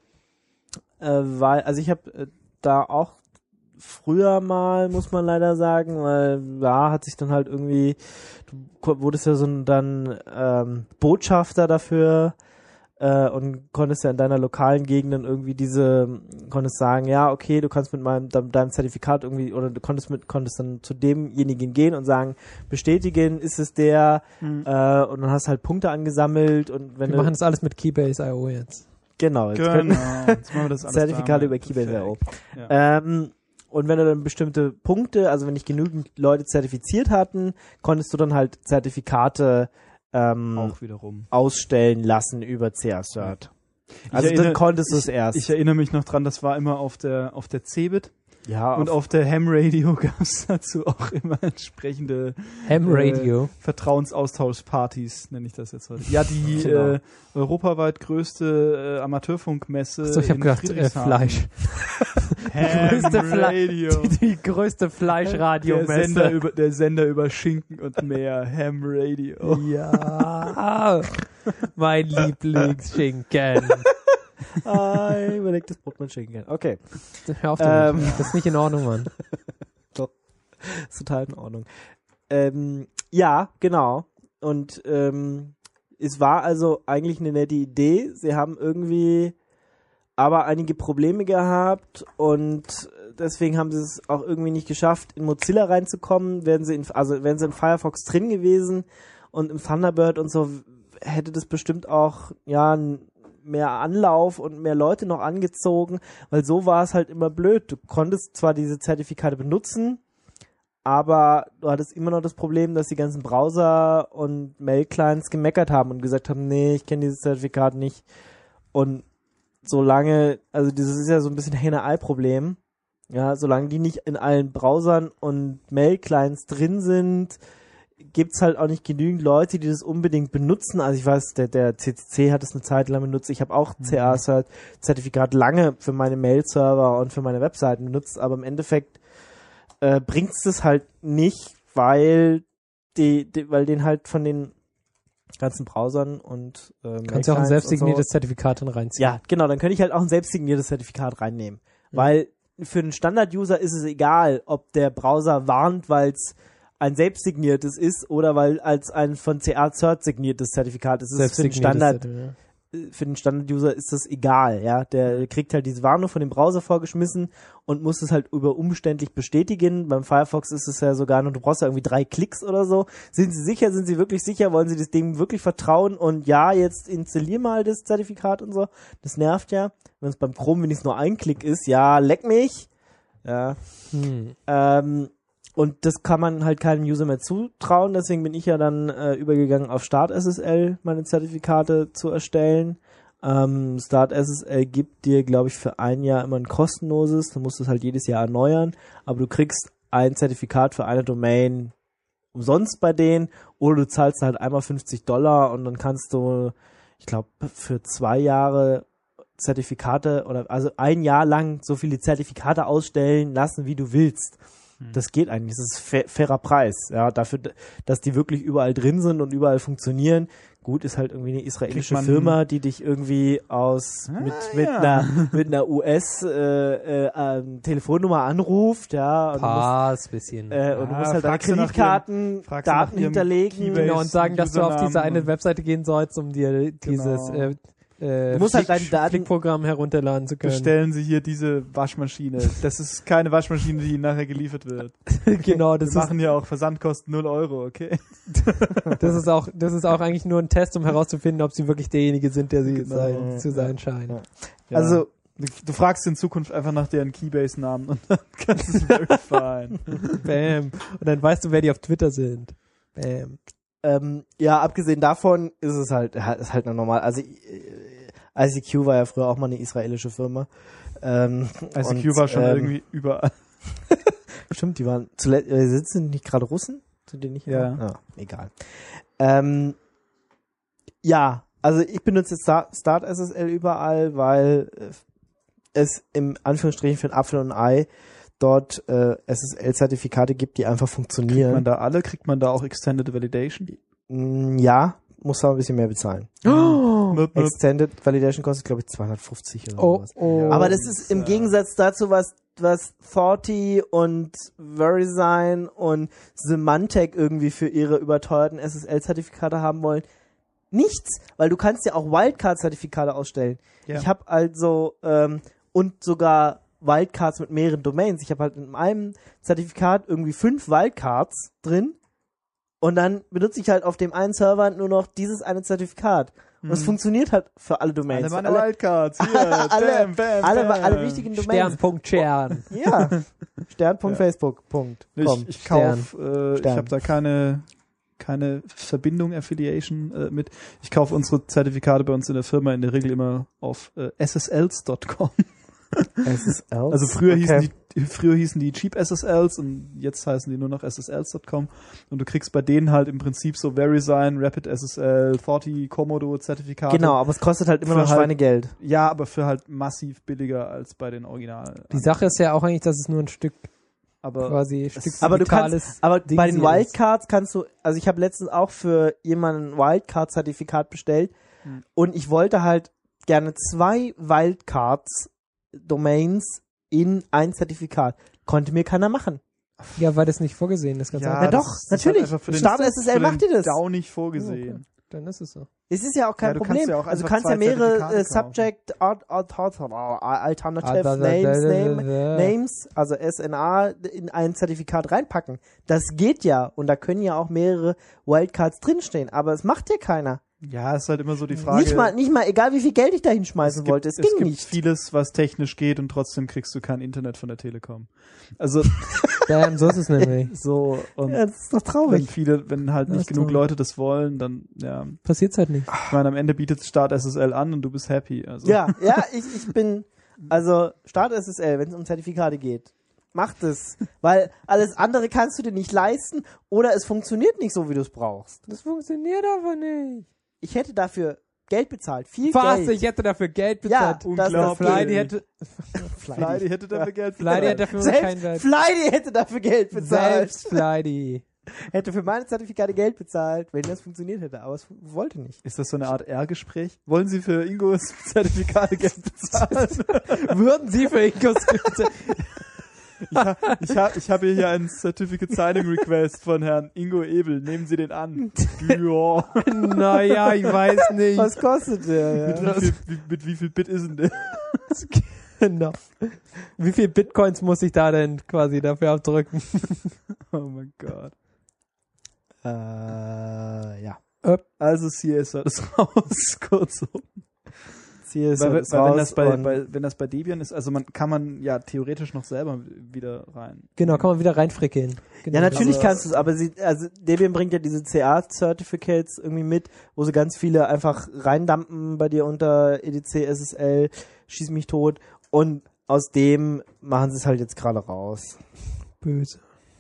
Speaker 2: weil, also ich habe da auch früher mal, muss man leider sagen, weil da hat sich dann halt irgendwie, du wurdest ja so dann Botschafter dafür und konntest ja in deiner lokalen Gegend dann irgendwie konntest sagen, ja, okay, du kannst mit deinem Zertifikat irgendwie, oder du konntest dann zu demjenigen gehen und sagen, bestätigen, ist es der, und dann hast halt Punkte angesammelt, und wenn
Speaker 4: Wir machen das alles mit Keybase.io jetzt.
Speaker 2: Genau,
Speaker 3: Jetzt machen wir das alles
Speaker 2: Zertifikate über Keybase.io. Ja. Und wenn du dann bestimmte Punkte, also wenn nicht genügend Leute zertifiziert hatten, konntest du dann halt Zertifikate
Speaker 3: auch wiederum
Speaker 2: ausstellen lassen über CA-Cert. Also dann konntest du es erst.
Speaker 3: Ich erinnere mich noch dran, das war immer auf der Cebit.
Speaker 2: Ja,
Speaker 3: und auf der Ham Radio gab es dazu auch immer entsprechende
Speaker 4: Ham Radio.
Speaker 3: Vertrauensaustauschpartys, nenne ich das jetzt heute. Ja, die
Speaker 2: Genau.
Speaker 3: Europaweit größte Amateurfunkmesse.
Speaker 4: Achso, ich habe gedacht, Fleisch.
Speaker 3: Ham Radio.
Speaker 4: Die größte Fleischradiomesse.
Speaker 3: Der Sender über Schinken und mehr. Ham Radio.
Speaker 4: Ja, mein Lieblingsschinken.
Speaker 2: Überlegt das Brot mit Schinken. Okay.
Speaker 4: Hör auf damit. Das ist nicht in Ordnung, Mann.
Speaker 2: Doch. Ist total in Ordnung. Ja, genau. Und es war also eigentlich eine nette Idee. Sie haben irgendwie aber einige Probleme gehabt und deswegen haben sie es auch irgendwie nicht geschafft, in Mozilla reinzukommen. Wären sie in Firefox drin gewesen und im Thunderbird und so, hätte das bestimmt auch mehr Anlauf und mehr Leute noch angezogen, weil so war es halt immer blöd. Du konntest zwar diese Zertifikate benutzen, aber du hattest immer noch das Problem, dass die ganzen Browser und Mail-Clients gemeckert haben und gesagt haben, nee, ich kenne dieses Zertifikat nicht. Und solange, also das ist ja so ein bisschen Henne-Ei-Problem, ja, solange die nicht in allen Browsern und Mail-Clients drin sind, gibt's halt auch nicht genügend Leute, die das unbedingt benutzen. Also ich weiß, der CCC hat es eine Zeit lang benutzt. Ich habe auch CA-Zertifikat lange für meine Mail-Server und für meine Webseiten benutzt, aber im Endeffekt bringt's das halt nicht, weil den halt von den ganzen Browsern und
Speaker 4: kannst du auch ein selbstsigniertes Zertifikat dann reinziehen.
Speaker 2: Ja, genau, dann könnte ich halt auch ein selbstsigniertes Zertifikat reinnehmen. Weil für einen Standard-User ist es egal, ob der Browser warnt, weil es ein selbstsigniertes ist oder weil als ein von CA-Cert signiertes Zertifikat ist. Es für den Standard-User ist das egal, ja. Der kriegt halt diese Warnung von dem Browser vorgeschmissen und muss es halt umständlich bestätigen. Beim Firefox ist es ja sogar nur, du brauchst ja irgendwie 3 Klicks oder so. Sind Sie sicher? Sind Sie wirklich sicher? Wollen Sie das Ding wirklich vertrauen? Und ja, jetzt installier mal das Zertifikat und so. Das nervt ja. Wenn es beim Chrome wenigstens nur ein Klick ist, ja, leck mich. Ja. Und das kann man halt keinem User mehr zutrauen, deswegen bin ich ja dann übergegangen auf StartSSL, meine Zertifikate zu erstellen. StartSSL gibt dir, glaube ich, für ein Jahr immer ein kostenloses, du musst es halt jedes Jahr erneuern, aber du kriegst ein Zertifikat für eine Domain umsonst bei denen oder du zahlst halt einmal $50 und dann kannst du, ich glaube, für 2 Jahre Zertifikate oder also ein Jahr lang so viele Zertifikate ausstellen lassen, wie du willst. Das geht eigentlich, das ist fairer Preis, ja, dafür, dass die wirklich überall drin sind und überall funktionieren. Gut, ist halt irgendwie eine israelische Firma, die dich irgendwie mit einer US Telefonnummer anruft, ja. Und
Speaker 4: bisschen.
Speaker 2: Und du musst halt deine Kreditkarten, Daten hinterlegen.
Speaker 4: Genau, und sagen, dass du auf diese eine Webseite gehen sollst, um dir dieses
Speaker 2: du musst halt deine Daten
Speaker 4: Flickprogramm herunterladen zu können.
Speaker 3: Bestellen Sie hier diese Waschmaschine. Das ist keine Waschmaschine, die Ihnen nachher geliefert wird.
Speaker 4: Genau,
Speaker 3: Wir machen ja auch Versandkosten 0 €, okay?
Speaker 4: Das ist auch eigentlich nur ein Test, um herauszufinden, ob sie wirklich derjenige sind, der sie zu sein scheinen.
Speaker 3: Ja. Also, du fragst in Zukunft einfach nach deren Keybase-Namen und dann kannst du es verifizieren.
Speaker 4: Bam. Und dann weißt du, wer die auf Twitter sind. Bam.
Speaker 2: Ja, abgesehen davon ist es halt noch normal. Also ICQ war ja früher auch mal eine israelische Firma.
Speaker 3: ICQ war schon irgendwie überall.
Speaker 2: Stimmt, die waren zuletzt, sitzen nicht gerade Russen? Sind die nicht?
Speaker 3: Ja.
Speaker 2: Ah, egal. Ja, also ich benutze StartSSL überall, weil es im Anführungsstrichen für ein Apfel und ein Ei dort SSL-Zertifikate gibt, die einfach funktionieren.
Speaker 3: Kriegt man da auch Extended Validation?
Speaker 2: Ja, muss aber ein bisschen mehr bezahlen. Extended Validation kostet, glaube ich, 250 oder sowas. Aber das ist im Gegensatz dazu, was Thaughty und VeriSign und Symantec irgendwie für ihre überteuerten SSL-Zertifikate haben wollen, nichts, weil du kannst ja auch Wildcard-Zertifikate ausstellen. Ja. Ich habe also und sogar Wildcards mit mehreren Domains. Ich habe halt in einem Zertifikat irgendwie 5 Wildcards drin und dann benutze ich halt auf dem einen Server nur noch dieses eine Zertifikat. Und es funktioniert halt für alle Domains.
Speaker 3: Alle meine Wildcards. Hier,
Speaker 2: alle wichtigen Domains.
Speaker 4: Stern.Chern.
Speaker 2: Ja. Stern.facebook.com.
Speaker 3: Ich habe da keine Verbindung, Affiliation mit. Ich kaufe unsere Zertifikate bei uns in der Firma in der Regel immer auf SSLs.com.
Speaker 2: SSLs?
Speaker 3: Also früher hießen die Cheap SSLs und jetzt heißen die nur noch SSLs.com und du kriegst bei denen halt im Prinzip so VeriSign, Rapid SSL, Thaughty, Komodo Zertifikate.
Speaker 2: Genau, aber es kostet halt immer noch Schweinegeld.
Speaker 3: Ja, aber für halt massiv billiger als bei den Originalen.
Speaker 4: Die Sache ist ja auch eigentlich, dass es nur ein Stück
Speaker 2: aber du kannst, bei den Wildcards kannst du, also ich habe letztens auch für jemanden ein Wildcard-Zertifikat bestellt und ich wollte halt gerne 2 Wildcards Domains in ein Zertifikat. Konnte mir keiner machen.
Speaker 4: Ja, war das nicht vorgesehen, das ganze
Speaker 2: Ja, doch, natürlich. Start SSL macht dir das.
Speaker 3: DAO nicht vorgesehen.
Speaker 4: Okay. Dann ist es so.
Speaker 2: Es ist ja auch kein
Speaker 3: Ja, du
Speaker 2: Problem.
Speaker 3: kannst ja auch
Speaker 2: Also du
Speaker 3: einfach
Speaker 2: kannst ja
Speaker 3: zwei
Speaker 2: mehrere
Speaker 3: Zertifikate
Speaker 2: Alternative Names, also SNA, in ein Zertifikat reinpacken. Das geht ja. Und da können ja auch mehrere Wildcards drinstehen. Aber es macht ja keiner.
Speaker 3: Ja, ist halt immer so die Frage.
Speaker 2: Nicht mal, egal wie viel Geld ich da hinschmeißen wollte. Es ging
Speaker 3: gibt
Speaker 2: nicht.
Speaker 3: vieles, was technisch geht und trotzdem kriegst du kein Internet von der Telekom. Also
Speaker 4: Ja, so ist es nämlich.
Speaker 3: so und
Speaker 2: Ja, das ist doch traurig.
Speaker 3: wenn halt
Speaker 4: Das
Speaker 3: nicht
Speaker 4: ist
Speaker 3: genug
Speaker 4: traurig.
Speaker 3: Leute das wollen, dann ja.
Speaker 4: Passiert's halt nicht.
Speaker 3: Ich meine, am Ende bietet Start SSL an und du bist happy. Also.
Speaker 2: Ja, ich bin, also Start SSL, wenn es um Zertifikate geht. Macht es. Weil alles andere kannst du dir nicht leisten oder es funktioniert nicht so, wie du es brauchst.
Speaker 4: Das funktioniert aber nicht.
Speaker 2: Ich hätte dafür Geld bezahlt. Viel
Speaker 4: Was?
Speaker 2: Geld.
Speaker 4: Ich hätte dafür Geld
Speaker 2: Ja,
Speaker 4: bezahlt.
Speaker 2: das
Speaker 4: Flydy hätte,
Speaker 3: Flydy hätte dafür Geld
Speaker 4: Flydy hätte dafür kein
Speaker 2: Selbst
Speaker 4: Geld.
Speaker 2: Flydy hätte dafür Geld bezahlt.
Speaker 4: Selbst Flydy.
Speaker 2: Hätte für meine Zertifikate Geld bezahlt, wenn das funktioniert hätte. Aber es wollte nicht.
Speaker 3: Ist das so eine Art R-Gespräch? Wollen Sie für Ingos Zertifikate Geld bezahlen?
Speaker 4: Würden Sie für Ingos
Speaker 3: Ich habe hier einen Certificate Signing Request von Herrn Ingo Ebel. Nehmen Sie den an. Ja.
Speaker 4: Naja, ich weiß nicht.
Speaker 2: Was kostet der? Ja?
Speaker 3: Mit wie viel Bit ist denn der?
Speaker 4: Genau. Wie viel Bitcoins muss ich da denn quasi dafür abdrücken?
Speaker 3: Oh mein Gott.
Speaker 2: Ja.
Speaker 3: Also CS hat es raus, kurz so.
Speaker 2: CS
Speaker 3: Weil,
Speaker 2: ist
Speaker 3: weil wenn,
Speaker 2: raus
Speaker 3: das
Speaker 2: und-
Speaker 3: wenn das bei Debian ist, also kann man ja theoretisch noch selber wieder rein.
Speaker 4: Genau, kann man wieder reinfrickeln. Genau.
Speaker 2: Ja, natürlich
Speaker 3: Aber-
Speaker 2: kannst du es, aber also Debian bringt ja diese CA-Certificates irgendwie mit, wo sie ganz viele einfach reindumpen bei dir unter EDC, SSL, schieß mich tot und aus dem machen sie es halt jetzt gerade raus.
Speaker 4: Böse.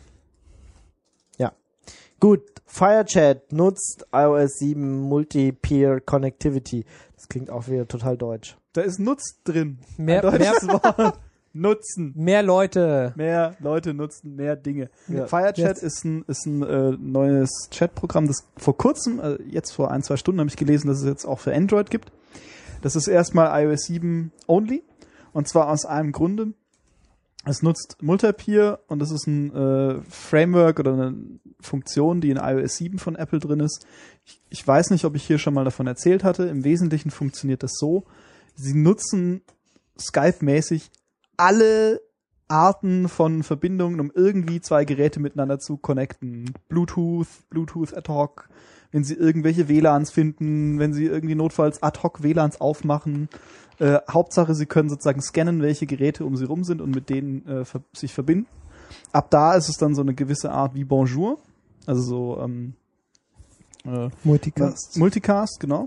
Speaker 2: Gut, FireChat nutzt iOS 7 Multi-Peer Connectivity. Das klingt auch wieder total deutsch.
Speaker 3: Da ist Nutz drin.
Speaker 4: Mehr
Speaker 3: Wort. Nutzen.
Speaker 4: Leute.
Speaker 3: Mehr Leute nutzen mehr Dinge.
Speaker 2: Ja.
Speaker 3: FireChat
Speaker 4: Jetzt.
Speaker 3: ist ein neues Chatprogramm, das vor kurzem, jetzt vor 1-2 Stunden habe ich gelesen, dass es jetzt auch für Android gibt. Das ist erstmal iOS 7 only. Und zwar aus einem Grunde. Es nutzt Multipeer und das ist ein Framework oder eine Funktion, die in iOS 7 von Apple drin ist. Ich weiß nicht, ob ich hier schon mal davon erzählt hatte. Im Wesentlichen funktioniert das so. Sie nutzen Skype-mäßig alle Arten von Verbindungen, um irgendwie zwei Geräte miteinander zu connecten. Bluetooth ad hoc, wenn sie irgendwelche WLANs finden, wenn sie irgendwie notfalls ad hoc WLANs aufmachen. Hauptsache, sie können sozusagen scannen, welche Geräte um sie rum sind und mit denen sich verbinden. Ab da ist es dann so eine gewisse Art wie Bonjour. Also so Multicast, genau.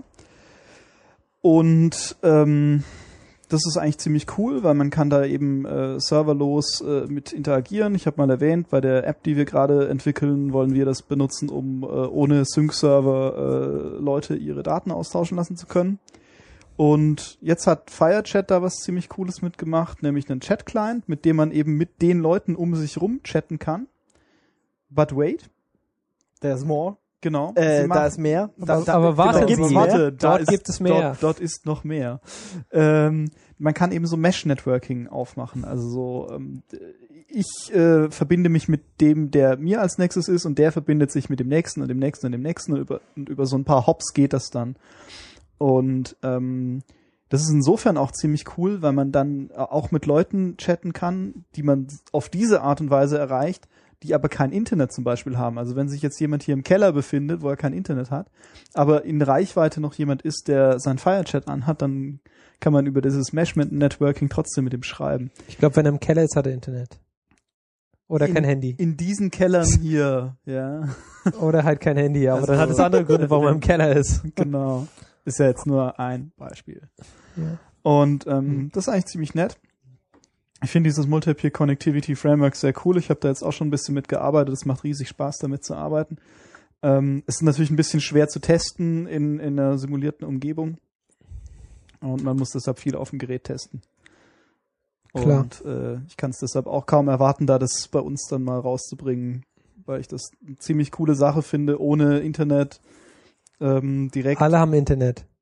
Speaker 3: Und das ist eigentlich ziemlich cool, weil man kann da eben serverlos mit interagieren. Ich habe mal erwähnt, bei der App, die wir gerade entwickeln, wollen wir das benutzen, um ohne Sync-Server Leute ihre Daten austauschen lassen zu können. Und jetzt hat FireChat da was ziemlich Cooles mitgemacht, nämlich einen Chat-Client, mit dem man eben mit den Leuten um sich rum chatten kann. But wait.
Speaker 2: There's more.
Speaker 3: Genau.
Speaker 2: Da ist mehr.
Speaker 4: Aber warte,
Speaker 2: gibt's
Speaker 4: warte,
Speaker 2: mehr.
Speaker 4: dort gibt es mehr.
Speaker 3: Dort ist noch mehr. Man kann eben so Mesh-Networking aufmachen. Also so, ich verbinde mich mit dem, der mir als Nexus ist und der verbindet sich mit dem Nächsten und dem Nächsten und dem Nächsten und über so ein paar Hops geht das dann. Und das ist insofern auch ziemlich cool, weil man dann auch mit Leuten chatten kann, die man auf diese Art und Weise erreicht, die aber kein Internet zum Beispiel haben. Also wenn sich jetzt jemand hier im Keller befindet, wo er kein Internet hat, aber in Reichweite noch jemand ist, der sein FireChat anhat, dann kann man über dieses Mesh-Networking trotzdem mit ihm schreiben.
Speaker 4: Ich glaube, wenn er im Keller ist, hat er Internet. Oder kein Handy.
Speaker 3: In diesen Kellern hier, ja.
Speaker 4: Oder halt kein Handy, aber
Speaker 3: Also-
Speaker 4: dann hat es andere Gründe, warum er im Keller ist.
Speaker 3: Genau. Ist ja jetzt nur ein Beispiel.
Speaker 4: Ja.
Speaker 3: Und das ist eigentlich ziemlich nett. Ich finde dieses Multi-Peer Connectivity Framework sehr cool. Ich habe da jetzt auch schon ein bisschen mitgearbeitet. Es macht riesig Spaß, damit zu arbeiten. Es ist natürlich ein bisschen schwer zu testen in einer simulierten Umgebung. Und man muss deshalb viel auf dem Gerät testen.
Speaker 4: Klar.
Speaker 3: Und ich kann es deshalb auch kaum erwarten, da das bei uns dann mal rauszubringen, weil ich das eine ziemlich coole Sache finde, ohne Internet direkt.
Speaker 4: Alle haben Internet.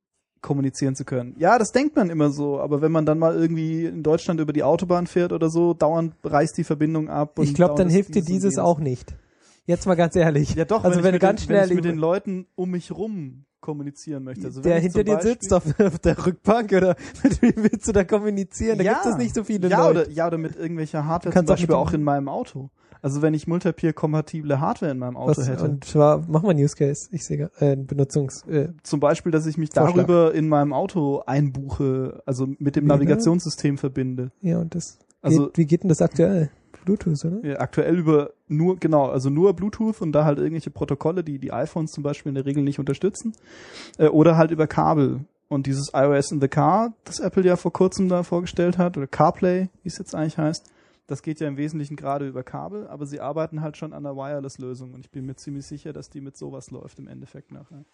Speaker 3: kommunizieren zu können. Ja, das denkt man immer so, aber wenn man dann mal irgendwie in Deutschland über die Autobahn fährt oder so, dauernd reißt die Verbindung ab. Und
Speaker 4: Ich glaube, dann
Speaker 3: dauernd
Speaker 4: hilft dir
Speaker 3: ist
Speaker 4: dieses
Speaker 3: und
Speaker 4: auch nicht. Jetzt mal ganz ehrlich.
Speaker 3: Ja doch,
Speaker 4: also wenn du ganz
Speaker 3: wenn ich
Speaker 4: schnell
Speaker 3: mit den Leuten um mich rum kommunizieren möchte. Also
Speaker 4: der
Speaker 3: wenn ich
Speaker 4: hinter dir
Speaker 3: zum
Speaker 4: sitzt auf der Rückbank oder mit wem willst du da kommunizieren? Da gibt es nicht so viele Leute.
Speaker 3: Oder mit irgendwelcher Hardware,
Speaker 4: Du kannst
Speaker 3: zum
Speaker 4: auch
Speaker 3: Beispiel
Speaker 4: mit
Speaker 3: auch in meinem Auto. Also wenn ich Multipeer-kompatible Hardware in meinem Auto hätte.
Speaker 4: Und zwar, mach mal einen Use Case. Ich sehe
Speaker 3: Zum Beispiel, dass ich mich
Speaker 4: Vorschlag.
Speaker 3: darüber in meinem Auto einbuche, also mit dem
Speaker 4: Wie, ne?
Speaker 3: Navigationssystem verbinde.
Speaker 4: ja, und das
Speaker 3: Also-
Speaker 4: wie geht denn das aktuell? Bluetooth, oder?
Speaker 3: Ja, aktuell über nur Bluetooth und da halt irgendwelche Protokolle, die die iPhones zum Beispiel in der Regel nicht unterstützen. Oder halt über Kabel. Und dieses iOS in the Car, das Apple ja vor kurzem da vorgestellt hat, oder CarPlay, wie es jetzt eigentlich heißt, das geht ja im Wesentlichen gerade über Kabel, aber sie arbeiten halt schon an einer Wireless-Lösung und ich bin mir ziemlich sicher, dass die mit sowas läuft im Endeffekt nachher.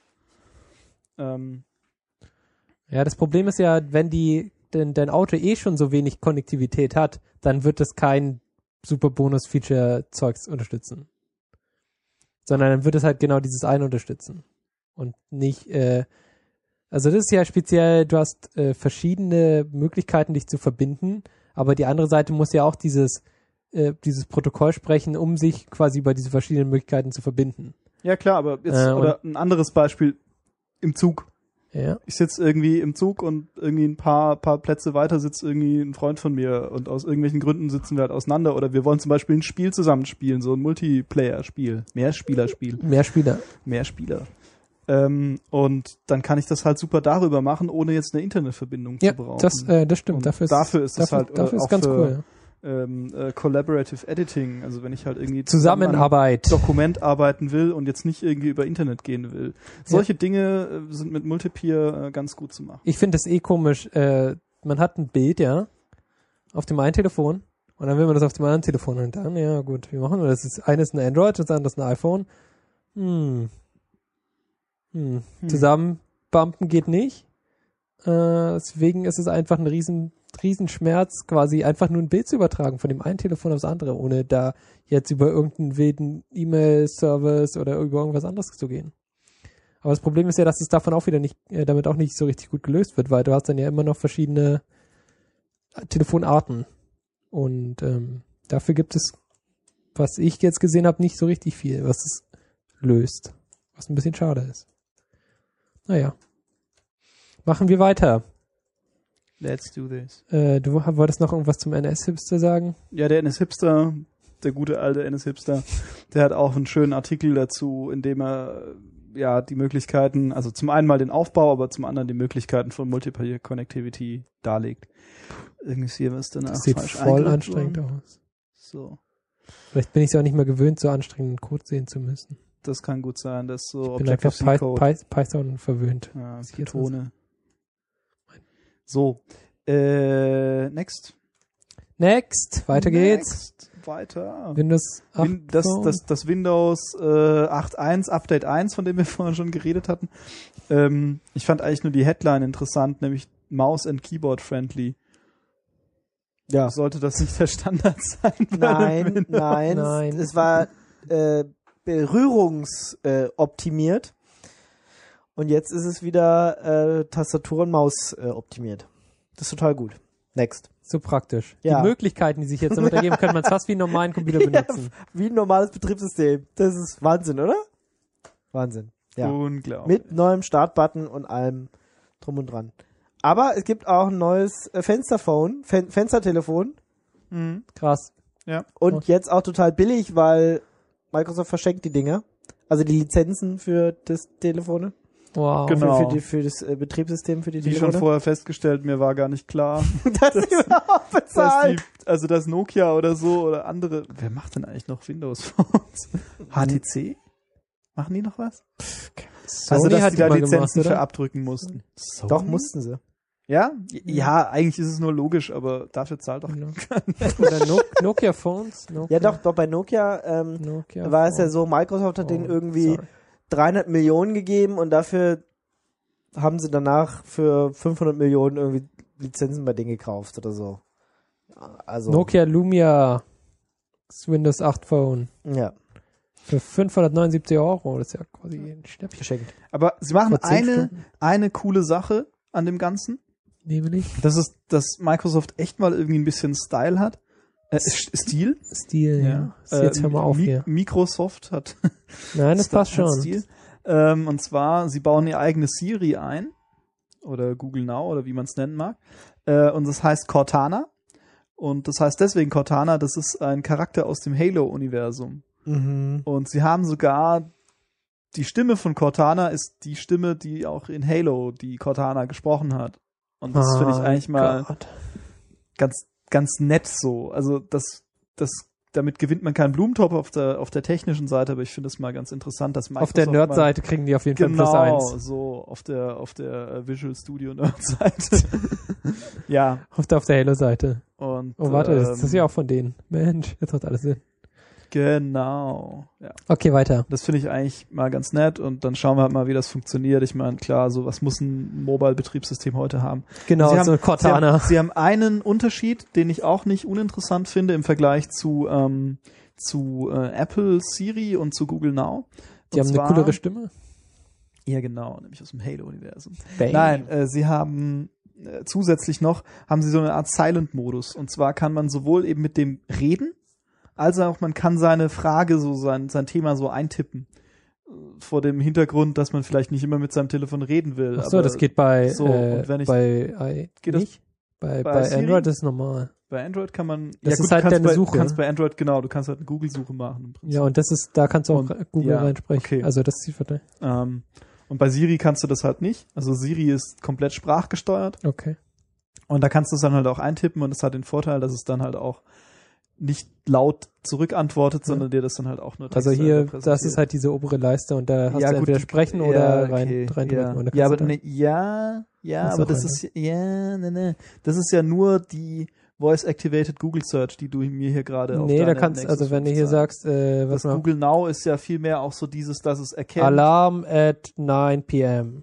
Speaker 4: Ja, das Problem ist ja, wenn dein Auto eh schon so wenig Konnektivität hat, dann wird es kein super Bonus-Feature-Zeugs unterstützen. Sondern dann wird es halt genau dieses eine unterstützen. Und nicht, also das ist ja speziell, du hast verschiedene Möglichkeiten, dich zu verbinden, aber die andere Seite muss ja auch dieses Protokoll sprechen, um sich quasi über diese verschiedenen Möglichkeiten zu verbinden.
Speaker 3: Ja klar, aber jetzt, oder ein anderes Beispiel, im Zug.
Speaker 4: Ja.
Speaker 3: Ich sitze irgendwie im Zug und irgendwie ein paar Plätze weiter sitzt irgendwie ein Freund von mir und aus irgendwelchen Gründen sitzen wir halt auseinander oder wir wollen zum Beispiel ein Spiel zusammenspielen, so ein Multiplayer-Spiel, Mehrspieler-Spiel.
Speaker 4: Mehr Spieler.
Speaker 3: Mehr Spieler. Und dann kann ich das halt super darüber machen, ohne jetzt eine Internetverbindung
Speaker 4: Ja,
Speaker 3: zu brauchen.
Speaker 4: das stimmt.
Speaker 3: Und
Speaker 4: Dafür ist
Speaker 3: das halt
Speaker 4: dafür ist
Speaker 3: auch
Speaker 4: ganz
Speaker 3: für,
Speaker 4: cool.
Speaker 3: Collaborative Editing, also wenn ich halt irgendwie
Speaker 4: Zusammenarbeit.
Speaker 3: an einem Dokument arbeiten will und jetzt nicht irgendwie über Internet gehen will. Solche Dinge sind mit Multipeer ganz gut zu machen.
Speaker 4: Ich finde es komisch. Man hat ein Bild, ja, auf dem einen Telefon und dann will man das auf dem anderen Telefon und dann, ja gut, wie machen wir das? Eine ist ein Android, das andere ist ein iPhone. Zusammenbumpen geht nicht. Deswegen ist es einfach ein Riesenschmerz, quasi einfach nur ein Bild zu übertragen von dem einen Telefon aufs andere, ohne da jetzt über irgendeinen wilden E-Mail-Service oder über irgendwas anderes zu gehen. Aber das Problem ist ja, dass es davon auch wieder nicht, damit auch nicht so richtig gut gelöst wird, weil du hast dann ja immer noch verschiedene Telefonarten. Und dafür gibt es, was ich jetzt gesehen habe, nicht so richtig viel, was es löst. Was ein bisschen schade ist. Naja. Machen wir weiter.
Speaker 3: Let's do this.
Speaker 4: Du wolltest noch irgendwas zum NS-Hipster sagen?
Speaker 3: Ja, der NS-Hipster, der gute alte NS-Hipster, der hat auch einen schönen Artikel dazu, in dem er ja die Möglichkeiten, also zum einen mal den Aufbau, aber zum anderen die Möglichkeiten von Multiplayer Connectivity darlegt. Irgendwie hier was danach
Speaker 4: Das sieht
Speaker 3: falsch
Speaker 4: voll
Speaker 3: eingereicht
Speaker 4: anstrengend
Speaker 3: worden.
Speaker 4: aus.
Speaker 3: So,
Speaker 4: Vielleicht bin ich es auch nicht mehr gewöhnt, so anstrengenden Code sehen zu müssen.
Speaker 3: das kann gut sein, dass so
Speaker 4: Ich bin einfach
Speaker 3: Objective-C-Code,
Speaker 4: Python verwöhnt.
Speaker 3: ja,
Speaker 4: ist jetzt
Speaker 3: Pythone. So, next.
Speaker 4: Next, weiter geht's.
Speaker 3: Next. Weiter.
Speaker 4: Windows 8.
Speaker 3: Das Windows 8.1 Update 1, von dem wir vorhin schon geredet hatten. Ich fand eigentlich nur die Headline interessant, nämlich Mouse and Keyboard friendly.
Speaker 2: Ja.
Speaker 3: Sollte das nicht der Standard sein? bei Windows?
Speaker 2: Nein. Es war berührungsoptimiert. Und jetzt ist es wieder Tastatur und Maus optimiert. Das ist total gut. Next.
Speaker 4: So praktisch.
Speaker 2: Ja.
Speaker 4: Die Möglichkeiten, die sich jetzt damit ergeben, könnte man es fast wie einen normalen Computer benutzen.
Speaker 2: Wie ein normales Betriebssystem. Das ist Wahnsinn, oder? Wahnsinn. Ja.
Speaker 3: Unglaublich.
Speaker 2: Mit neuem Startbutton und allem drum und dran. Aber es gibt auch ein neues Fenstertelefon.
Speaker 3: Mhm.
Speaker 4: Krass.
Speaker 3: Ja.
Speaker 2: Und jetzt auch total billig, weil Microsoft verschenkt die Dinger. Also die Lizenzen für das Telefone.
Speaker 4: Wow.
Speaker 3: Genau.
Speaker 2: Für das Betriebssystem für die
Speaker 3: Wie
Speaker 2: Telefone.
Speaker 3: schon vorher festgestellt, mir war gar nicht klar,
Speaker 2: dass die überhaupt bezahlen.
Speaker 3: dass Nokia oder so oder andere, wer macht denn eigentlich noch Windows-Phones? HTC? Machen die noch was?
Speaker 4: Sony
Speaker 3: dass
Speaker 4: hat
Speaker 3: die
Speaker 4: die
Speaker 3: da
Speaker 4: mal
Speaker 3: Lizenzen
Speaker 4: gemacht, oder?
Speaker 3: für abdrücken mussten.
Speaker 2: Doch, mussten sie.
Speaker 3: Ja? Ja, eigentlich ist es nur logisch, aber dafür zahlt doch
Speaker 4: Genau. Oder Nokia Phones.
Speaker 2: Ja, doch, bei Nokia,
Speaker 4: Nokia
Speaker 2: war es ja
Speaker 4: Phones.
Speaker 2: so, Microsoft hat denen
Speaker 4: Oh,
Speaker 2: irgendwie
Speaker 4: sorry.
Speaker 2: 300 Millionen gegeben und dafür haben sie danach für 500 Millionen irgendwie Lizenzen bei denen gekauft oder so. Also,
Speaker 4: Nokia Lumia das Windows 8 Phone
Speaker 2: ja,
Speaker 4: für 579 €. Das ist ja quasi ein Schnäppchen.
Speaker 2: geschenkt.
Speaker 3: Aber sie machen
Speaker 4: Vor 10 Stunden.
Speaker 3: eine coole Sache, an dem Ganzen.
Speaker 4: Nämlich
Speaker 3: Dass Microsoft echt mal irgendwie ein bisschen Style hat. Stil.
Speaker 4: Stil, ja. Jetzt hör mal auf hier.
Speaker 3: Microsoft hat
Speaker 4: Nein, das passt schon.
Speaker 3: Stil. Und zwar, sie bauen ihr eigenes Siri ein. Oder Google Now, oder wie man es nennen mag. Und das heißt Cortana. Und das heißt deswegen Cortana, das ist ein Charakter aus dem Halo-Universum.
Speaker 2: Mhm.
Speaker 3: Und sie haben sogar, die Stimme von Cortana ist die Stimme, die auch in Halo die Cortana gesprochen hat. Und das finde ich eigentlich mal ganz, ganz nett so. Also damit gewinnt man keinen Blumentopf auf der technischen Seite, aber ich finde es mal ganz interessant, dass Microsoft
Speaker 4: auf der Nerd-Seite kriegen die auf jeden Fall
Speaker 3: genau,
Speaker 4: +1.
Speaker 3: so auf der Visual Studio Nerd-Seite. Ja.
Speaker 4: Auf der Halo-Seite.
Speaker 3: Und,
Speaker 4: Oh, warte, das ist ja auch von denen. Mensch, jetzt macht alles Sinn.
Speaker 3: Genau. Ja.
Speaker 4: Okay, weiter.
Speaker 3: Das finde ich eigentlich mal ganz nett und dann schauen wir halt mal, wie das funktioniert. Ich meine, klar, so was muss ein Mobile-Betriebssystem heute haben.
Speaker 4: Genau,
Speaker 3: Sie
Speaker 4: so
Speaker 3: haben,
Speaker 4: Cortana.
Speaker 3: Sie haben einen Unterschied, den ich auch nicht uninteressant finde im Vergleich zu Apple Siri und zu Google Now.
Speaker 4: Die haben eine coolere Stimme.
Speaker 3: Ja, genau, nämlich aus dem Halo-Universum.
Speaker 4: Bang.
Speaker 3: Nein, sie haben zusätzlich noch, haben sie so eine Art Silent-Modus. Und zwar kann man sowohl eben mit dem reden, als auch man kann seine Frage, so sein Thema so eintippen. Vor dem Hintergrund, dass man vielleicht nicht immer mit seinem Telefon reden will.
Speaker 4: Ach so, das geht bei,
Speaker 3: so, und wenn ich,
Speaker 4: geht
Speaker 3: nicht?
Speaker 4: Bei
Speaker 3: Siri?
Speaker 4: Android ist es normal.
Speaker 3: Bei Android kann man,
Speaker 4: Das
Speaker 3: ja
Speaker 4: ist
Speaker 3: gut,
Speaker 4: halt
Speaker 3: du
Speaker 4: deine Suche.
Speaker 3: Du kannst bei Android, genau, du kannst halt eine Google-Suche machen im Prinzip.
Speaker 4: Ja, und da kannst du auch Google
Speaker 3: ja,
Speaker 4: reinsprechen.
Speaker 3: okay.
Speaker 4: Also das ist die
Speaker 3: und bei Siri kannst du das halt nicht. Also Siri ist komplett sprachgesteuert.
Speaker 4: Okay.
Speaker 3: Und da kannst du es dann halt auch eintippen und es hat den Vorteil, dass es dann halt auch nicht laut zurückantwortet, sondern dir das dann halt auch nur
Speaker 4: Also hier, das ist halt diese obere Leiste und da hast du entweder sprechen oder reindrücken.
Speaker 3: Ja, aber aber das ist das ist ja nur die Voice-Activated Google Search, die du mir hier gerade auf
Speaker 4: da kannst, also wenn du hier sagst,
Speaker 3: was Google Now ist ja viel mehr auch so dieses, dass es erkennt.
Speaker 4: Alarm at 9 p.m.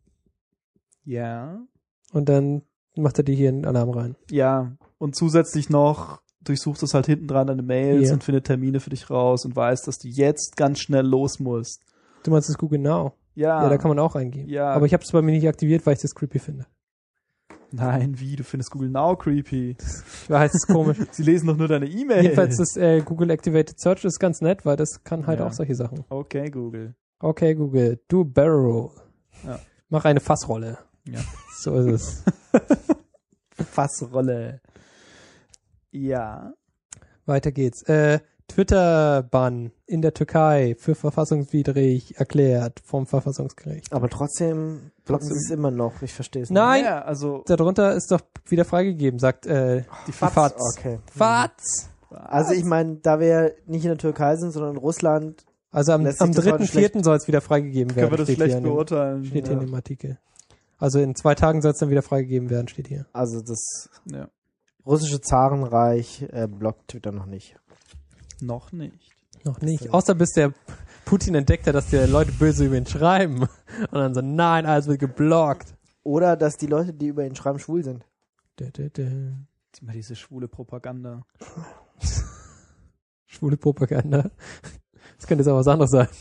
Speaker 3: Ja.
Speaker 4: Und dann macht er dir hier einen Alarm rein.
Speaker 3: Ja. Und zusätzlich noch durchsucht es halt hinten dran deine Mails und findet Termine für dich raus und weiß, dass du jetzt ganz schnell los musst.
Speaker 4: Du meinst das Google Now?
Speaker 3: Ja.
Speaker 4: Ja, da kann man auch eingeben.
Speaker 3: Ja.
Speaker 4: Aber ich habe es bei mir nicht aktiviert, weil ich das creepy finde.
Speaker 3: Nein, wie? Du findest Google Now creepy.
Speaker 4: Ich weiß, es ist komisch.
Speaker 3: Sie lesen doch nur deine E-Mail.
Speaker 4: Jedenfalls das Google Activated Search ist ganz nett, weil das kann halt auch solche Sachen.
Speaker 3: Okay, Google.
Speaker 4: Okay, Google. Do barrel roll.
Speaker 3: Ja.
Speaker 4: Mach eine Fassrolle.
Speaker 3: Ja.
Speaker 4: So ist es.
Speaker 3: Fassrolle. Ja.
Speaker 4: Weiter geht's. Twitter-Bann in der Türkei für verfassungswidrig erklärt vom Verfassungsgericht.
Speaker 2: Aber trotzdem blocken sie es immer noch. Ich verstehe es nicht.
Speaker 4: Nein!
Speaker 3: Ja, also
Speaker 4: Darunter ist doch wieder freigegeben, sagt die FAZ.
Speaker 2: Okay.
Speaker 4: FAZ!
Speaker 2: Also ich meine, da wir nicht in der Türkei sind, sondern in Russland.
Speaker 4: Also am
Speaker 2: lässt sich das heute
Speaker 4: 3.4. soll es wieder freigegeben werden.
Speaker 3: können wir das schlecht beurteilen.
Speaker 4: Steht hier in dem Artikel. Also in 2 Tagen soll es dann wieder freigegeben werden, steht hier.
Speaker 2: Also das
Speaker 3: Ja.
Speaker 2: russische Zarenreich blockt Twitter noch nicht.
Speaker 3: Noch nicht.
Speaker 4: Noch nicht. Außer bis der Putin entdeckt hat, dass die Leute böse über ihn schreiben. Und dann so, nein, alles wird geblockt.
Speaker 2: Oder dass die Leute, die über ihn schreiben, schwul sind.
Speaker 3: Immer diese schwule Propaganda.
Speaker 4: Schwule Propaganda. Das könnte jetzt auch was anderes sein.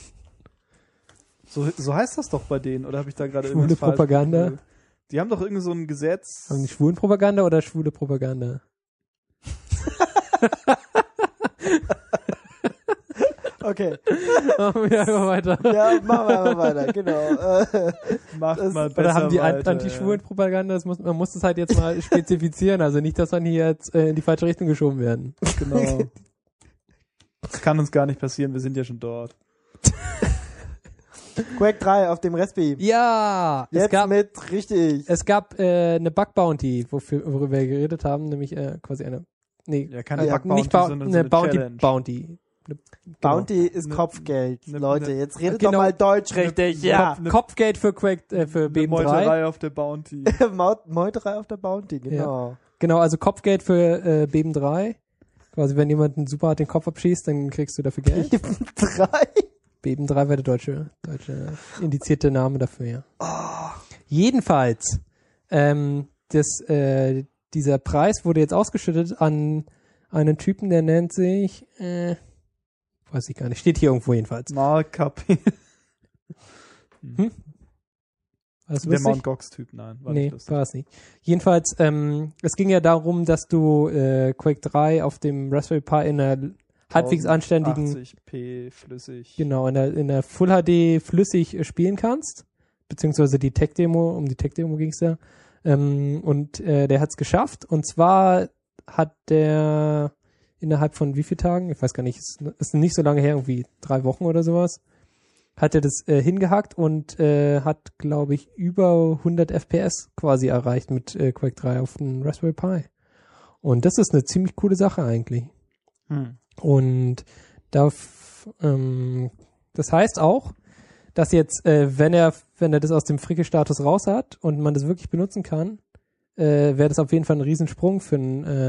Speaker 3: So heißt das doch bei denen, oder habe ich da gerade
Speaker 4: Schwule
Speaker 3: irgendwas falsch
Speaker 4: Propaganda.
Speaker 3: gegoogelt? Die haben doch irgend so ein Gesetz.
Speaker 4: Haben die schwulen Propaganda oder schwule Propaganda?
Speaker 2: Okay.
Speaker 4: Machen wir einfach weiter.
Speaker 2: Ja, machen wir einfach weiter, genau.
Speaker 3: Macht mal besser
Speaker 4: Oder haben die
Speaker 3: weiter,
Speaker 4: anti-schwulen Propaganda? Man muss das halt jetzt mal spezifizieren, also nicht, dass man hier jetzt in die falsche Richtung geschoben werden.
Speaker 3: Genau. Das kann uns gar nicht passieren, wir sind ja schon dort.
Speaker 2: Quake 3 auf dem Raspi.
Speaker 4: Ja!
Speaker 2: Jetzt richtig.
Speaker 4: Es gab eine Bug Bounty, worüber wir geredet haben, nämlich quasi eine,
Speaker 3: keine Bug Bounty,
Speaker 4: nicht
Speaker 3: sondern
Speaker 4: eine
Speaker 3: so eine Challenge.
Speaker 4: Bounty.
Speaker 2: Bounty ist Kopfgeld. Leute, jetzt redet
Speaker 4: genau.
Speaker 2: doch mal Deutsch richtig. Ja.
Speaker 4: Kopfgeld für Quake, für Beben 3.
Speaker 3: Meuterei auf der Bounty.
Speaker 2: Meuterei auf der Bounty, genau.
Speaker 4: Ja. Genau, also Kopfgeld für Beben 3. Quasi, wenn jemand einen super hart den Kopf abschießt, dann kriegst du dafür Geld.
Speaker 2: Beben 3?
Speaker 4: Beben 3 wäre der deutsche indizierte Name dafür, ja. Jedenfalls, dieser Preis wurde jetzt ausgeschüttet an einen Typen, der nennt sich, weiß ich gar nicht, steht hier irgendwo jedenfalls.
Speaker 3: Mark KP.
Speaker 4: War das
Speaker 3: Der
Speaker 4: lustig?
Speaker 3: Mt. Gox-Typ, nein, war
Speaker 4: Nee,
Speaker 3: nicht lustig.
Speaker 4: war es nicht. Jedenfalls, es ging ja darum, dass du Quake 3 auf dem Raspberry Pi in einer halbwegs anständigen,
Speaker 3: 80p flüssig.
Speaker 4: genau, in der Full HD flüssig spielen kannst. Beziehungsweise die Tech-Demo, um die Tech-Demo ging es ja. Und der hat es geschafft. Und zwar hat der innerhalb von wie vielen Tagen, ich weiß gar nicht, ist nicht so lange her, irgendwie 3 Wochen oder sowas, hat er das hingehackt und hat, glaube ich, über 100 FPS quasi erreicht mit Quake 3 auf dem Raspberry Pi. Und das ist eine ziemlich coole Sache eigentlich. Und das heißt auch, dass jetzt, wenn er das aus dem Fricke-Status raus hat und man das wirklich benutzen kann, wäre das auf jeden Fall ein Riesensprung für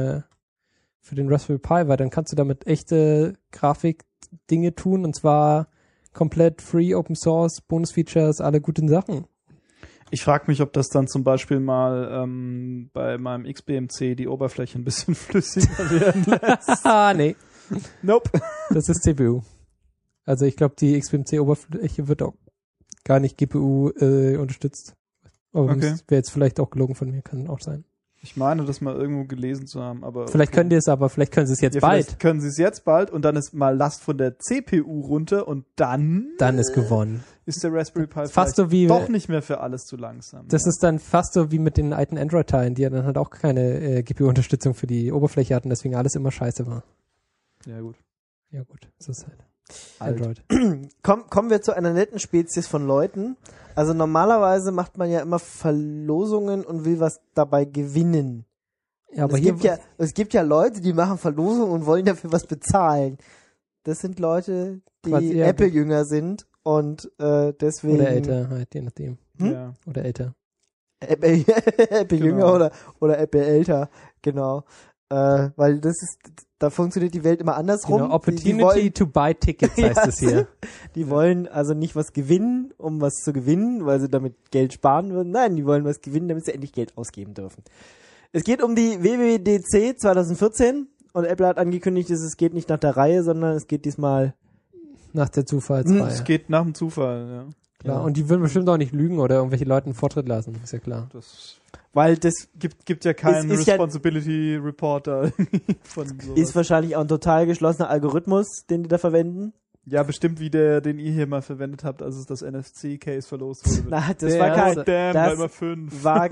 Speaker 4: den Raspberry Pi, weil dann kannst du damit echte Grafik-Dinge tun und zwar komplett free, Open Source, Bonus-Features, alle guten Sachen.
Speaker 3: Ich frage mich, ob das dann zum Beispiel mal bei meinem XBMC die Oberfläche ein bisschen flüssiger werden lässt.
Speaker 4: Nee,
Speaker 3: Nope.
Speaker 4: das ist CPU. Also ich glaube, die XBMC-Oberfläche wird auch gar nicht GPU unterstützt. Aber
Speaker 3: Okay.
Speaker 4: das wäre jetzt vielleicht auch gelogen von mir, kann auch sein.
Speaker 3: Ich meine, das mal irgendwo gelesen zu haben, aber...
Speaker 4: Vielleicht können die es aber, vielleicht können sie es jetzt
Speaker 3: ja,
Speaker 4: bald.
Speaker 3: vielleicht können sie es jetzt bald und dann ist mal Last von der CPU runter und dann
Speaker 4: Dann ist gewonnen.
Speaker 3: ist der Raspberry Pi
Speaker 4: Fast so wie,
Speaker 3: doch nicht mehr für alles zu langsam.
Speaker 4: das ist dann fast so wie mit den alten Android-Teilen, die ja dann halt auch keine GPU-Unterstützung für die Oberfläche hatten, deswegen alles immer scheiße war.
Speaker 3: Ja, gut.
Speaker 4: Ja gut, das ist halt
Speaker 2: Alt.
Speaker 4: Android.
Speaker 2: Kommen wir zu einer netten Spezies von Leuten. Also normalerweise macht man ja immer Verlosungen und will was dabei gewinnen.
Speaker 4: Ja, aber
Speaker 2: Es gibt ja Leute, die machen Verlosungen und wollen dafür was bezahlen. Das sind Leute, die
Speaker 4: Quasi, ja,
Speaker 2: Apple-Jünger sind und deswegen...
Speaker 4: oder älter halt, je nachdem.
Speaker 3: Ja.
Speaker 4: Oder älter.
Speaker 2: Apple-Jünger
Speaker 3: Genau.
Speaker 2: oder Apple-älter, genau. Weil da funktioniert die Welt immer andersrum.
Speaker 4: Genau, Opportunity
Speaker 2: die wollen,
Speaker 4: to buy tickets heißt es hier.
Speaker 2: Die wollen also nicht was gewinnen, um was zu gewinnen, weil sie damit Geld sparen würden. Nein, die wollen was gewinnen, damit sie endlich Geld ausgeben dürfen. Es geht um die WWDC 2014 und Apple hat angekündigt, dass es geht nicht nach der Reihe, sondern es geht diesmal...
Speaker 4: Nach der Zufallsreihe.
Speaker 3: Es geht nach dem Zufall, ja.
Speaker 4: Klar.
Speaker 2: Ja.
Speaker 4: Und die würden bestimmt auch nicht lügen oder irgendwelche Leute einen Vortritt lassen, ist ja klar.
Speaker 3: Das
Speaker 2: Weil das
Speaker 3: gibt ja keinen
Speaker 2: ist ja-
Speaker 3: Responsibility Reporter von sowas.
Speaker 2: ist wahrscheinlich auch ein total geschlossener Algorithmus, den die da verwenden.
Speaker 3: Ja, bestimmt wie den ihr hier mal verwendet habt, als es das NFC-Case verlost wurde.
Speaker 2: Na, das
Speaker 4: Der
Speaker 2: war kein...
Speaker 4: erste-
Speaker 3: Damn,
Speaker 2: das
Speaker 3: war immer 5.
Speaker 2: war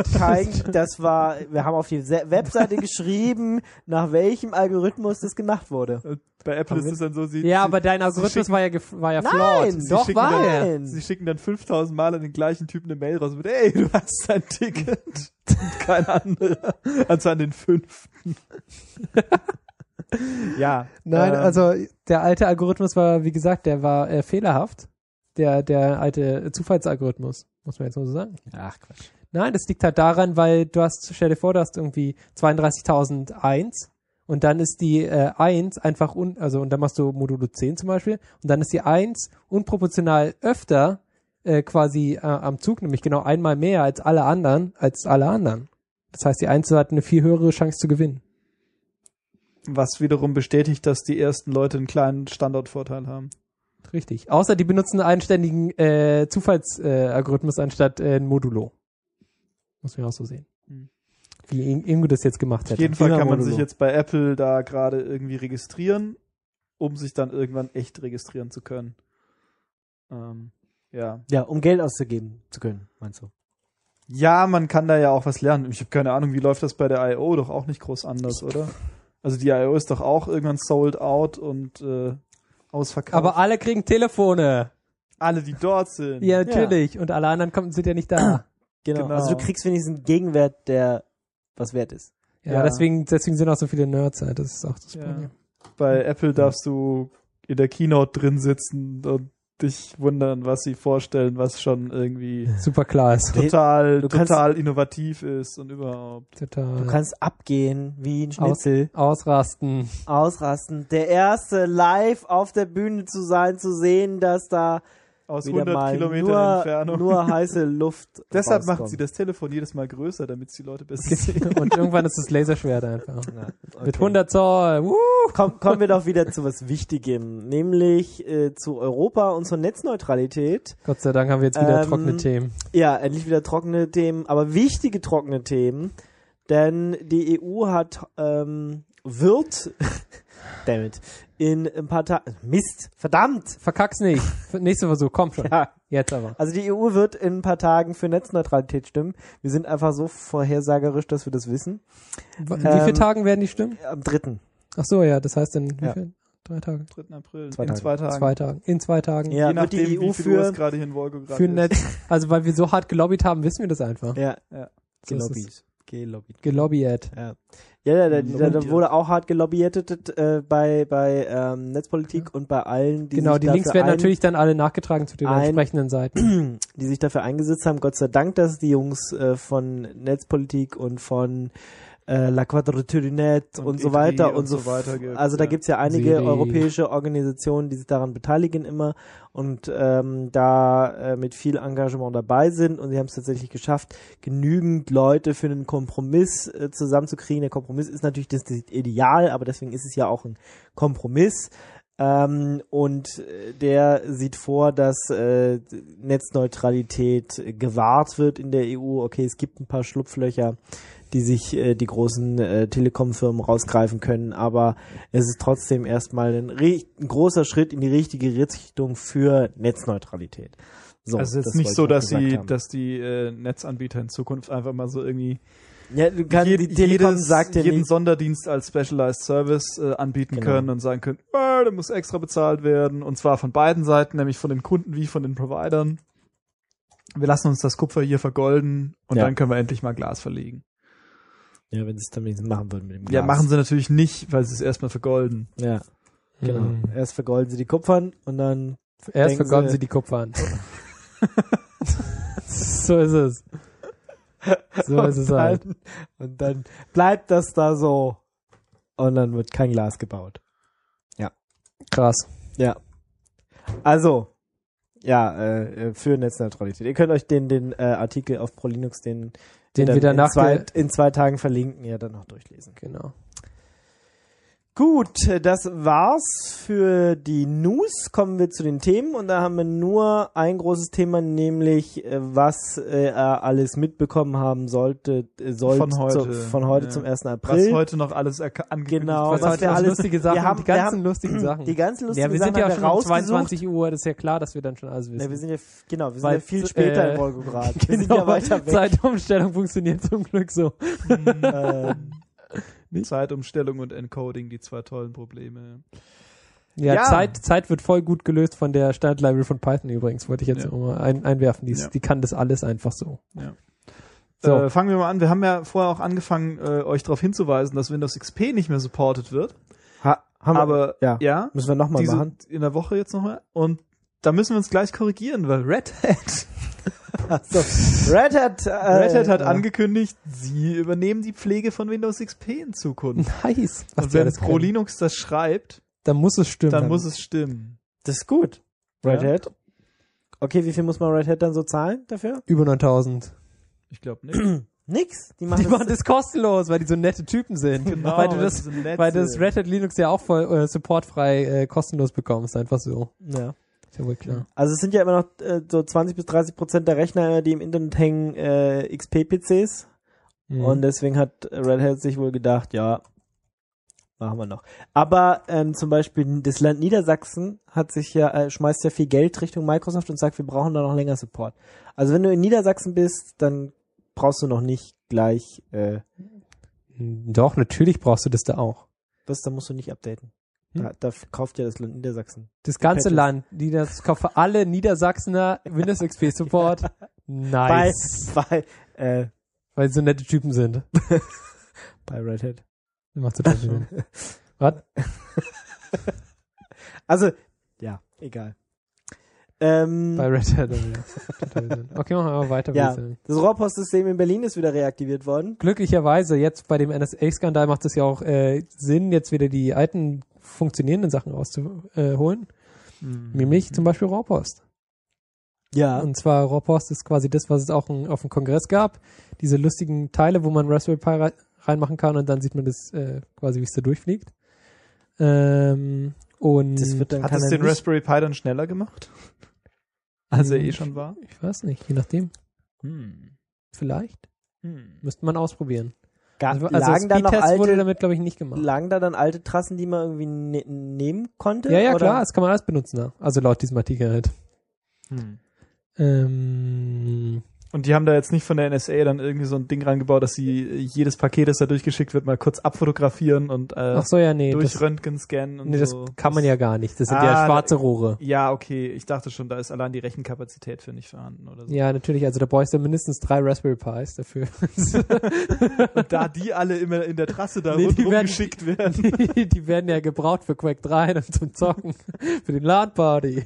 Speaker 2: wir haben auf die Webseite geschrieben, nach welchem Algorithmus das gemacht wurde.
Speaker 3: Bei Apple ist es dann so,
Speaker 4: Ja, aber dein Algorithmus war ja flawed.
Speaker 2: Nein,
Speaker 4: Doch,
Speaker 3: schicken
Speaker 4: war
Speaker 3: dann-
Speaker 4: er.
Speaker 3: Sie schicken dann 5000 Mal an den gleichen Typen eine Mail raus mit, ey, du hast dein Ticket. Und kein anderer. Also an den 5. Ja.
Speaker 4: Nein, also der alte Algorithmus war, wie gesagt, der war fehlerhaft. Der alte Zufallsalgorithmus, muss man jetzt mal so sagen.
Speaker 2: Ach Quatsch.
Speaker 4: Nein, das liegt halt daran, weil stell dir vor, du hast irgendwie 32.001 und dann ist die 1 einfach, und dann machst du Modulo 10 zum Beispiel und dann ist die 1 unproportional öfter quasi am Zug, nämlich genau einmal mehr als alle anderen. Das heißt, die 1 hat eine viel höhere Chance zu gewinnen.
Speaker 3: Was wiederum bestätigt, dass die ersten Leute einen kleinen Standortvorteil haben.
Speaker 4: Richtig. Außer die benutzen einen einständigen Zufallsalgorithmus anstatt ein Modulo. Muss man auch so sehen. Wie Ingo das jetzt gemacht
Speaker 3: Auf
Speaker 4: hätte.
Speaker 3: jeden Fall
Speaker 2: Immer
Speaker 3: kann man
Speaker 2: Modulo.
Speaker 3: sich jetzt bei Apple da gerade irgendwie registrieren, um sich dann irgendwann echt registrieren zu können. Ja.
Speaker 2: Ja, um Geld auszugeben zu können, meinst du?
Speaker 3: Ja, man kann da ja auch was lernen. Ich habe keine Ahnung, wie läuft das bei der I.O. Doch auch nicht groß anders, oder? Also die I.O. ist doch auch irgendwann sold out und ausverkauft.
Speaker 4: Aber alle kriegen Telefone.
Speaker 3: alle, die dort sind.
Speaker 4: Ja, natürlich. Und alle anderen sind ja nicht da.
Speaker 2: Genau.
Speaker 3: Genau.
Speaker 2: Also du kriegst wenigstens einen Gegenwert, der was wert ist.
Speaker 4: Ja,
Speaker 3: Ja.
Speaker 4: Deswegen sind auch so viele Nerds. Das ist auch das
Speaker 3: Ja.
Speaker 4: Problem.
Speaker 3: Bei Apple darfst du in der Keynote drin sitzen und dich wundern, was sie vorstellen, was schon irgendwie
Speaker 4: Super klar ist.
Speaker 3: total
Speaker 2: Du kannst-
Speaker 3: innovativ ist und überhaupt.
Speaker 4: Total.
Speaker 2: Du kannst abgehen wie ein Schnitzel,
Speaker 4: Ausrasten.
Speaker 2: ausrasten. Der erste live auf der Bühne zu sein, zu sehen, dass da
Speaker 3: aus
Speaker 2: wieder
Speaker 3: 100
Speaker 2: mal
Speaker 3: Kilometer Entfernung.
Speaker 2: nur heiße Luft
Speaker 3: Deshalb
Speaker 2: rauskommt.
Speaker 3: machen sie das Telefon jedes Mal größer, damit die Leute besser sehen.
Speaker 4: Und irgendwann ist es Laserschwert einfach.
Speaker 2: Ja, okay.
Speaker 4: Mit 100 Zoll.
Speaker 2: Kommen wir doch wieder zu was Wichtigem, nämlich zu Europa und zur Netzneutralität.
Speaker 4: Gott sei Dank haben wir jetzt wieder
Speaker 2: Ähm,
Speaker 4: trockene Themen.
Speaker 2: Ja, endlich wieder trockene Themen, aber wichtige trockene Themen, denn die EU wird damit in ein paar Tagen, Mist, verdammt!
Speaker 4: Verkack's nicht. Nächster Versuch, komm schon.
Speaker 2: Ja,
Speaker 4: Jetzt aber.
Speaker 2: also die EU wird in ein paar Tagen für Netzneutralität stimmen. Wir sind einfach so vorhersagerisch, dass wir das wissen.
Speaker 4: Wie viele Tagen werden die stimmen?
Speaker 2: Am 3.
Speaker 4: Ach so, ja, das heißt in wie
Speaker 2: Ja.
Speaker 4: viel? 3 Tage?
Speaker 3: 3. April.
Speaker 2: Zwei
Speaker 3: in
Speaker 2: Tage.
Speaker 3: 2 Tagen.
Speaker 4: 2 Tagen. In 2 Tagen.
Speaker 2: Ja,
Speaker 3: Je
Speaker 2: wird die
Speaker 3: nachdem,
Speaker 2: EU
Speaker 3: wie viel Uhr es
Speaker 2: für
Speaker 3: gerade hier in Wolgograd
Speaker 4: Für
Speaker 3: ist.
Speaker 4: Netz. Also weil wir so hart gelobbyt haben, wissen wir das einfach.
Speaker 2: Ja,
Speaker 3: Ja.
Speaker 4: So ist
Speaker 2: gelobbyt.
Speaker 4: es.
Speaker 2: Gelobbyt.
Speaker 4: Gelobbyt.
Speaker 2: Ja, da wurde auch hart gelobbyt bei Netzpolitik und bei allen, die
Speaker 4: Genau,
Speaker 2: sich
Speaker 4: die Links
Speaker 2: dafür
Speaker 4: werden natürlich dann alle nachgetragen zu den entsprechenden Seiten.
Speaker 2: die sich dafür eingesetzt haben. Gott sei Dank, dass die Jungs von Netzpolitik und von La Quadrature du Net und so
Speaker 3: E3
Speaker 2: weiter und
Speaker 3: so weiter gibt.
Speaker 2: Also da
Speaker 3: ja.
Speaker 2: gibt's ja einige
Speaker 4: Siri.
Speaker 2: europäische Organisationen, die sich daran beteiligen immer und da mit viel Engagement dabei sind und sie haben es tatsächlich geschafft, genügend Leute für einen Kompromiss zusammenzukriegen. Der Kompromiss ist natürlich das Ideal, aber deswegen ist es ja auch ein Kompromiss. Und der sieht vor, dass Netzneutralität gewahrt wird in der EU. Okay, es gibt ein paar Schlupflöcher, die sich die großen Telekom-Firmen rausgreifen können, aber es ist trotzdem erstmal ein großer Schritt in die richtige Richtung für Netzneutralität. So,
Speaker 3: Also es
Speaker 2: das
Speaker 3: ist nicht
Speaker 2: wollte
Speaker 3: so,
Speaker 2: ich noch
Speaker 3: dass
Speaker 2: gesagt haben.
Speaker 3: die Netzanbieter in Zukunft einfach mal so irgendwie
Speaker 2: Ja, du kannst, die Telekom sagt ja
Speaker 3: jeden
Speaker 2: nicht,
Speaker 3: Sonderdienst als Specialized Service anbieten
Speaker 2: Genau.
Speaker 3: können und sagen können, der muss extra bezahlt werden, und zwar von beiden Seiten, nämlich von den Kunden wie von den Providern. Wir lassen uns das Kupfer hier vergolden und
Speaker 2: Ja.
Speaker 3: dann können wir endlich mal Glas verlegen.
Speaker 2: ja, wenn sie es dann wenigstens machen würden mit dem Glas.
Speaker 3: Ja, machen sie natürlich nicht, weil sie es erstmal vergolden.
Speaker 2: Ja, genau.
Speaker 4: Mhm.
Speaker 2: Erst vergolden sie die Kupfern und dann
Speaker 4: Erst
Speaker 2: denken
Speaker 4: vergolden
Speaker 2: sie-
Speaker 4: sie die Kupfer an. So ist es. So ist es halt.
Speaker 2: Und dann bleibt das da so und dann wird kein Glas gebaut.
Speaker 4: Krass.
Speaker 2: Ja. Also, ja, für Netzneutralität. Ihr könnt euch den Artikel auf ProLinux, den
Speaker 4: Den
Speaker 2: dann
Speaker 4: wir danach
Speaker 2: in 2 Tagen verlinken, ja dann noch durchlesen.
Speaker 4: Genau.
Speaker 2: Gut, das war's für die News. Kommen wir zu den Themen und da haben wir nur ein großes Thema, nämlich was er alles mitbekommen haben sollte
Speaker 3: Von heute.
Speaker 2: von heute
Speaker 3: Ja.
Speaker 2: zum 1.
Speaker 3: Was
Speaker 2: April.
Speaker 3: heute noch alles angekündigt
Speaker 2: Genau,
Speaker 3: wird.
Speaker 2: was
Speaker 4: heute
Speaker 2: wir
Speaker 4: alles
Speaker 2: alles-
Speaker 4: lustige Sachen,
Speaker 2: wir haben-
Speaker 4: die ganzen
Speaker 2: wir haben-
Speaker 4: lustigen Sachen.
Speaker 2: Die ganzen lustigen
Speaker 4: Ja, wir
Speaker 2: Sachen
Speaker 4: sind ja
Speaker 2: haben
Speaker 4: schon
Speaker 2: wir
Speaker 4: um
Speaker 2: rausgesucht.
Speaker 4: 22 Uhr, das ist ja klar, dass wir dann schon alles wissen.
Speaker 2: Ja, wir sind ja
Speaker 4: Weil,
Speaker 2: viel später in Wolgograd. Wir sind ja
Speaker 4: Genau,
Speaker 2: weiter weg.
Speaker 4: Zeitumstellung funktioniert zum Glück so.
Speaker 3: Zeitumstellung und Encoding, die 2 tollen Probleme.
Speaker 4: Ja,
Speaker 3: Ja.
Speaker 4: Zeit wird voll gut gelöst von der Standard-Library von Python übrigens, wollte ich jetzt
Speaker 3: Ja.
Speaker 4: noch mal einwerfen.
Speaker 3: Ja.
Speaker 4: Die kann das alles einfach so.
Speaker 3: Ja.
Speaker 4: So.
Speaker 3: Fangen wir mal an. Wir haben ja vorher auch angefangen, euch darauf hinzuweisen, dass Windows XP nicht mehr supported wird.
Speaker 2: Haben wir,
Speaker 3: Aber
Speaker 2: ja, müssen wir nochmal machen.
Speaker 3: in der Woche jetzt nochmal. Und da müssen wir uns gleich korrigieren, weil Red Hat,
Speaker 2: Red Hat,
Speaker 3: Red Hat hat angekündigt, sie übernehmen die Pflege von Windows XP in Zukunft.
Speaker 4: Nice. Was
Speaker 3: Und
Speaker 4: die
Speaker 3: wenn
Speaker 4: alles
Speaker 3: Pro
Speaker 4: können.
Speaker 3: Linux das schreibt,
Speaker 4: Dann muss es stimmen.
Speaker 3: dann muss es stimmen.
Speaker 2: Das ist gut. Red
Speaker 3: Ja.
Speaker 2: Hat. Okay, wie viel muss man Red Hat dann so zahlen dafür?
Speaker 4: Über 9000.
Speaker 3: Ich glaube nicht.
Speaker 2: Nix. Die
Speaker 4: Die
Speaker 2: machen
Speaker 4: machen das kostenlos, weil die so nette Typen sind.
Speaker 3: Genau,
Speaker 4: weil du
Speaker 3: weil
Speaker 4: das,
Speaker 3: die so nett
Speaker 4: weil das
Speaker 3: sind.
Speaker 4: Red Hat Linux ja auch voll supportfrei kostenlos bekommst. Einfach so.
Speaker 2: Ja.
Speaker 4: Ist ja wohl klar.
Speaker 2: Also es sind ja immer noch so 20-30% der Rechner, die im Internet hängen, XP-PCs.
Speaker 4: Mhm.
Speaker 2: Und deswegen hat Red Hat sich wohl gedacht, ja, machen wir noch. Aber zum Beispiel das Land Niedersachsen hat sich ja, schmeißt ja viel Geld Richtung Microsoft und sagt, wir brauchen da noch länger Support. Also wenn du in Niedersachsen bist, dann brauchst du noch nicht gleich,
Speaker 4: Doch, natürlich brauchst du das da auch.
Speaker 2: da musst du nicht updaten. Da kauft ja das Land Niedersachsen.
Speaker 4: Das ganze
Speaker 2: Patches.
Speaker 4: Land, das kauft für alle Niedersachsener Windows XP Support. Nice. Weil sie so nette Typen sind.
Speaker 2: Bei Red Hat.
Speaker 4: Macht total Sinn. Was?
Speaker 2: Also, ja, egal.
Speaker 4: Bei Red Hat. Ja. Total Sinn. Okay, machen wir aber weiter.
Speaker 2: Ja,
Speaker 4: würde ich sagen.
Speaker 2: das Rohrpostsystem in Berlin ist wieder reaktiviert worden.
Speaker 4: Glücklicherweise, jetzt bei dem NSA-Skandal macht es ja auch Sinn, jetzt wieder die alten funktionierenden Sachen rauszuholen. Nämlich zum Beispiel Rohrpost.
Speaker 2: Ja.
Speaker 4: Und zwar Rohrpost ist quasi das, was es auch auf dem Kongress gab. Diese lustigen Teile, wo man Raspberry Pi reinmachen kann und dann sieht man das quasi, wie es da durchfliegt. Und
Speaker 2: Das wird dann
Speaker 3: Hat es den Raspberry Pi dann schneller gemacht? Als er schon war?
Speaker 4: Ich weiß nicht, je nachdem. Vielleicht. Müsste man ausprobieren. Also
Speaker 2: lagen da noch
Speaker 4: Speedtest wurde
Speaker 2: alte,
Speaker 4: damit, glaube ich, nicht gemacht.
Speaker 2: lagen da dann alte Trassen, die man irgendwie nehmen konnte?
Speaker 4: Ja,
Speaker 2: oder?
Speaker 4: klar, das kann man alles benutzen. Ja. Also laut diesem Artikel halt.
Speaker 3: Und die haben da jetzt nicht von der NSA dann irgendwie so ein Ding reingebaut, dass sie jedes Paket, das da durchgeschickt wird, mal kurz abfotografieren und
Speaker 4: ach so, ja, nee.
Speaker 3: durch Röntgen scannen und
Speaker 4: nee,
Speaker 3: so.
Speaker 4: das kann man ja gar nicht. Das sind ja schwarze Rohre.
Speaker 3: Ja, okay. Ich dachte schon, da ist allein die Rechenkapazität für nicht vorhanden oder so.
Speaker 4: Ja, natürlich. Also da bräuchst du mindestens 3 Raspberry Pis dafür.
Speaker 3: Und da die alle immer in der Trasse da
Speaker 4: Nee,
Speaker 3: rundherum geschickt werden.
Speaker 4: Die werden ja gebraucht für Quake 3 und zum Zocken. Für den LAN-Party.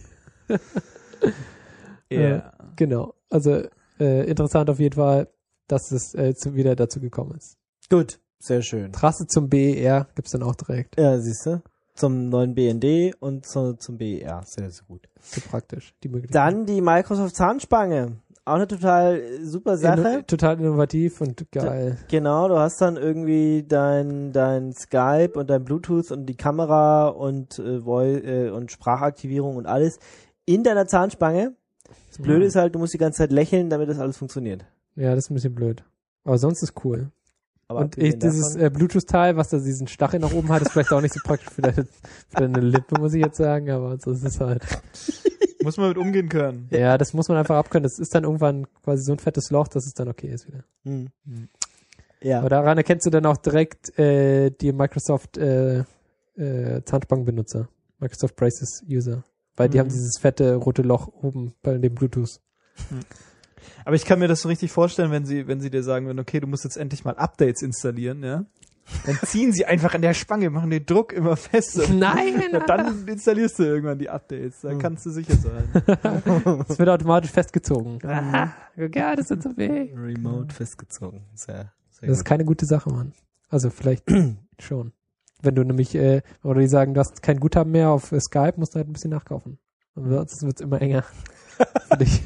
Speaker 3: Ja.
Speaker 4: Genau. Also interessant auf jeden Fall, dass es wieder dazu gekommen ist.
Speaker 2: Gut, sehr schön.
Speaker 4: Trasse zum BER gibt's dann auch direkt.
Speaker 2: Ja, siehst du. Zum neuen BND und zum BER. Sehr, sehr gut.
Speaker 4: So praktisch, die Möglichkeit.
Speaker 2: Dann die Microsoft Zahnspange. Auch eine total super Sache.
Speaker 4: Total innovativ und geil.
Speaker 2: Genau, du hast dann irgendwie dein Skype und dein Bluetooth und die Kamera und und Sprachaktivierung und alles in deiner Zahnspange. Das Blöde ist halt, du musst die ganze Zeit lächeln, damit das alles funktioniert.
Speaker 4: Ja, das ist ein bisschen blöd. Aber sonst ist cool.
Speaker 2: Aber
Speaker 4: Und dieses Bluetooth-Teil, was da diesen Stachel nach oben hat, ist vielleicht auch nicht so praktisch für deine Lippe, muss ich jetzt sagen, aber so ist es halt.
Speaker 3: Muss man mit umgehen können.
Speaker 4: Ja, das muss man einfach abkönnen. Das ist dann irgendwann quasi so ein fettes Loch, dass es dann okay ist wieder.
Speaker 2: Ja.
Speaker 4: Aber daran erkennst du dann auch direkt die Microsoft Zahnspangenbenutzer. Microsoft Braces User. Weil die haben dieses fette rote Loch oben bei dem Bluetooth.
Speaker 3: Aber ich kann mir das so richtig vorstellen, wenn sie dir sagen würden, okay, du musst jetzt endlich mal Updates installieren, ja? Dann ziehen sie einfach an der Spange, machen den Druck immer fester.
Speaker 4: Nein!
Speaker 3: Und dann installierst du irgendwann die Updates. Dann kannst du sicher sein.
Speaker 4: Das wird automatisch festgezogen. Aha, ja, das ist so weh.
Speaker 2: Remote festgezogen. Sehr
Speaker 4: Das ist keine gute Sache, Mann. Also vielleicht schon. Wenn du nämlich, oder die sagen, du hast kein Guthaben mehr auf Skype, musst du halt ein bisschen nachkaufen. Sonst wird's immer enger für dich.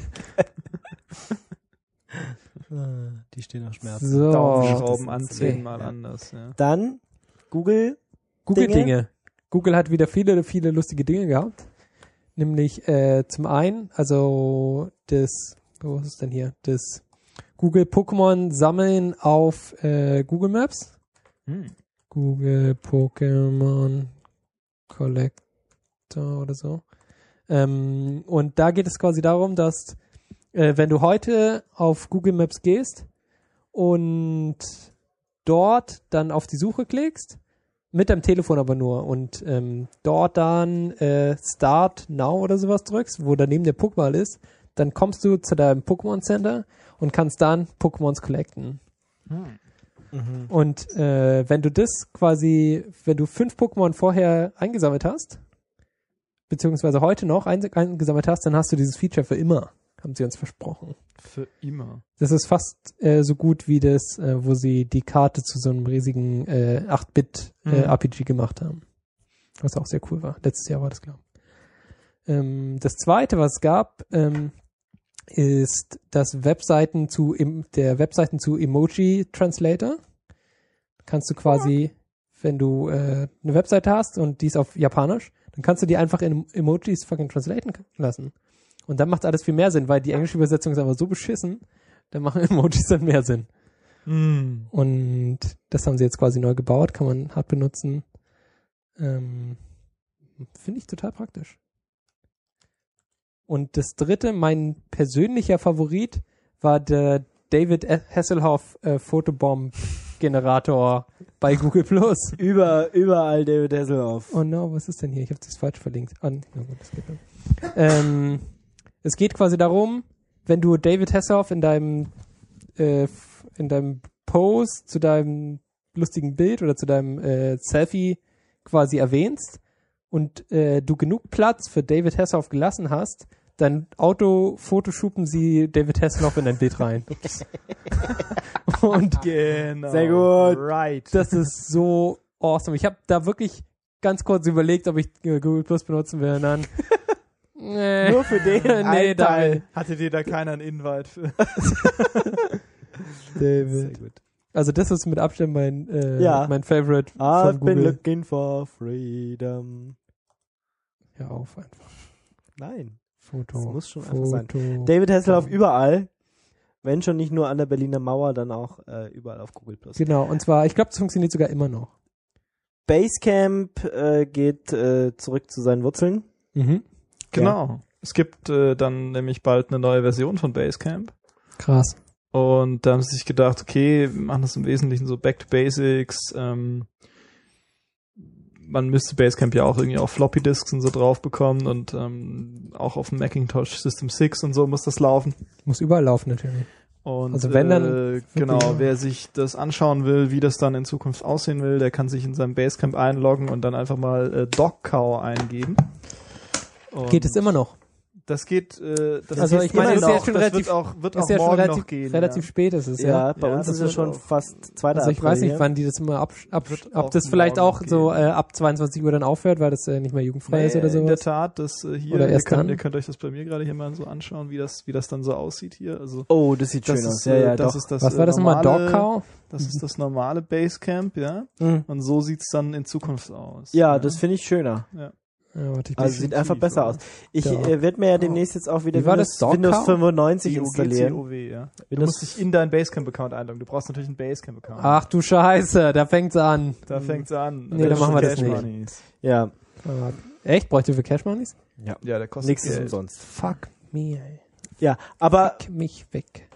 Speaker 2: Die stehen auf Schmerzen.
Speaker 4: So.
Speaker 3: Daumenschrauben an
Speaker 4: das ist
Speaker 3: 10-mal anders. Ja.
Speaker 2: Dann Google
Speaker 4: Google-Dinge. Google hat wieder viele, viele lustige Dinge gehabt. Nämlich zum einen, also wo ist es denn hier? Das Google Pokémon sammeln auf Google Maps. Google Pokémon Collector oder so. Und da geht es quasi darum, dass wenn du heute auf Google Maps gehst und dort dann auf die Suche klickst, mit deinem Telefon aber nur, und dort dann Start Now oder sowas drückst, wo daneben der Pokéball ist, dann kommst du zu deinem Pokémon Center und kannst dann Pokémons collecten. Und wenn du das quasi, wenn du 5 Pokémon vorher eingesammelt hast, beziehungsweise heute noch eingesammelt hast, dann hast du dieses Feature für immer, haben sie uns versprochen.
Speaker 3: Für immer.
Speaker 4: Das ist fast so gut wie das, wo sie die Karte zu so einem riesigen 8-Bit RPG gemacht haben. Was auch sehr cool war. Letztes Jahr war das, glaube ich. Das zweite, was es gab, ist der Webseiten zu Emoji Translator. Kannst du quasi, wenn du eine Webseite hast und die ist auf Japanisch, dann kannst du die einfach in Emojis fucking translaten lassen. Und dann macht alles viel mehr Sinn, weil die englische Übersetzung ist aber so beschissen, dann machen Emojis dann mehr Sinn. Und das haben sie jetzt quasi neu gebaut, kann man hart benutzen. Finde ich total praktisch. Und das dritte, mein persönlicher Favorit, war der David Hasselhoff Photobomb-Generator bei Google+.
Speaker 2: Überall David Hasselhoff.
Speaker 4: Oh no, was ist denn hier? Ich habe das falsch verlinkt. Ja gut, das geht nicht. Es geht quasi darum, wenn du David Hasselhoff in deinem Post zu deinem lustigen Bild oder zu deinem Selfie quasi erwähnst und du genug Platz für David Hasselhoff gelassen hast, dann photoshoppen sie David Hasselhoff in dein Bild rein. Und
Speaker 3: genau.
Speaker 2: Sehr gut.
Speaker 3: Right.
Speaker 4: das ist so awesome. Ich habe da wirklich ganz kurz überlegt, ob ich Google Plus benutzen will. Und dann Nee.
Speaker 2: Nur für den
Speaker 4: Nee,
Speaker 2: einen Teil.
Speaker 4: David.
Speaker 3: Hatte dir da keiner einen Invite für?
Speaker 2: Sehr
Speaker 3: David.
Speaker 2: gut.
Speaker 4: Also das ist mit Abstand mein Favorite
Speaker 2: I've
Speaker 4: von
Speaker 2: been
Speaker 4: Google.
Speaker 2: looking for freedom.
Speaker 4: Hör auf einfach.
Speaker 2: Nein.
Speaker 4: Foto.
Speaker 2: Das muss schon einfach sein.
Speaker 4: Foto.
Speaker 2: David Hasselhoff überall. Wenn schon nicht nur an der Berliner Mauer, dann auch überall auf Google+.
Speaker 4: Genau, und zwar, ich glaube, das funktioniert sogar immer noch.
Speaker 2: Basecamp geht zurück zu seinen Wurzeln.
Speaker 4: Mhm.
Speaker 3: Genau. Es gibt dann nämlich bald eine neue Version von Basecamp.
Speaker 4: Krass.
Speaker 3: Und da haben sie sich gedacht, okay, wir machen das im Wesentlichen so Back to Basics. Man müsste Basecamp ja auch irgendwie auf Floppy Disks und so drauf bekommen und auch auf dem Macintosh System 6 und so muss das laufen.
Speaker 4: Muss überall laufen natürlich.
Speaker 3: Und
Speaker 4: Also wenn dann
Speaker 3: genau,
Speaker 4: wirklich-
Speaker 3: wer sich das anschauen will, wie das dann in Zukunft aussehen will, der kann sich in seinem Basecamp einloggen und dann einfach mal DocCow eingeben. Und
Speaker 4: Geht es immer noch?
Speaker 3: Das geht, das
Speaker 4: Also ich meine,
Speaker 3: wird
Speaker 4: ist ja
Speaker 3: auch,
Speaker 4: schon
Speaker 3: das
Speaker 4: relativ-
Speaker 3: wird
Speaker 4: Ist
Speaker 3: auch
Speaker 4: ja schon
Speaker 3: morgen
Speaker 4: relativ,
Speaker 3: noch gehen.
Speaker 4: relativ
Speaker 3: ja.
Speaker 4: spät ist es,
Speaker 2: Ja,
Speaker 4: ja.
Speaker 2: bei
Speaker 3: Ja,
Speaker 2: uns
Speaker 3: das
Speaker 2: ist es
Speaker 3: wird
Speaker 2: schon
Speaker 3: auch-
Speaker 2: fast 2.
Speaker 4: Also ich weiß nicht,
Speaker 2: hier.
Speaker 4: wann die das immer
Speaker 3: Wird
Speaker 4: ob
Speaker 3: auch
Speaker 4: das vielleicht
Speaker 3: morgen
Speaker 4: auch so
Speaker 3: gehen.
Speaker 4: ab 22 Uhr dann aufhört, weil das nicht mehr jugendfrei ist oder
Speaker 3: In der
Speaker 4: sowas.
Speaker 3: Tat, das hier,
Speaker 4: Oder
Speaker 3: ihr
Speaker 4: erst dann?
Speaker 3: könnt euch das bei mir gerade hier mal so anschauen, wie das dann so aussieht hier. Also
Speaker 2: Oh, das sieht
Speaker 3: das
Speaker 2: schön aus.
Speaker 3: ist,
Speaker 2: Ja, ja,
Speaker 3: das
Speaker 2: doch.
Speaker 3: ist das
Speaker 4: Was war das nochmal?
Speaker 3: normale-
Speaker 4: Dogcow?
Speaker 3: Das ist das normale Basecamp, ja.
Speaker 2: Mhm.
Speaker 3: Und so sieht's dann in Zukunft aus.
Speaker 2: Ja, das finde ich schöner.
Speaker 4: Ja, warte, ich
Speaker 2: Also sieht einfach besser aus. Ich
Speaker 4: Ja.
Speaker 2: werde mir ja demnächst jetzt auch wieder
Speaker 4: Wie war das?
Speaker 2: Windows
Speaker 4: Dogcow?
Speaker 2: 95 installieren.
Speaker 3: DOGCOW, ja. Du
Speaker 2: Windows-
Speaker 3: musst dich in deinen Basecamp-Account einloggen. Du brauchst natürlich einen Basecamp-Account.
Speaker 4: Ach du Scheiße, da fängt's an.
Speaker 3: Da fängt's an.
Speaker 4: Nee, dann machen wir das
Speaker 3: Cash
Speaker 4: nicht.
Speaker 3: Moneys.
Speaker 2: Ja,
Speaker 4: Echt? Bräuchte für Cash Moneys?
Speaker 3: Ja, der kostet
Speaker 2: nichts ist
Speaker 3: Geld.
Speaker 2: umsonst.
Speaker 4: Fuck me, ey.
Speaker 2: Ja, aber
Speaker 4: Fick mich weg.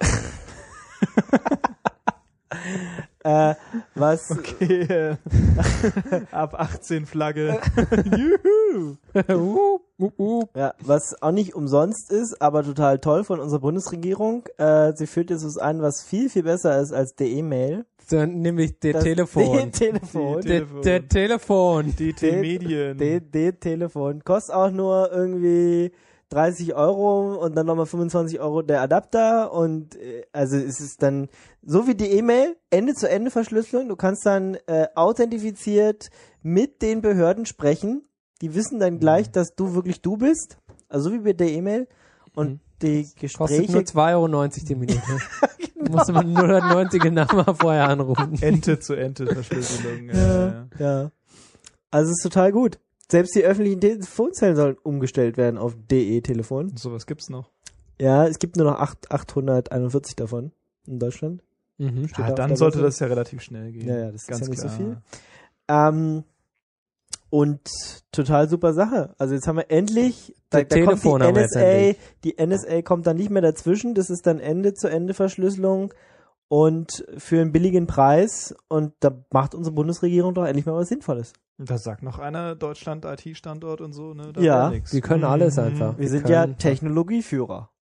Speaker 2: was
Speaker 3: Okay. Ab 18 Flagge. Juhu.
Speaker 2: ja, was auch nicht umsonst ist, aber total toll von unserer Bundesregierung, sie führt jetzt was ein, was viel, viel besser ist als der E-Mail.
Speaker 4: So, nämlich der
Speaker 2: Das
Speaker 4: Telefon.
Speaker 2: Telefon.
Speaker 4: Der Telefon.
Speaker 3: DT Medien.
Speaker 2: Telefon. Kostet auch nur irgendwie 30 € und dann nochmal 25 € der Adapter und also es ist dann so wie die E-Mail, Ende-zu-Ende-Verschlüsselung. Du kannst dann authentifiziert mit den Behörden sprechen. Die wissen dann gleich, dass du wirklich du bist. Also so wie bei der E-Mail. Und die
Speaker 4: Kostet
Speaker 2: Gespräche...
Speaker 4: nur 2,90 € die Minute. Musste man 090 Namen vorher anrufen.
Speaker 3: Ente-zu-Ente-Verschlüsselung.
Speaker 2: Ja. Also es ist total gut. Selbst die öffentlichen Telefonzellen sollen umgestellt werden auf DE-Telefon.
Speaker 3: Sowas gibt's noch.
Speaker 2: Ja, es gibt nur noch 841 davon in Deutschland.
Speaker 4: Mhm.
Speaker 2: Steht da auf
Speaker 3: Dann
Speaker 2: der
Speaker 3: sollte
Speaker 2: Seite.
Speaker 3: das ja relativ schnell gehen.
Speaker 2: Ja, das
Speaker 3: Ganz
Speaker 2: ist ja nicht
Speaker 3: klar.
Speaker 2: so viel. Und total super Sache. Also jetzt haben wir endlich, da
Speaker 4: Telefon
Speaker 2: kommt
Speaker 4: haben wir jetzt endlich.
Speaker 2: die NSA kommt dann nicht mehr dazwischen. Das ist dann Ende-zu-Ende-Verschlüsselung und für einen billigen Preis. Und da macht unsere Bundesregierung doch endlich mal was Sinnvolles.
Speaker 3: Da sagt noch einer, Deutschland IT-Standort und so, ne? Da
Speaker 2: Ja.
Speaker 3: wär nix.
Speaker 4: Wir können alles einfach.
Speaker 2: Wir sind ja Technologieführer.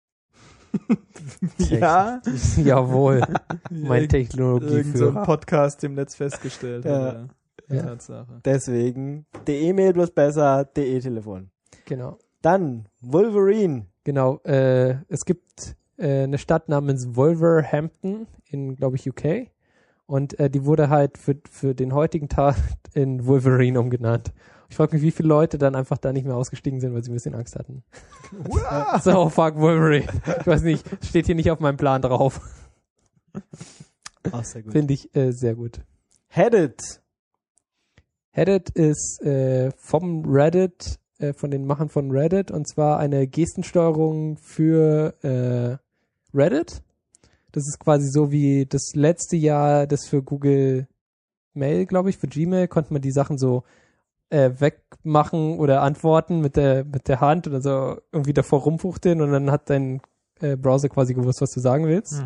Speaker 3: Ja.
Speaker 4: Jawohl. Mein
Speaker 3: Irgend so ein
Speaker 4: Technologieführer.
Speaker 3: Podcast im Netz festgestellt.
Speaker 2: Ja.
Speaker 3: hat,
Speaker 4: Ja.
Speaker 3: Tatsache.
Speaker 2: Deswegen, der E-Mail bloß besser, DE-Telefon.
Speaker 4: Genau.
Speaker 2: Dann Wolverine.
Speaker 4: Genau. Es gibt eine Stadt namens Wolverhampton in, glaube ich, UK. Und die wurde halt für den heutigen Tag in Wolverine umgenannt. Ich frage mich, wie viele Leute dann einfach da nicht mehr ausgestiegen sind, weil sie ein bisschen Angst hatten. So, fuck Wolverine. Ich weiß nicht, steht hier nicht auf meinem Plan drauf.
Speaker 2: Auch sehr gut.
Speaker 4: Finde ich sehr gut.
Speaker 2: Headed.
Speaker 4: Headed ist vom Reddit, von den Machern von Reddit, und zwar eine Gestensteuerung für Reddit. Das ist quasi so wie das letzte Jahr, das für Google Mail, glaube ich, für Gmail, konnte man die Sachen so wegmachen oder antworten mit der Hand oder so irgendwie davor rumfuchteln und dann hat dein Browser quasi gewusst, was du sagen willst.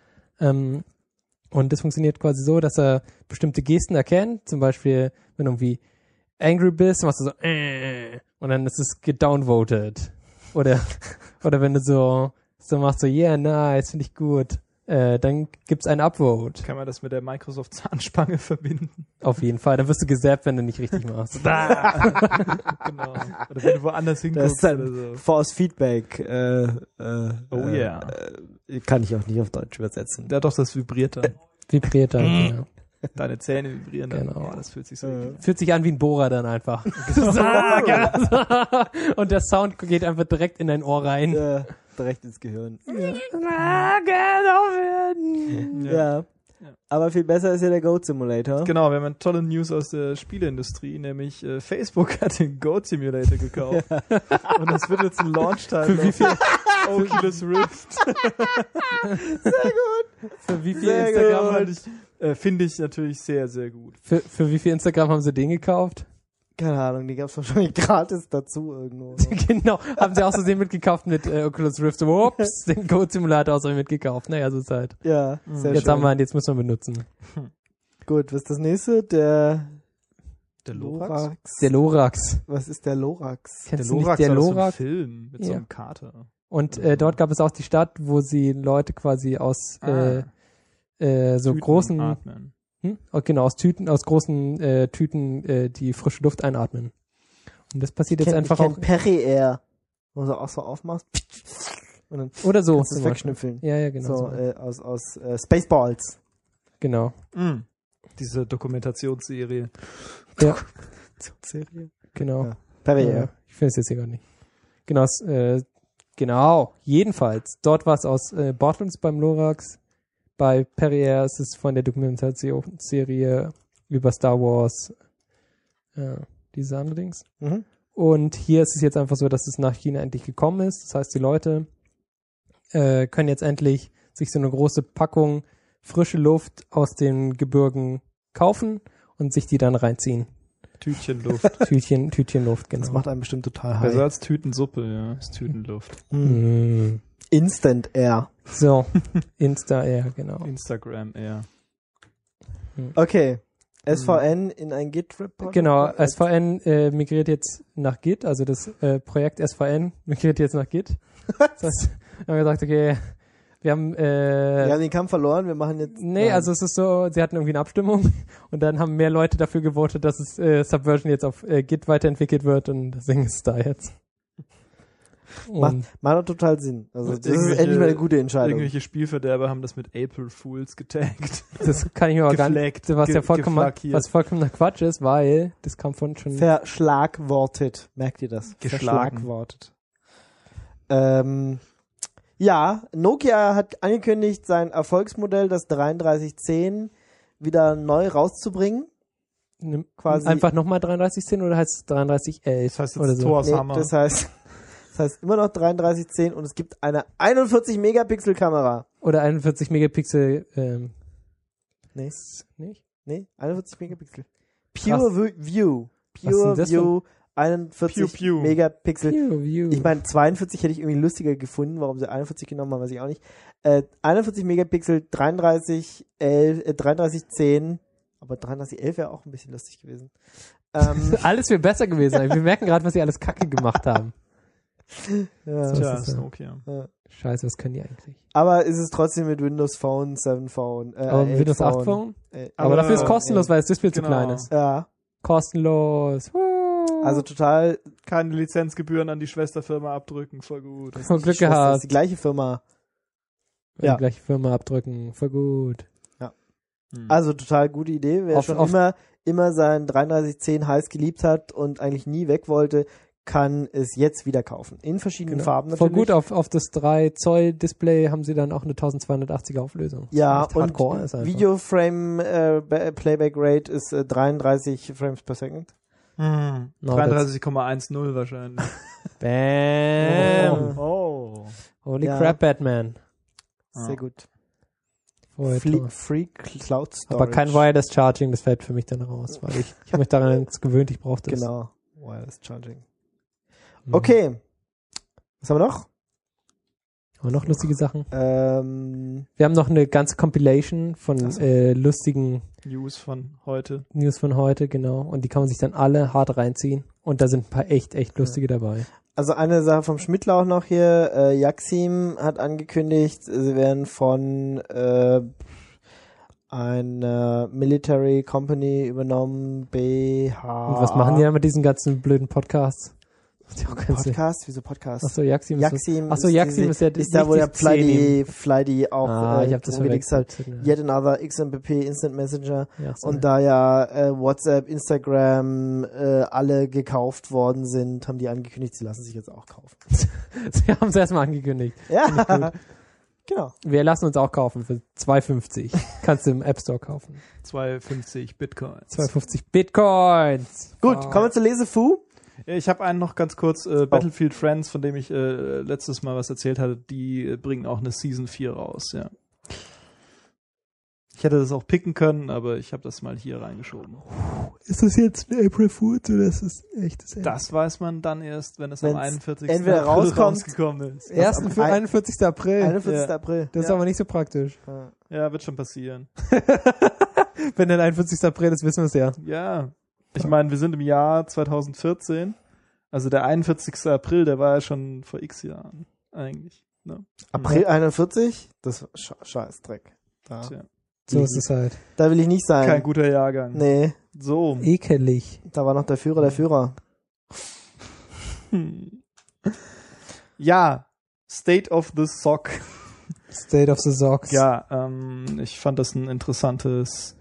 Speaker 4: Und das funktioniert quasi so, dass er bestimmte Gesten erkennt, zum Beispiel, wenn du irgendwie angry bist, machst du so und dann ist es gedownvoted. Oder wenn du so machst, so yeah, nice, finde ich gut. Dann gibt's ein Upvote.
Speaker 3: Kann man das mit der Microsoft Zahnspange verbinden?
Speaker 4: Auf jeden Fall. Dann wirst du gesappt, wenn du nicht richtig machst.
Speaker 3: Genau. Oder wenn du woanders
Speaker 2: Das
Speaker 3: hinguckst
Speaker 2: ist dann
Speaker 3: oder so.
Speaker 2: Force Feedback.
Speaker 3: Oh yeah.
Speaker 2: Kann ich auch nicht auf Deutsch übersetzen.
Speaker 3: Ja doch, das vibriert dann.
Speaker 4: Vibriert dann, genau.
Speaker 3: Deine Zähne vibrieren dann.
Speaker 4: Genau.
Speaker 3: Oh, das fühlt sich so an.
Speaker 4: Fühlt sich an wie ein Bohrer dann einfach. Und der Sound geht einfach direkt in dein Ohr rein.
Speaker 2: Direkt ins Gehirn.
Speaker 3: Ja.
Speaker 2: Ja. Aber viel besser ist ja der Goat Simulator.
Speaker 3: Genau, wir haben eine tolle News aus der Spieleindustrie, nämlich Facebook hat den Goat Simulator gekauft. Und das wird jetzt ein Launch-Title auf Oculus Rift.
Speaker 4: Für wie viel
Speaker 2: Sehr
Speaker 4: Instagram?
Speaker 2: gut.
Speaker 3: Finde ich natürlich sehr, sehr gut.
Speaker 4: Für wie viel Instagram haben sie den gekauft?
Speaker 2: Keine Ahnung, die gab's wahrscheinlich gratis dazu irgendwo.
Speaker 4: Genau, haben sie auch so den mitgekauft mit Oculus Rift. Ups, den Goat Simulator auch so mitgekauft. Naja, so ist halt.
Speaker 2: Ja, sehr
Speaker 4: Jetzt
Speaker 2: schön.
Speaker 4: haben wir ihn, jetzt müssen wir benutzen.
Speaker 2: Gut, was ist das nächste? Der
Speaker 3: Lorax?
Speaker 4: Der Lorax.
Speaker 2: Was ist der Lorax?
Speaker 4: Kennst du nicht der
Speaker 3: war doch so ein
Speaker 4: Lorax?
Speaker 3: Film mit so
Speaker 4: Ja.
Speaker 3: einem Kater.
Speaker 4: Und dort gab es auch die Stadt, wo sie Leute quasi aus so
Speaker 3: Tüten
Speaker 4: großen,
Speaker 3: atmen.
Speaker 4: Oh, genau, aus großen Tüten die frische Luft einatmen. Und das passiert jetzt einfach auch.
Speaker 2: Perry Air. Wo du auch so aufmachst. Und dann
Speaker 4: Oder so.
Speaker 2: kannst du es
Speaker 4: zum Beispiel.
Speaker 2: wegschnüffeln.
Speaker 4: Ja, genau.
Speaker 2: So,
Speaker 4: So.
Speaker 2: aus Spaceballs.
Speaker 4: Genau.
Speaker 3: Diese Dokumentationsserie.
Speaker 4: Ja,
Speaker 2: Serie.
Speaker 4: genau.
Speaker 2: Ja. Perry Air.
Speaker 4: Ich finde es jetzt hier gar nicht. Genau, genau. Jedenfalls, dort war es aus Bortlums beim Lorax. Bei Perrier ist es von der Dokumentationsserie über Star Wars. Diese andere Dings.
Speaker 2: Mhm.
Speaker 4: Und hier ist es jetzt einfach so, dass es nach China endlich gekommen ist. Das heißt, die Leute können jetzt endlich sich so eine große Packung frische Luft aus den Gebirgen kaufen und sich die dann reinziehen.
Speaker 3: Tütchenluft.
Speaker 4: Tütchen Luft, genau.
Speaker 2: Das macht einen bestimmt total
Speaker 3: Besser
Speaker 2: high.
Speaker 3: als Tütensuppe, ja. Ist Tütenluft.
Speaker 4: Mm.
Speaker 2: Instant Air.
Speaker 4: So, Insta-Air, genau.
Speaker 3: Instagram eher.
Speaker 2: Okay. SVN in ein Git-Report.
Speaker 4: Genau, SVN migriert jetzt nach Git, also das Projekt SVN migriert jetzt nach Git. Das heißt, wir haben gesagt, okay, wir haben
Speaker 2: Wir haben den Kampf verloren, wir machen jetzt...
Speaker 4: nee,
Speaker 2: Nein.
Speaker 4: also es ist so, sie hatten irgendwie eine Abstimmung und dann haben mehr Leute dafür gewotet, dass es Subversion jetzt auf Git weiterentwickelt wird und deswegen ist es da jetzt. Und
Speaker 2: Macht doch total Sinn. Also
Speaker 3: Und
Speaker 2: das ist endlich mal eine gute Entscheidung.
Speaker 3: Irgendwelche Spielverderber haben das mit April Fools getaggt.
Speaker 4: das kann ich mir aber gar nicht,
Speaker 3: Gefleckt,
Speaker 4: was ja vollkommener
Speaker 3: geflackiert.
Speaker 4: Quatsch ist, weil das kam von schon
Speaker 2: Verschlagwortet. Merkt ihr das?
Speaker 3: Geschlagen.
Speaker 2: Verschlagwortet. Ja, Nokia hat angekündigt, sein Erfolgsmodell, das 3310, wieder neu rauszubringen. Quasi.
Speaker 4: einfach nochmal 3310 oder heißt es 3311?
Speaker 3: Das heißt
Speaker 4: oder
Speaker 3: jetzt
Speaker 4: so?
Speaker 3: Thors
Speaker 2: Nee,
Speaker 3: Hammer.
Speaker 2: das heißt immer noch 3310 und es gibt eine 41 Megapixel Kamera.
Speaker 4: Oder 41 Megapixel,
Speaker 2: Nee,
Speaker 4: nicht?
Speaker 2: 41 Megapixel.
Speaker 4: Krass.
Speaker 2: Pure View.
Speaker 4: Was ist denn
Speaker 2: Pure
Speaker 4: das
Speaker 2: View, 41
Speaker 3: Pew, pew.
Speaker 2: Megapixel.
Speaker 4: View.
Speaker 2: Ich meine, 42 hätte ich irgendwie lustiger gefunden. Warum sie 41 genommen haben, weiß ich auch nicht. 41 Megapixel, 3310, aber 3311 wäre auch ein bisschen lustig gewesen.
Speaker 4: Alles wäre besser gewesen. Wir merken gerade, was sie alles kacke gemacht haben.
Speaker 2: Ja.
Speaker 3: Tja,
Speaker 4: das ist
Speaker 3: ist
Speaker 4: ja-
Speaker 3: Nokia.
Speaker 4: Scheiße, was können die eigentlich?
Speaker 2: Aber ist es trotzdem mit Windows Phone, 7 Phone,
Speaker 4: Aber
Speaker 2: 8
Speaker 4: Windows 8 Phone? Aber dafür ist es kostenlos, weil das Display zu
Speaker 3: genau.
Speaker 4: klein ist.
Speaker 2: Ja,
Speaker 4: Kostenlos.
Speaker 2: also total.
Speaker 3: Keine Lizenzgebühren an die Schwesterfirma abdrücken, voll gut.
Speaker 4: Voll Glück
Speaker 2: Das ist
Speaker 4: gehabt.
Speaker 2: die gleiche Firma.
Speaker 4: Ja.
Speaker 2: Ja.
Speaker 4: Die gleiche Firma abdrücken. Voll gut.
Speaker 2: Also total gute Idee. Wer schon immer sein 3310 heiß geliebt hat und eigentlich nie weg wollte, kann es jetzt wieder kaufen. In verschiedenen Farben
Speaker 4: Voll
Speaker 2: natürlich.
Speaker 4: gut, auf das 3 Zoll Display haben sie dann auch eine 1280er Auflösung.
Speaker 2: Ja,
Speaker 4: Das ist echt
Speaker 2: und
Speaker 4: Hardcore ist einfach.
Speaker 2: Videoframe Playback Rate ist 33 Frames per Second.
Speaker 3: Hm.
Speaker 4: No,
Speaker 3: 33,10 wahrscheinlich.
Speaker 4: Bam.
Speaker 3: Oh.
Speaker 4: Holy
Speaker 2: Ja.
Speaker 4: crap, Batman.
Speaker 2: Sehr gut.
Speaker 4: Voll
Speaker 2: Free,
Speaker 4: toll.
Speaker 2: Free Cloud Storage.
Speaker 4: Aber kein Wireless Charging, das fällt für mich dann raus, weil ich habe mich daran jetzt gewöhnt, ich brauche das.
Speaker 2: Genau. Wireless Charging.
Speaker 4: Mhm.
Speaker 2: Okay. Was haben wir noch?
Speaker 4: Aber noch lustige Sachen.
Speaker 2: Ja,
Speaker 4: Wir haben noch eine ganze Compilation von
Speaker 2: Ach so.
Speaker 4: lustigen
Speaker 3: News von heute.
Speaker 4: News von heute, genau. Und die kann man sich dann alle hart reinziehen. Und da sind ein paar echt lustige dabei.
Speaker 2: also eine Sache vom Schmidtlauch noch hier. Yaxim hat angekündigt, sie werden von einer Military Company übernommen, BH.
Speaker 4: Und was machen die dann mit diesen ganzen blöden Podcasts? Hat ja auch keinen Sinn.
Speaker 2: Podcast? Wieso Podcast?
Speaker 4: Achso, Yaxim
Speaker 2: Yaxim
Speaker 4: ist ja
Speaker 2: ist da, wo der
Speaker 4: Pläne.
Speaker 2: Flydy auch
Speaker 4: Ich hab das
Speaker 2: umgelegt hat.
Speaker 4: verwechselt.
Speaker 2: Yet another XMPP Instant Messenger.
Speaker 4: Ja, so.
Speaker 2: Und da ja WhatsApp, Instagram alle gekauft worden sind, haben die angekündigt, sie lassen sich jetzt auch kaufen.
Speaker 4: Sie haben es erstmal angekündigt.
Speaker 2: Ja, genau.
Speaker 4: Wir lassen uns auch kaufen für 2,50. Kannst du im App Store kaufen.
Speaker 3: 2,50 Bitcoins.
Speaker 4: 2,50 Bitcoins.
Speaker 2: Gut,
Speaker 4: Wow.
Speaker 2: kommen wir zu Lesefu.
Speaker 3: Ich habe einen noch ganz kurz, Battlefield Friends, von dem ich letztes Mal was erzählt hatte, die bringen auch eine Season 4 raus, ja. Ich hätte das auch picken können, aber ich habe das mal hier reingeschoben.
Speaker 4: Ist das jetzt ein April Fool's oder ist das echtes Ende?
Speaker 3: Das weiß man dann erst, wenn es
Speaker 2: Wenn's
Speaker 3: am 41.
Speaker 2: entweder
Speaker 3: April
Speaker 2: rauskommt-
Speaker 3: rausgekommen ist.
Speaker 4: Ersten für 41. April.
Speaker 2: 41.
Speaker 3: Ja.
Speaker 2: April.
Speaker 4: Das ist
Speaker 3: Ja.
Speaker 4: aber nicht so praktisch.
Speaker 3: Ja, wird schon passieren.
Speaker 4: Wenn dann 41. April ist, wissen wir es ja.
Speaker 3: Ja. Ich meine, wir sind im Jahr 2014. Also der 41. April, der war ja schon vor x Jahren eigentlich. Ne?
Speaker 2: April 41? Das war Scheißdreck.
Speaker 3: Tja.
Speaker 4: So ist es halt.
Speaker 2: Da will ich nicht sein.
Speaker 3: Kein guter Jahrgang.
Speaker 2: Nee,
Speaker 3: So.
Speaker 4: Ekelig.
Speaker 2: da war noch der Führer der Führer.
Speaker 3: Ja. State of the Sock.
Speaker 4: State of the Socks.
Speaker 3: Ja, ich fand das ein interessantes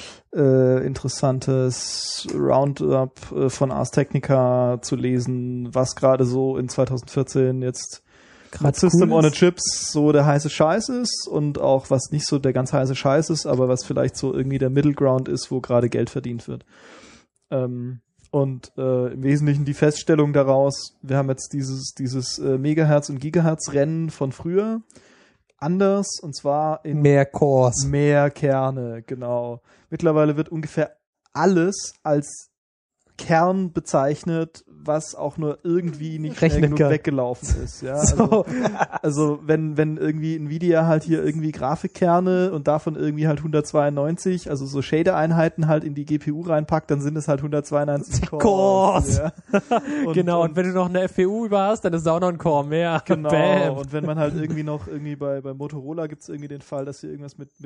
Speaker 3: Roundup von Ars Technica zu lesen, was gerade so in 2014 jetzt mit System on a Chips so der heiße Scheiß ist und auch was nicht so der ganz heiße Scheiß ist, aber was vielleicht so irgendwie der Middle Ground ist, wo gerade Geld verdient wird. Im Wesentlichen die Feststellung daraus, wir haben jetzt dieses Megahertz- und Gigahertz-Rennen von früher anders, und zwar in
Speaker 4: Mehr Cores.
Speaker 3: mehr Kerne, genau. Mittlerweile wird ungefähr alles als Kern bezeichnet, was auch nur irgendwie nicht schnell
Speaker 4: Rechnen
Speaker 3: genug
Speaker 4: kann.
Speaker 3: weggelaufen ist. Ja?
Speaker 4: So.
Speaker 3: Also wenn irgendwie Nvidia halt hier irgendwie Grafikkerne und davon irgendwie halt 192, also so Shader-Einheiten halt in die GPU reinpackt, dann sind es halt 192
Speaker 4: Cores.
Speaker 3: Ja.
Speaker 4: Genau, und wenn du noch eine FPU über hast, dann ist da auch noch ein Core mehr.
Speaker 3: Genau,
Speaker 4: Bam.
Speaker 3: und wenn man halt irgendwie bei Motorola gibt's irgendwie den Fall, dass sie irgendwas mit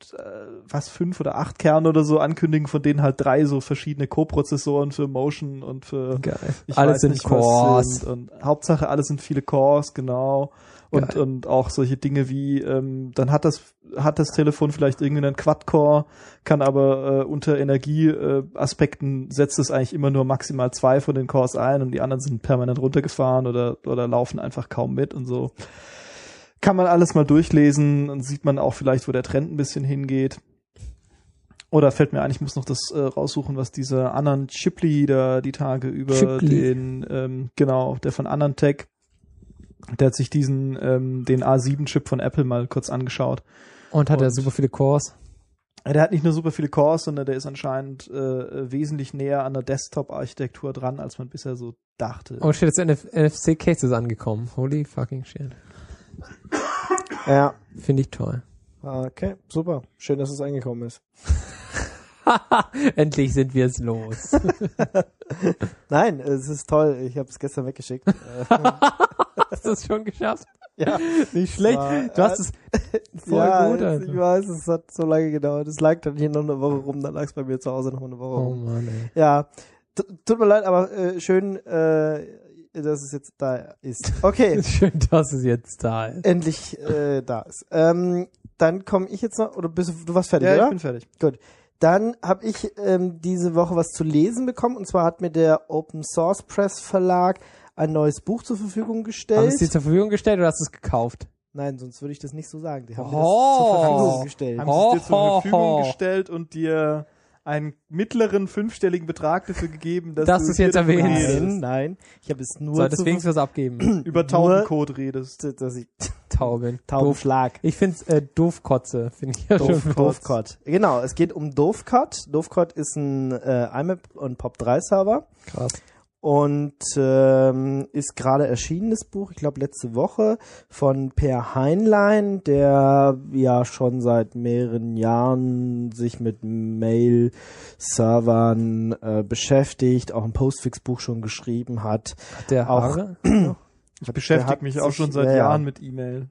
Speaker 3: 5 oder 8 Kernen oder so ankündigen, von denen halt 3 so verschiedene Co-Prozessoren für Motion und für
Speaker 4: Geil.
Speaker 3: ich
Speaker 4: Alles
Speaker 3: weiß
Speaker 4: sind
Speaker 3: nicht, was
Speaker 4: Cores.
Speaker 3: sind. Und Hauptsache alles sind viele Cores, genau. Und auch solche Dinge wie, dann hat das Telefon vielleicht irgendwie einen Quad-Core, kann aber unter Energieaspekten setzt es eigentlich immer nur maximal 2 von den Cores ein und die anderen sind permanent runtergefahren oder laufen einfach kaum mit und so. Kann man alles mal durchlesen und sieht man auch vielleicht, wo der Trend ein bisschen hingeht. Oder fällt mir ein, ich muss noch das raussuchen, was dieser Anand Shipley da die Tage über
Speaker 4: Shipley.
Speaker 3: der von Anantech, der hat sich den A7-Chip von Apple mal kurz angeschaut.
Speaker 4: Und hat er
Speaker 3: Und-
Speaker 4: super viele Cores.
Speaker 3: Der hat nicht nur super viele Cores, sondern der ist anscheinend wesentlich näher an der Desktop-Architektur dran, als man bisher so dachte.
Speaker 4: Oh shit, jetzt NFC-Case ist angekommen. Holy fucking shit.
Speaker 2: Ja.
Speaker 4: Finde ich toll.
Speaker 2: Okay, super. Schön, dass es angekommen ist.
Speaker 4: Endlich sind wir es los.
Speaker 2: Nein, es ist toll. Ich habe es gestern weggeschickt.
Speaker 4: Hast du es schon geschafft?
Speaker 2: Ja.
Speaker 4: Nicht schlecht. Du hast es voll gut,
Speaker 2: Ich
Speaker 4: Alter.
Speaker 2: weiß, es hat so lange gedauert. Es lag dann hier noch eine Woche rum, dann lag es bei mir zu Hause noch eine Woche
Speaker 4: Oh
Speaker 2: rum.
Speaker 4: Mann, ey.
Speaker 2: Ja, tut mir leid, aber schön, dass es jetzt da ist. Okay,
Speaker 4: Schön, dass es jetzt da ist.
Speaker 2: endlich da ist. Dann komme ich jetzt noch, oder du warst fertig,
Speaker 3: Ja,
Speaker 2: oder?
Speaker 3: ich bin fertig.
Speaker 2: Dann habe ich diese Woche was zu lesen bekommen, und zwar hat mir der Open Source Press Verlag ein neues Buch zur Verfügung
Speaker 4: Haben
Speaker 2: gestellt.
Speaker 4: es dir zur Verfügung gestellt oder hast du es gekauft?
Speaker 2: Nein, sonst würde ich das nicht so sagen. Die haben mir
Speaker 4: Oh.
Speaker 2: das zur Verfügung gestellt.
Speaker 3: Haben sie es dir zur
Speaker 4: Ho, ho,
Speaker 3: Verfügung
Speaker 4: ho.
Speaker 3: gestellt und dir einen mittleren 5-stelligen Betrag dafür gegeben, dass
Speaker 4: Das
Speaker 3: du
Speaker 4: ist jetzt
Speaker 3: hier davon
Speaker 4: erwähnt.
Speaker 3: redest.
Speaker 2: Nein, ich habe es nur
Speaker 4: Solltest wenigstens was abgeben.
Speaker 3: Über Taubencode redest.
Speaker 2: dass ich
Speaker 4: Tauben. Doof.
Speaker 2: Taubenschlag.
Speaker 4: Ich find's Doofkotze. Finde ich ja schon doof.
Speaker 2: Doofcot. Genau, es geht um Doofcot. Doofcot ist ein IMAP und POP3 Server
Speaker 4: Krass.
Speaker 2: und ist gerade erschienen, das Buch, ich glaube letzte Woche, von Per Heinlein, der ja schon seit mehreren Jahren sich mit Mail-Servern beschäftigt, auch ein Postfix-Buch schon geschrieben hat.
Speaker 4: Hat der
Speaker 2: Auch-
Speaker 4: Haare?
Speaker 3: Ich
Speaker 2: Der
Speaker 3: beschäftige
Speaker 2: hat
Speaker 3: mich auch
Speaker 2: sich-
Speaker 3: schon seit
Speaker 2: ja, ja.
Speaker 3: Jahren mit E-Mail.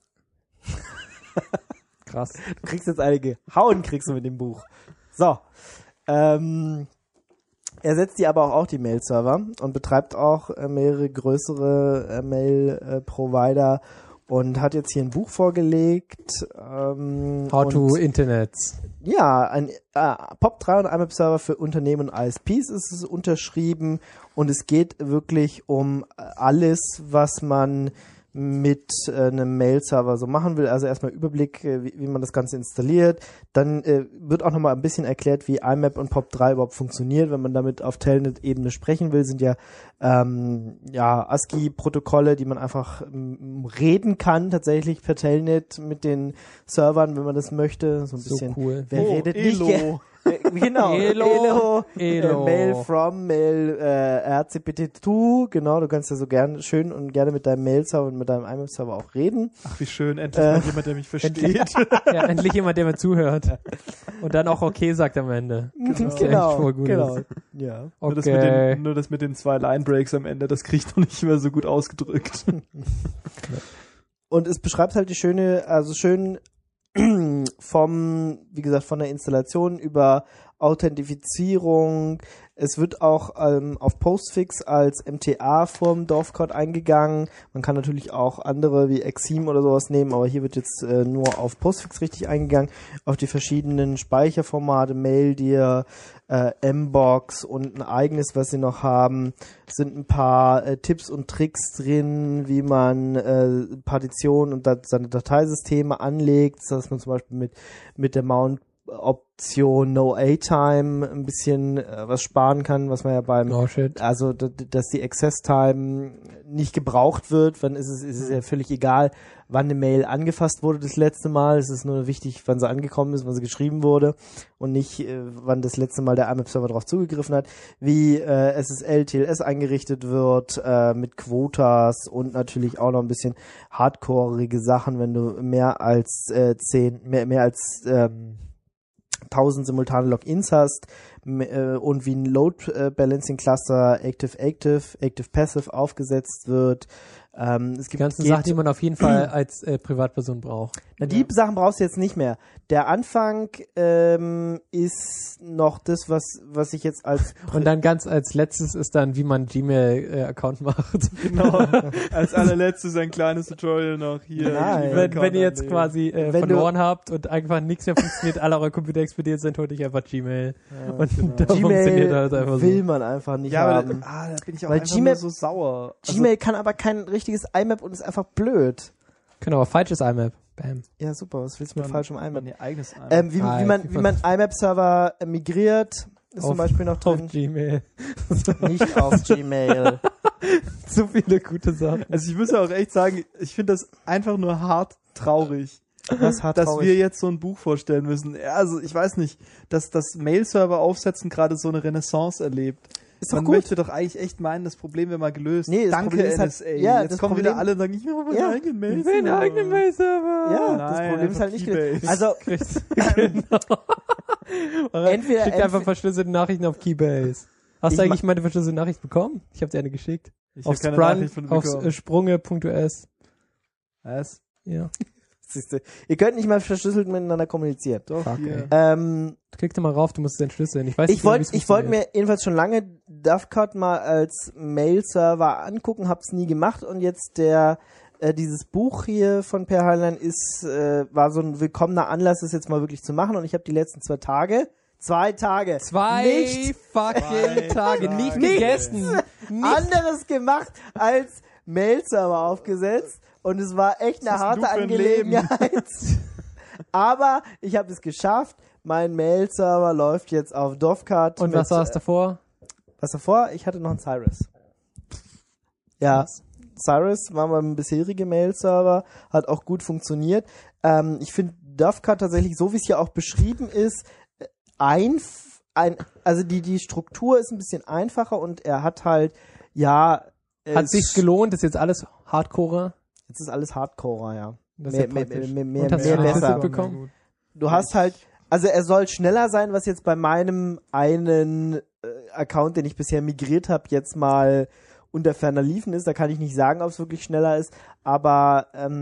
Speaker 4: Krass.
Speaker 2: Du kriegst jetzt einige Hauen kriegst du mit dem Buch. So. ersetzt die aber auch die Mail-Server und betreibt auch mehrere größere Mail-Provider und hat jetzt hier ein Buch vorgelegt.
Speaker 4: How to Internets.
Speaker 2: Ja, ein POP3 und IMAP-Server für Unternehmen und ISPs ist es unterschrieben und es geht wirklich um alles, was man mit einem Mail-Server so machen will. Also erstmal Überblick, wie man das Ganze installiert. Dann wird auch nochmal ein bisschen erklärt, wie IMAP und POP3 überhaupt funktioniert. Wenn man damit auf Telnet-Ebene sprechen will, sind ja ASCII-Protokolle, die man einfach reden kann, tatsächlich per Telnet mit den Servern, wenn man das möchte. So ein bisschen.
Speaker 4: So cool.
Speaker 2: Wer redet
Speaker 3: Elo.
Speaker 2: nicht? Genau.
Speaker 4: Elo.
Speaker 2: Mail from, Mail RCPT2. Genau, du kannst ja so schön und gerne mit deinem Mail-Server und mit deinem IMAP-Server auch reden.
Speaker 3: Ach, wie schön. Endlich mal jemand, der mich versteht.
Speaker 4: Ja, endlich jemand, der mir zuhört. Und dann auch okay sagt am Ende. Das ist echt voll gut.
Speaker 2: Genau. Ja.
Speaker 4: Okay.
Speaker 3: Nur das mit den 2 Line-Breaks am Ende, das kriegt noch nicht mehr so gut ausgedrückt.
Speaker 2: Und es beschreibt halt die schön wie gesagt, von der Installation über Authentifizierung. Es wird auch auf Postfix als MTA-Form Dovecot eingegangen. Man kann natürlich auch andere wie Exim oder sowas nehmen, aber hier wird jetzt nur auf Postfix richtig eingegangen, auf die verschiedenen Speicherformate, Maildir, Mbox und ein eigenes, was sie noch haben. Es sind ein paar Tipps und Tricks drin, wie man Partitionen und seine Dateisysteme anlegt, dass man zum Beispiel mit der Mount-Option No A-Time ein bisschen was sparen kann, was man ja also dass die Access-Time nicht gebraucht wird, wann ist es ja völlig egal, wann eine Mail angefasst wurde das letzte Mal. Es ist nur wichtig, wann sie angekommen ist, wann sie geschrieben wurde und nicht, wann das letzte Mal der IMAP-Server darauf zugegriffen hat. Wie SSL, TLS eingerichtet wird mit Quotas und natürlich auch noch ein bisschen hardcoreige Sachen, wenn du mehr als 1000 simultane Logins hast und wie ein Load Balancing Cluster Active Passive aufgesetzt wird. Es gibt
Speaker 4: die ganzen Sachen, die man auf jeden Fall als Privatperson braucht.
Speaker 2: Na, die Sachen brauchst du jetzt nicht mehr. Der Anfang ist noch das, was ich jetzt als...
Speaker 4: Und dann ganz als letztes ist dann, wie man Gmail-Account macht.
Speaker 3: Genau. Als allerletztes ein kleines Tutorial noch hier.
Speaker 2: Nein.
Speaker 4: Wenn ihr jetzt quasi verloren habt und einfach nichts mehr funktioniert, alle eure Computer explodiert sind, holt euch einfach Gmail.
Speaker 2: Ja,
Speaker 4: und
Speaker 3: genau.
Speaker 4: da funktioniert halt einfach so.
Speaker 2: Will man einfach nicht haben.
Speaker 3: Da bin ich auch
Speaker 2: Weil
Speaker 3: einfach
Speaker 2: Gmail-
Speaker 3: nur so sauer.
Speaker 2: Gmail kann aber kein richtiges IMAP und ist einfach blöd.
Speaker 4: Genau, aber falsches IMAP. Bam.
Speaker 2: Ja, super. Was willst du mit falschem IMAP?
Speaker 3: Ihr eigenes IMAP.
Speaker 2: Wie man IMAP-Server migriert, ist zum Beispiel noch drin.
Speaker 4: Auf Gmail.
Speaker 2: Nicht auf Gmail.
Speaker 4: So viele gute Sachen.
Speaker 3: Also ich muss ja auch echt sagen, ich finde das einfach nur hart traurig.
Speaker 2: Was hart
Speaker 3: dass
Speaker 2: traurig?
Speaker 3: wir jetzt so ein Buch vorstellen müssen. Ja, also ich weiß nicht, dass das Mail-Server aufsetzen gerade so eine Renaissance erlebt.
Speaker 2: Ist doch
Speaker 3: Man
Speaker 2: gut.
Speaker 3: möchte doch eigentlich echt meinen, das Problem wäre mal gelöst.
Speaker 2: Nee, das
Speaker 3: Danke,
Speaker 2: Problem ist halt-
Speaker 3: NSA.
Speaker 2: ja,
Speaker 3: Jetzt
Speaker 2: das
Speaker 3: kommen
Speaker 2: Problem-
Speaker 3: wieder alle und sagen, ich will meinen
Speaker 2: Ja.
Speaker 3: eigenen
Speaker 4: Ich
Speaker 3: Mail-Server.
Speaker 4: will einen eigenen Mail-Server.
Speaker 2: Ja, das
Speaker 3: Nein,
Speaker 2: Problem ist halt nicht
Speaker 3: einfach
Speaker 2: gelöst. Also, Entweder-
Speaker 4: Schickt einfach verschlüsselte Nachrichten auf Keybase. Hast
Speaker 2: Ich
Speaker 4: du eigentlich meine verschlüsselte Nachricht bekommen? Ich habe dir eine geschickt.
Speaker 3: Ich
Speaker 4: Auf
Speaker 3: habe keine Nachricht von
Speaker 4: auf
Speaker 3: bekommen.
Speaker 4: sprunge.us.
Speaker 3: Was?
Speaker 4: Ja.
Speaker 2: siehste, ihr könnt nicht mal verschlüsselt miteinander kommunizieren.
Speaker 3: Doch,
Speaker 4: Fuck,
Speaker 3: hier.
Speaker 4: Klick da mal rauf, du musst es entschlüsseln. Ich weiß
Speaker 2: Ich
Speaker 4: nicht, genau, wie
Speaker 2: wollte
Speaker 4: es
Speaker 2: wollt
Speaker 4: funktioniert.
Speaker 2: mir jedenfalls schon lange Dovecot mal als Mail-Server angucken, hab's nie gemacht und jetzt dieses Buch hier von Per Heinlein war so ein willkommener Anlass, das jetzt mal wirklich zu machen und ich habe die letzten 2 Tage nicht
Speaker 4: fucking Tage nicht gegessen.
Speaker 2: anderes gemacht als Mail-Server aufgesetzt und es war echt eine
Speaker 3: Was hast
Speaker 2: harte
Speaker 3: du für ein Leben?
Speaker 2: Angelegenheit. Aber ich habe es geschafft. Mein Mail-Server läuft jetzt auf Dovecot.
Speaker 4: Und was war es davor?
Speaker 2: Was davor? Ich hatte noch einen Cyrus. Ja, Cyrus war mein bisheriger Mail-Server, hat auch gut funktioniert. Ich finde Dovecot tatsächlich, so wie es hier auch beschrieben ist, also die Struktur ist ein bisschen einfacher und er hat halt,
Speaker 4: Hat sich's gelohnt? Ist jetzt alles Hardcore?
Speaker 2: jetzt ist alles Hardcore, ja.
Speaker 4: Das ist
Speaker 2: Mehr
Speaker 4: ja praktisch.
Speaker 2: mehr
Speaker 4: Und hast du
Speaker 2: besser.
Speaker 4: verschlüsselt bekommen?
Speaker 2: Du hast halt, also er soll schneller sein, was jetzt bei meinem einen Account, den ich bisher migriert habe, jetzt mal unter ferner liefen ist. Da kann ich nicht sagen, ob es wirklich schneller ist, aber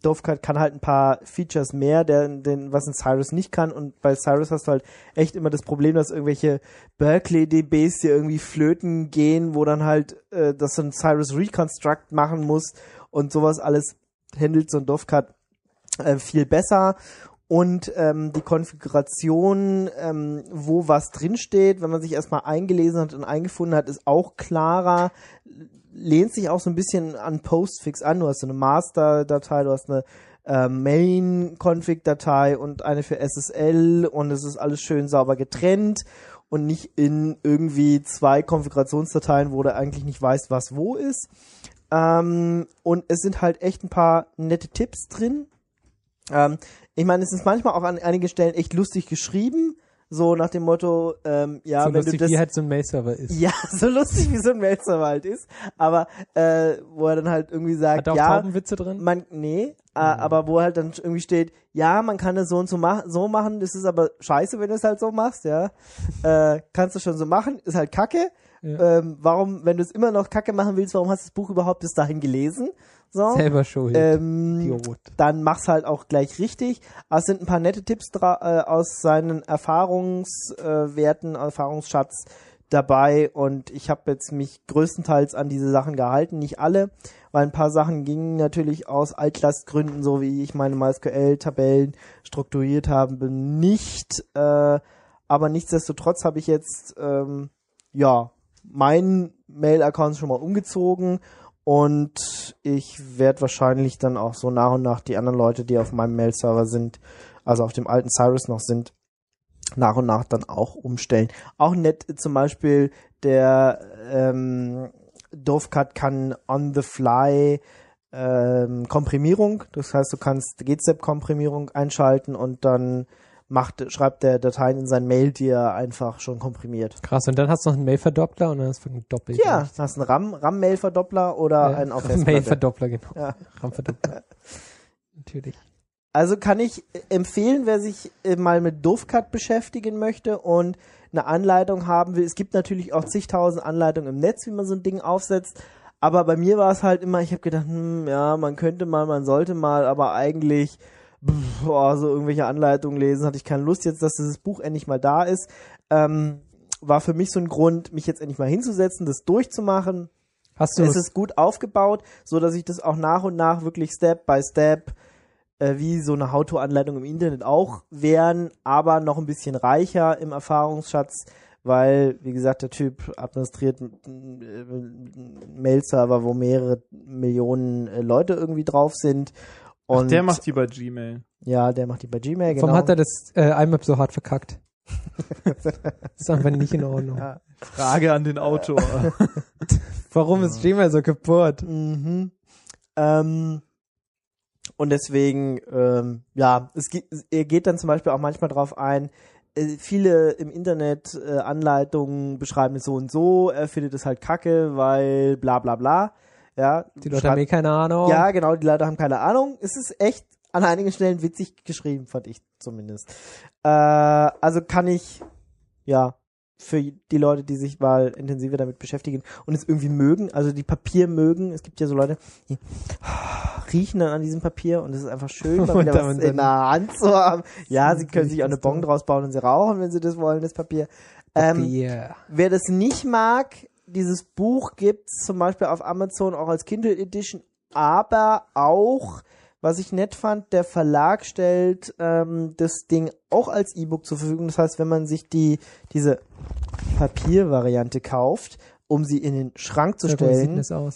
Speaker 2: Dovecat kann halt ein paar Features mehr, was ein Cyrus nicht kann. Und bei Cyrus hast du halt echt immer das Problem, dass irgendwelche Berkeley-DBs dir irgendwie flöten gehen, wo dann halt, dass du ein Cyrus Reconstruct machen musst und sowas alles handelt so ein Dovecat viel besser. Und die Konfiguration, wo was drinsteht, wenn man sich erstmal eingelesen hat und eingefunden hat, ist auch klarer. Lehnt sich auch so ein bisschen an Postfix an. Du hast so eine Master-Datei, du hast eine Main-Config-Datei und eine für SSL und es ist alles schön sauber getrennt und nicht in irgendwie 2 Konfigurationsdateien, wo du eigentlich nicht weißt, was wo ist. Und es sind halt echt ein paar nette Tipps drin. Ich meine, es ist manchmal auch an einigen Stellen echt lustig geschrieben. So nach dem Motto,
Speaker 4: so
Speaker 2: wenn
Speaker 4: lustig,
Speaker 2: du das...
Speaker 4: wie halt so ein Mail-Server ist.
Speaker 2: Ja, so lustig wie so ein Mail-Server halt ist. Aber wo er dann halt irgendwie sagt,
Speaker 4: Hat er auch
Speaker 2: ja...
Speaker 4: Taubenwitze drin?
Speaker 2: Aber wo halt dann irgendwie steht, ja, man kann das so und so machen, das ist aber scheiße, wenn du es halt so machst, ja. Kannst du schon so machen, ist halt kacke.
Speaker 4: Ja.
Speaker 2: Warum, wenn du es immer noch kacke machen willst, warum hast du das Buch überhaupt bis dahin gelesen? So.
Speaker 4: Selber schuld. Idiot.
Speaker 2: Dann mach's halt auch gleich richtig. Aber es sind ein paar nette Tipps aus seinen Erfahrungsschatz dabei und ich habe jetzt mich größtenteils an diese Sachen gehalten, nicht alle, weil ein paar Sachen gingen natürlich aus Altlastgründen, so wie ich meine MySQL-Tabellen strukturiert habe, nicht, aber nichtsdestotrotz habe ich jetzt meinen Mail-Account schon mal umgezogen und ich werde wahrscheinlich dann auch so nach und nach die anderen Leute, die auf meinem Mail-Server sind, also auf dem alten Cyrus noch sind, nach und nach dann auch umstellen. Auch nett zum Beispiel der Dovecat kann on the fly Komprimierung, das heißt du kannst GZIP-Komprimierung einschalten und dann schreibt der Dateien in sein Mail, die er einfach schon komprimiert.
Speaker 4: Krass, und dann hast du noch einen Mail-Verdoppler und dann hast du doppelt.
Speaker 2: Ja, hast einen RAM-Mail-Verdoppler oder einen auf Festplatte.
Speaker 4: Mail-Verdoppler, genau.
Speaker 2: Ja.
Speaker 4: RAM-Verdoppler. Natürlich.
Speaker 2: Also kann ich empfehlen, wer sich mal mit Dovecat beschäftigen möchte und eine Anleitung haben will. Es gibt natürlich auch zigtausend Anleitungen im Netz, wie man so ein Ding aufsetzt. Aber bei mir war es halt immer, ich habe gedacht, man könnte mal, man sollte mal, aber eigentlich so irgendwelche Anleitungen lesen, hatte ich keine Lust jetzt, dass dieses Buch endlich mal da ist. War für mich so ein Grund, mich jetzt endlich mal hinzusetzen, das durchzumachen. Es ist gut aufgebaut, so dass ich das auch nach und nach wirklich Step by Step wie so eine How-to-Anleitung im Internet auch wären, aber noch ein bisschen reicher im Erfahrungsschatz, weil, wie gesagt, der Typ administriert einen Mail-Server, wo mehrere Millionen Leute irgendwie drauf sind. Und
Speaker 3: der macht die bei Gmail.
Speaker 2: Ja, der macht die bei Gmail, genau.
Speaker 4: Warum hat er das IMAP so hart verkackt? Das ist einfach nicht in Ordnung. Ja.
Speaker 3: Frage an den Autor.
Speaker 4: Warum ist Gmail so kaputt?
Speaker 2: Mhm. Und deswegen, er geht dann zum Beispiel auch manchmal drauf ein, viele im Internet Anleitungen beschreiben es so und so, er findet es halt kacke, weil bla bla bla. Ja,
Speaker 4: die Leute haben keine Ahnung.
Speaker 2: Ja, genau, die Leute haben keine Ahnung. Es ist echt an einigen Stellen witzig geschrieben, fand ich zumindest. Also kann ich, für die Leute, die sich mal intensiver damit beschäftigen und es irgendwie mögen, also die Papier mögen. Es gibt ja so Leute, die riechen dann an diesem Papier und es ist einfach schön, mal wieder was in der Hand zu haben. Ja, sie können sich auch eine Bon draus bauen und sie rauchen, wenn sie das wollen, das Papier. Wer das nicht mag, dieses Buch gibt's zum Beispiel auf Amazon auch als Kindle Edition, aber auch, was ich nett fand, der Verlag stellt das Ding auch als E-Book zur Verfügung. Das heißt, wenn man sich diese Papiervariante kauft, um sie in den Schrank zu stellen,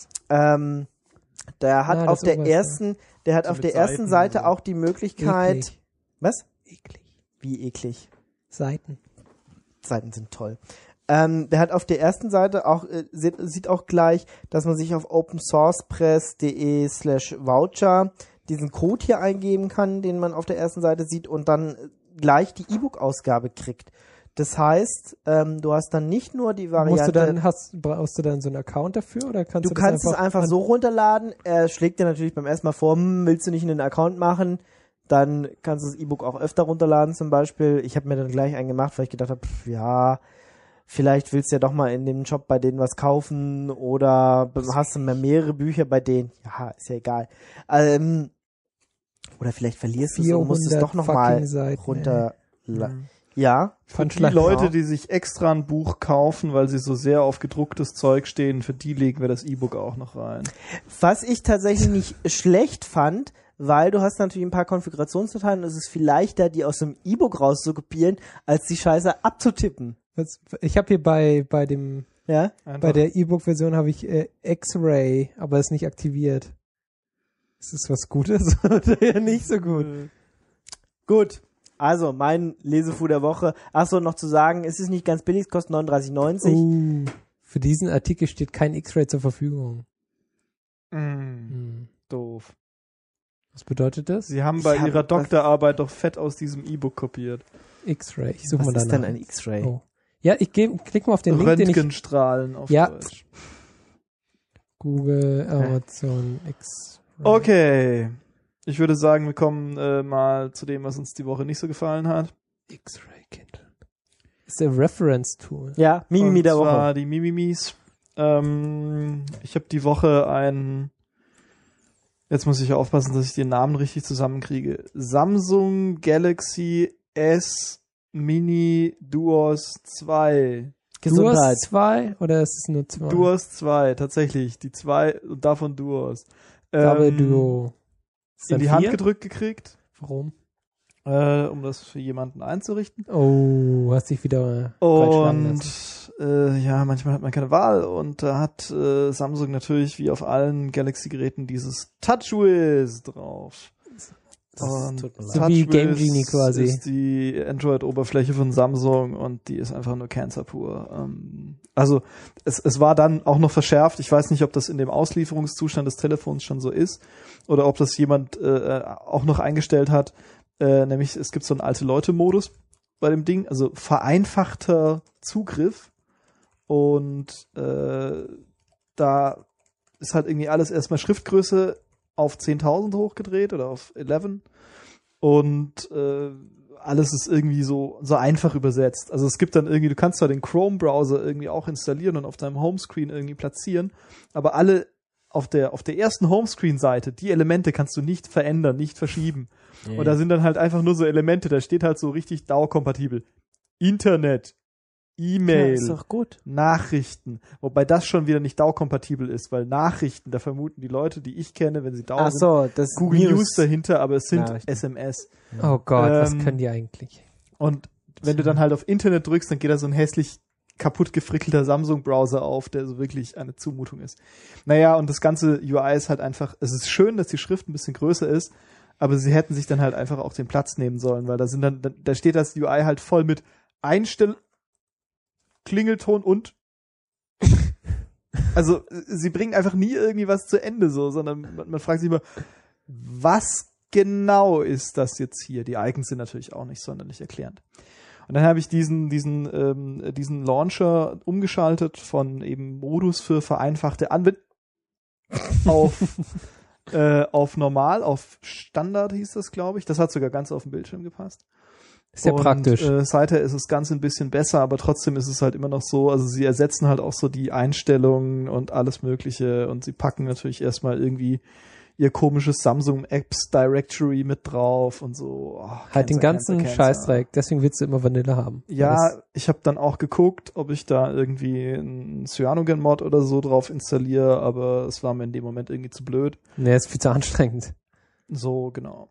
Speaker 2: der hat auf der ersten Seite auch die Möglichkeit.
Speaker 4: Eklig.
Speaker 2: Was?
Speaker 4: Eklig.
Speaker 2: Wie eklig?
Speaker 4: Seiten
Speaker 2: sind toll. Der hat auf der ersten Seite auch, sieht auch gleich, dass man sich auf opensourcepress.de/voucher diesen Code hier eingeben kann, den man auf der ersten Seite sieht und dann gleich die E-Book-Ausgabe kriegt. Das heißt, du hast dann nicht nur die Variante...
Speaker 4: Brauchst du dann so einen Account dafür? Oder kannst
Speaker 2: du kannst es einfach so runterladen. Er schlägt dir natürlich beim ersten Mal vor, willst du nicht einen Account machen? Dann kannst du das E-Book auch öfter runterladen zum Beispiel. Ich habe mir dann gleich einen gemacht, weil ich gedacht habe, vielleicht willst du ja doch mal in dem Shop bei denen was kaufen oder hast du mal mehrere Bücher bei denen. Ja, ist ja egal. Oder vielleicht verlierst du es und musst es doch nochmal runter. Ja.
Speaker 3: Für die Leute, die sich extra ein Buch kaufen, weil sie so sehr auf gedrucktes Zeug stehen, für die legen wir das E-Book auch noch rein.
Speaker 2: Was ich tatsächlich nicht schlecht fand, weil du hast natürlich ein paar Konfigurationsdateien und es ist viel leichter, die aus dem E-Book rauszukopieren, als die Scheiße abzutippen.
Speaker 4: Ich habe hier bei dem
Speaker 2: Ja?
Speaker 4: bei der E-Book-Version habe ich X-Ray, aber ist nicht aktiviert. Ist das was Gutes oder ja nicht so gut?
Speaker 2: Gut. Also, mein Lesefu der Woche. Achso, noch zu sagen, es ist nicht ganz billig, es kostet 39,90.
Speaker 4: Für diesen Artikel steht kein X-Ray zur Verfügung.
Speaker 3: Doof.
Speaker 4: Was bedeutet das?
Speaker 3: Sie haben bei ihrer Doktorarbeit doch fett aus diesem E-Book kopiert.
Speaker 4: X-Ray. Ich suche
Speaker 2: Was
Speaker 4: mal danach.
Speaker 2: ist denn ein X-Ray?
Speaker 4: Oh. Ja, klick mal auf den Link, den ich...
Speaker 3: Röntgenstrahlen auf Deutsch.
Speaker 4: Google, Amazon, X-Ray.
Speaker 3: Okay. Ich würde sagen, wir kommen mal zu dem, was uns die Woche nicht so gefallen hat.
Speaker 4: X-Ray Kindle. Ist der Reference Tool.
Speaker 2: Ja, Mimimi der Woche.
Speaker 3: Das war die Mimimis. Ich habe die Woche jetzt muss ich aufpassen, dass ich den Namen richtig zusammenkriege. Samsung Galaxy S Mini Duos 2.
Speaker 2: Gesundheit.
Speaker 4: Duos 2 oder ist es nur 2?
Speaker 3: Duos 2, tatsächlich. Die 2 und davon Duos.
Speaker 4: Double Duo.
Speaker 3: In die Hand gedrückt gekriegt.
Speaker 4: Warum?
Speaker 3: Um das für jemanden einzurichten.
Speaker 4: Oh, hast dich wieder breitschlagen lassen.
Speaker 3: Ja, manchmal hat man keine Wahl und da hat Samsung natürlich wie auf allen Galaxy-Geräten dieses TouchWiz drauf. Und
Speaker 4: so wie Game Genie quasi.
Speaker 3: Ist die Android-Oberfläche von Samsung und die ist einfach nur Cancer pur. Also es war dann auch noch verschärft. Ich weiß nicht, ob das in dem Auslieferungszustand des Telefons schon so ist oder ob das jemand auch noch eingestellt hat. Nämlich es gibt so einen Alte-Leute-Modus bei dem Ding, also vereinfachter Zugriff und da ist halt irgendwie alles erstmal Schriftgröße auf 10.000 hochgedreht oder auf 11 und alles ist irgendwie so einfach übersetzt. Also es gibt dann irgendwie, du kannst da den Chrome-Browser irgendwie auch installieren und auf deinem Homescreen irgendwie platzieren, aber alle auf der ersten Homescreen-Seite, die Elemente kannst du nicht verändern, nicht verschieben. Yeah. Und da sind dann halt einfach nur so Elemente, da steht halt so richtig DAO-kompatibel. Internet, E-Mail,
Speaker 2: ist doch gut.
Speaker 3: Nachrichten. Wobei das schon wieder nicht DAO-kompatibel ist, weil Nachrichten, da vermuten die Leute, die ich kenne, wenn sie DAO sind,
Speaker 2: das
Speaker 3: Google News dahinter, aber es sind SMS.
Speaker 4: Oh Gott, was können die eigentlich?
Speaker 3: Und wenn du dann halt auf Internet drückst, dann geht da so ein hässlich kaputt gefrickelter Samsung-Browser auf, der so wirklich eine Zumutung ist. Naja, und das ganze UI ist halt einfach, es ist schön, dass die Schrift ein bisschen größer ist, aber sie hätten sich dann halt einfach auch den Platz nehmen sollen, weil da steht das UI halt voll mit Klingelton und also sie bringen einfach nie irgendwie was zu Ende so, sondern man fragt sich immer, was genau ist das jetzt hier? Die Icons sind natürlich auch nicht sonderlich erklärend. Und dann habe ich diesen Launcher umgeschaltet von eben Modus für vereinfachte Anwendung auf normal, auf Standard hieß das, glaube ich. Das hat sogar ganz auf den Bildschirm gepasst.
Speaker 4: Ist ja praktisch.
Speaker 3: Seither ist das Ganze ein bisschen besser, aber trotzdem ist es halt immer noch so, also sie ersetzen halt auch so die Einstellungen und alles Mögliche und sie packen natürlich erstmal irgendwie ihr komisches Samsung Apps Directory mit drauf und so. Oh,
Speaker 4: halt den ganzen Scheißdreck, deswegen willst du immer Vanille haben.
Speaker 3: Ja, ich habe dann auch geguckt, ob ich da irgendwie einen Cyanogen-Mod oder so drauf installiere, aber es war mir in dem Moment irgendwie zu blöd.
Speaker 4: Nee, ist viel zu anstrengend.
Speaker 3: So, genau.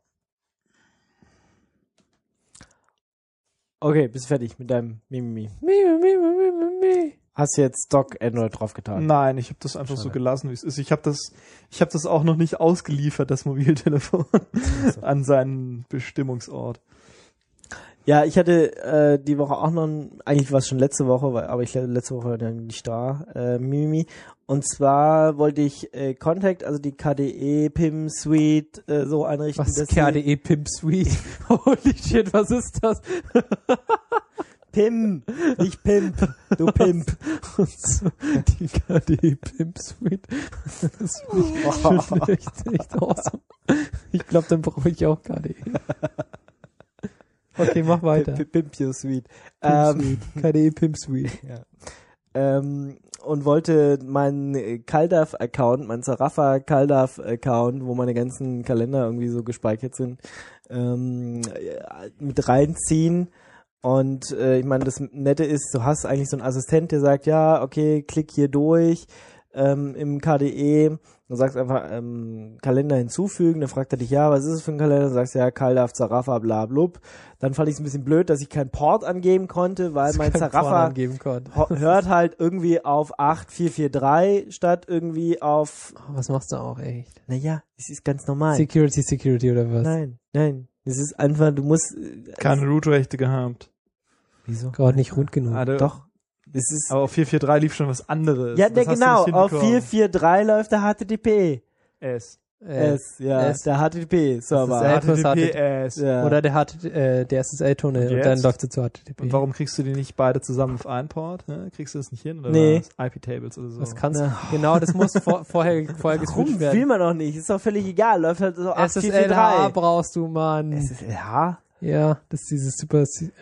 Speaker 2: Okay, bist fertig mit deinem Mimimi.
Speaker 4: Mimimi.
Speaker 2: Hast du jetzt Stock Android draufgetan?
Speaker 3: Nein, ich habe das einfach so gelassen, wie es ist. Ich habe das auch noch nicht ausgeliefert, das Mobiltelefon, an seinen Bestimmungsort.
Speaker 2: Ja, ich hatte die Woche auch noch, eigentlich war es schon letzte Woche, aber ich letzte Woche dann nicht da, Mimimi. Und zwar wollte ich Contact, also die KDE PIM Suite so einrichten.
Speaker 4: Was ist KDE PIM Suite? Holy shit, was ist das?
Speaker 2: PIM, nicht Pimp, du Pimp.
Speaker 4: Und so, die KDE PIM Suite. Das finde ich echt awesome. Ich glaube, dann brauche ich auch KDE. Okay, mach weiter.
Speaker 2: Pimp Your Suite.
Speaker 4: KDE PIM Suite.
Speaker 2: Ja. und wollte meinen CalDAV-Account, meinen Zarafa CalDAV-Account, wo meine ganzen Kalender irgendwie so gespeichert sind, mit reinziehen. Und ich meine, das Nette ist, du hast eigentlich so einen Assistent, der sagt, ja, okay, klick hier durch im KDE. Du sagst einfach Kalender hinzufügen, dann fragt er dich, ja, was ist es für ein Kalender? Du sagst, ja, CalDAV, Zarafa, bla blub. Dann fand ich es ein bisschen blöd, dass ich keinen Port angeben konnte, weil mein Zarafa hört halt irgendwie auf 8443 statt irgendwie auf...
Speaker 4: Oh, was machst du auch, echt?
Speaker 2: Naja, es ist ganz normal.
Speaker 4: Security oder was?
Speaker 2: Nein. Es ist einfach, du musst...
Speaker 3: Keine Root-Rechte gehabt.
Speaker 2: Wieso?
Speaker 4: Gerade nicht rund genug.
Speaker 2: Doch. Es ist,
Speaker 3: aber auf 443 lief schon was anderes.
Speaker 2: ja,
Speaker 3: Das hast du
Speaker 2: genau.
Speaker 3: nicht
Speaker 2: Auf
Speaker 3: hinbekommen.
Speaker 2: 443 läuft der HTTP.
Speaker 3: S.
Speaker 2: Der HTTP-Server.
Speaker 4: Das ist
Speaker 3: HTTPS.
Speaker 2: Ja.
Speaker 4: Oder der SSL-Tunnel und
Speaker 3: jetzt?
Speaker 4: dann läuft es zu HTTP.
Speaker 3: Und warum kriegst du die nicht beide zusammen auf einen Port? Ne? Kriegst du das nicht hin? Oder
Speaker 2: Nee.
Speaker 3: was? IP-Tables oder so?
Speaker 4: Das kannst du. Genau, das muss vorher geswitcht
Speaker 2: Warum
Speaker 4: werden.
Speaker 2: will man doch nicht? Ist doch völlig egal. Läuft halt so
Speaker 4: SSLH
Speaker 2: 8443.
Speaker 4: brauchst du, Mann.
Speaker 2: SSLH?
Speaker 4: Ja, das ist dieses super,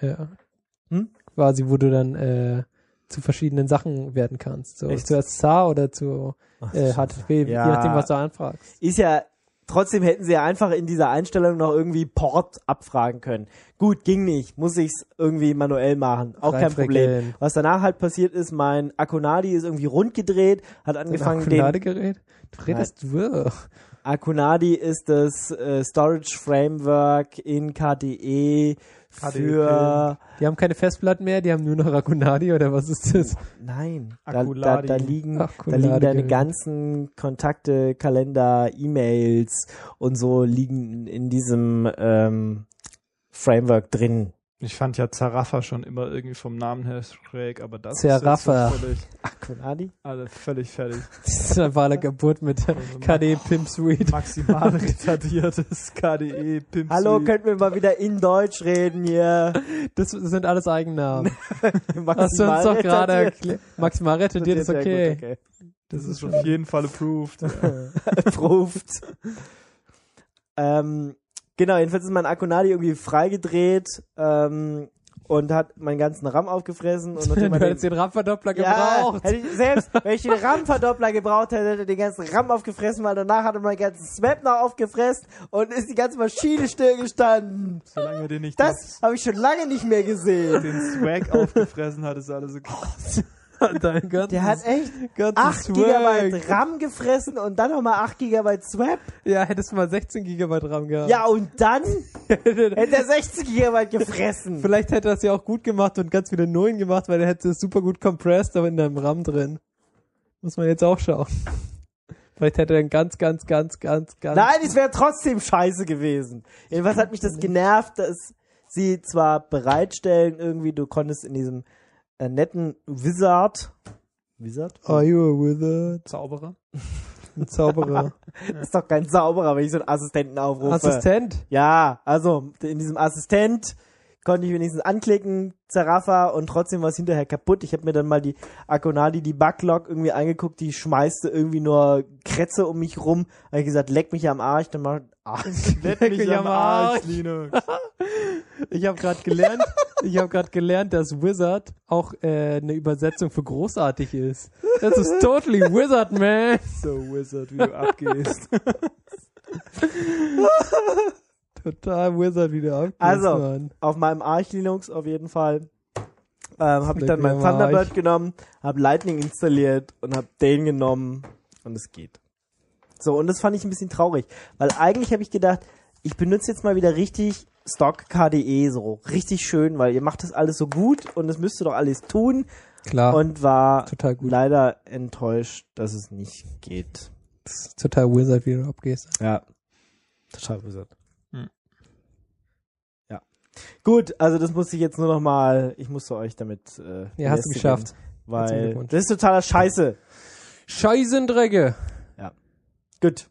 Speaker 4: quasi, wo du dann zu verschiedenen Sachen werden kannst. So
Speaker 2: Echt?
Speaker 4: zu SSH oder zu HTTP,
Speaker 2: Ja.
Speaker 4: je nachdem, was du anfragst.
Speaker 2: Ist ja, trotzdem hätten sie ja einfach in dieser Einstellung noch irgendwie Port abfragen können. Gut, ging nicht. Muss ich's irgendwie manuell machen. Auch kein Problem.
Speaker 4: Reinfrickeln.
Speaker 2: Was danach halt passiert ist, mein Akonadi ist irgendwie rund gedreht, hat angefangen, den
Speaker 4: Ladegerät? Du redest wirr.
Speaker 2: Akonadi ist das Storage Framework in KDE für...
Speaker 4: Die haben keine Festplatten mehr, die haben nur noch Rakunadi oder was ist das?
Speaker 2: Nein,
Speaker 3: Akuladi.
Speaker 2: da liegen
Speaker 4: Akuladi.
Speaker 2: deine ganzen Kontakte, Kalender, E-Mails und so liegen in diesem Framework drin.
Speaker 3: Ich fand ja Zarafa schon immer irgendwie vom Namen her schräg, aber das
Speaker 4: Zarafa.
Speaker 3: ist jetzt so völlig,
Speaker 2: Akonadi?
Speaker 3: also völlig fertig.
Speaker 4: Das ist einfach eine Geburt mit der KDE Pimp Suite.
Speaker 3: Maximal retardiertes KDE Pimp
Speaker 2: Hallo,
Speaker 3: Suite.
Speaker 2: könnten wir mal wieder in Deutsch reden hier?
Speaker 4: Das sind alles Eigennamen.
Speaker 2: Maximal
Speaker 4: Hast du uns doch gerade
Speaker 2: retardiert.
Speaker 4: erklärt. Maximal retardiert ist
Speaker 2: Sehr
Speaker 4: okay.
Speaker 2: gut,
Speaker 3: Das ist auf jeden Fall approved. Ja.
Speaker 2: Approved. Genau, jedenfalls ist mein Akonadi irgendwie freigedreht und hat meinen ganzen RAM aufgefressen. Und
Speaker 4: Du hättest den RAM-Verdoppler gebraucht.
Speaker 2: hätte ich, selbst wenn ich den RAM-Verdoppler gebraucht hätte, hätte er den ganzen RAM aufgefressen, weil danach hat er meinen ganzen Swap noch aufgefressen und ist die ganze Maschine stillgestanden.
Speaker 3: Solange wir den nicht
Speaker 2: Das habe ich schon lange nicht mehr gesehen.
Speaker 3: den Swag aufgefressen hat, ist alles okay.
Speaker 4: Dein ganzes,
Speaker 2: Der hat echt
Speaker 4: ganzes
Speaker 2: 8
Speaker 4: Swag.
Speaker 2: GB RAM gefressen und dann nochmal 8 GB Swap.
Speaker 4: Ja, hättest du mal 16 GB RAM gehabt.
Speaker 2: Ja, und dann hätte er 16 GB gefressen.
Speaker 4: Vielleicht hätte er es ja auch gut gemacht und ganz viele Nullen gemacht, weil er hätte es super gut compressed, aber in deinem RAM drin. Muss man jetzt auch schauen. Vielleicht hätte er einen ganz...
Speaker 2: Nein, es wäre trotzdem scheiße gewesen. Jedenfalls hat mich das genervt, dass sie zwar bereitstellen, irgendwie, du konntest in diesem netten Wizard?
Speaker 4: Are you a wizard?
Speaker 3: Zauberer.
Speaker 4: Ein Zauberer.
Speaker 2: Das ist doch kein Zauberer, wenn ich so einen Assistenten aufrufe.
Speaker 4: Assistent?
Speaker 2: Ja, also in diesem Assistent konnte ich wenigstens anklicken, Zarafa, und trotzdem war es hinterher kaputt. Ich habe mir dann mal die Akonadi, die Backlog irgendwie angeguckt, die schmeißte irgendwie nur Krätze um mich rum. Habe ich gesagt, leck mich am Arsch, dann mach
Speaker 3: Leck mich am Arsch, Linux.
Speaker 4: Ich habe gerade gelernt, dass Wizard auch eine Übersetzung für großartig ist. Das ist totally Wizard, man.
Speaker 3: So Wizard, wie du abgehst.
Speaker 4: Total Wizard, wie du abgehst,
Speaker 2: Also,
Speaker 4: Mann.
Speaker 2: auf meinem Arch Linux auf jeden Fall habe ich
Speaker 4: Leck
Speaker 2: dann
Speaker 4: mir
Speaker 2: meinen
Speaker 4: am Arch.
Speaker 2: Thunderbird genommen, habe Lightning installiert und habe den genommen und es geht. So, und das fand ich ein bisschen traurig, weil eigentlich habe ich gedacht, ich benutze jetzt mal wieder richtig Stock KDE, so richtig schön, weil ihr macht das alles so gut und es müsste doch alles tun,
Speaker 4: Klar,
Speaker 2: und war
Speaker 4: total gut.
Speaker 2: leider enttäuscht, dass es nicht geht.
Speaker 4: Das ist total Wizard, wie du abgehst.
Speaker 2: Ja, total wizard.
Speaker 3: Hm.
Speaker 2: Ja. Gut, also das musste ich jetzt nur noch mal, ich musste euch damit
Speaker 4: Ja, hast du
Speaker 2: belästigen,
Speaker 4: geschafft. Herzlichen
Speaker 2: Weil
Speaker 4: Glückwunsch.
Speaker 2: das ist totaler Scheiße.
Speaker 4: Scheisendrecke.
Speaker 2: Gut.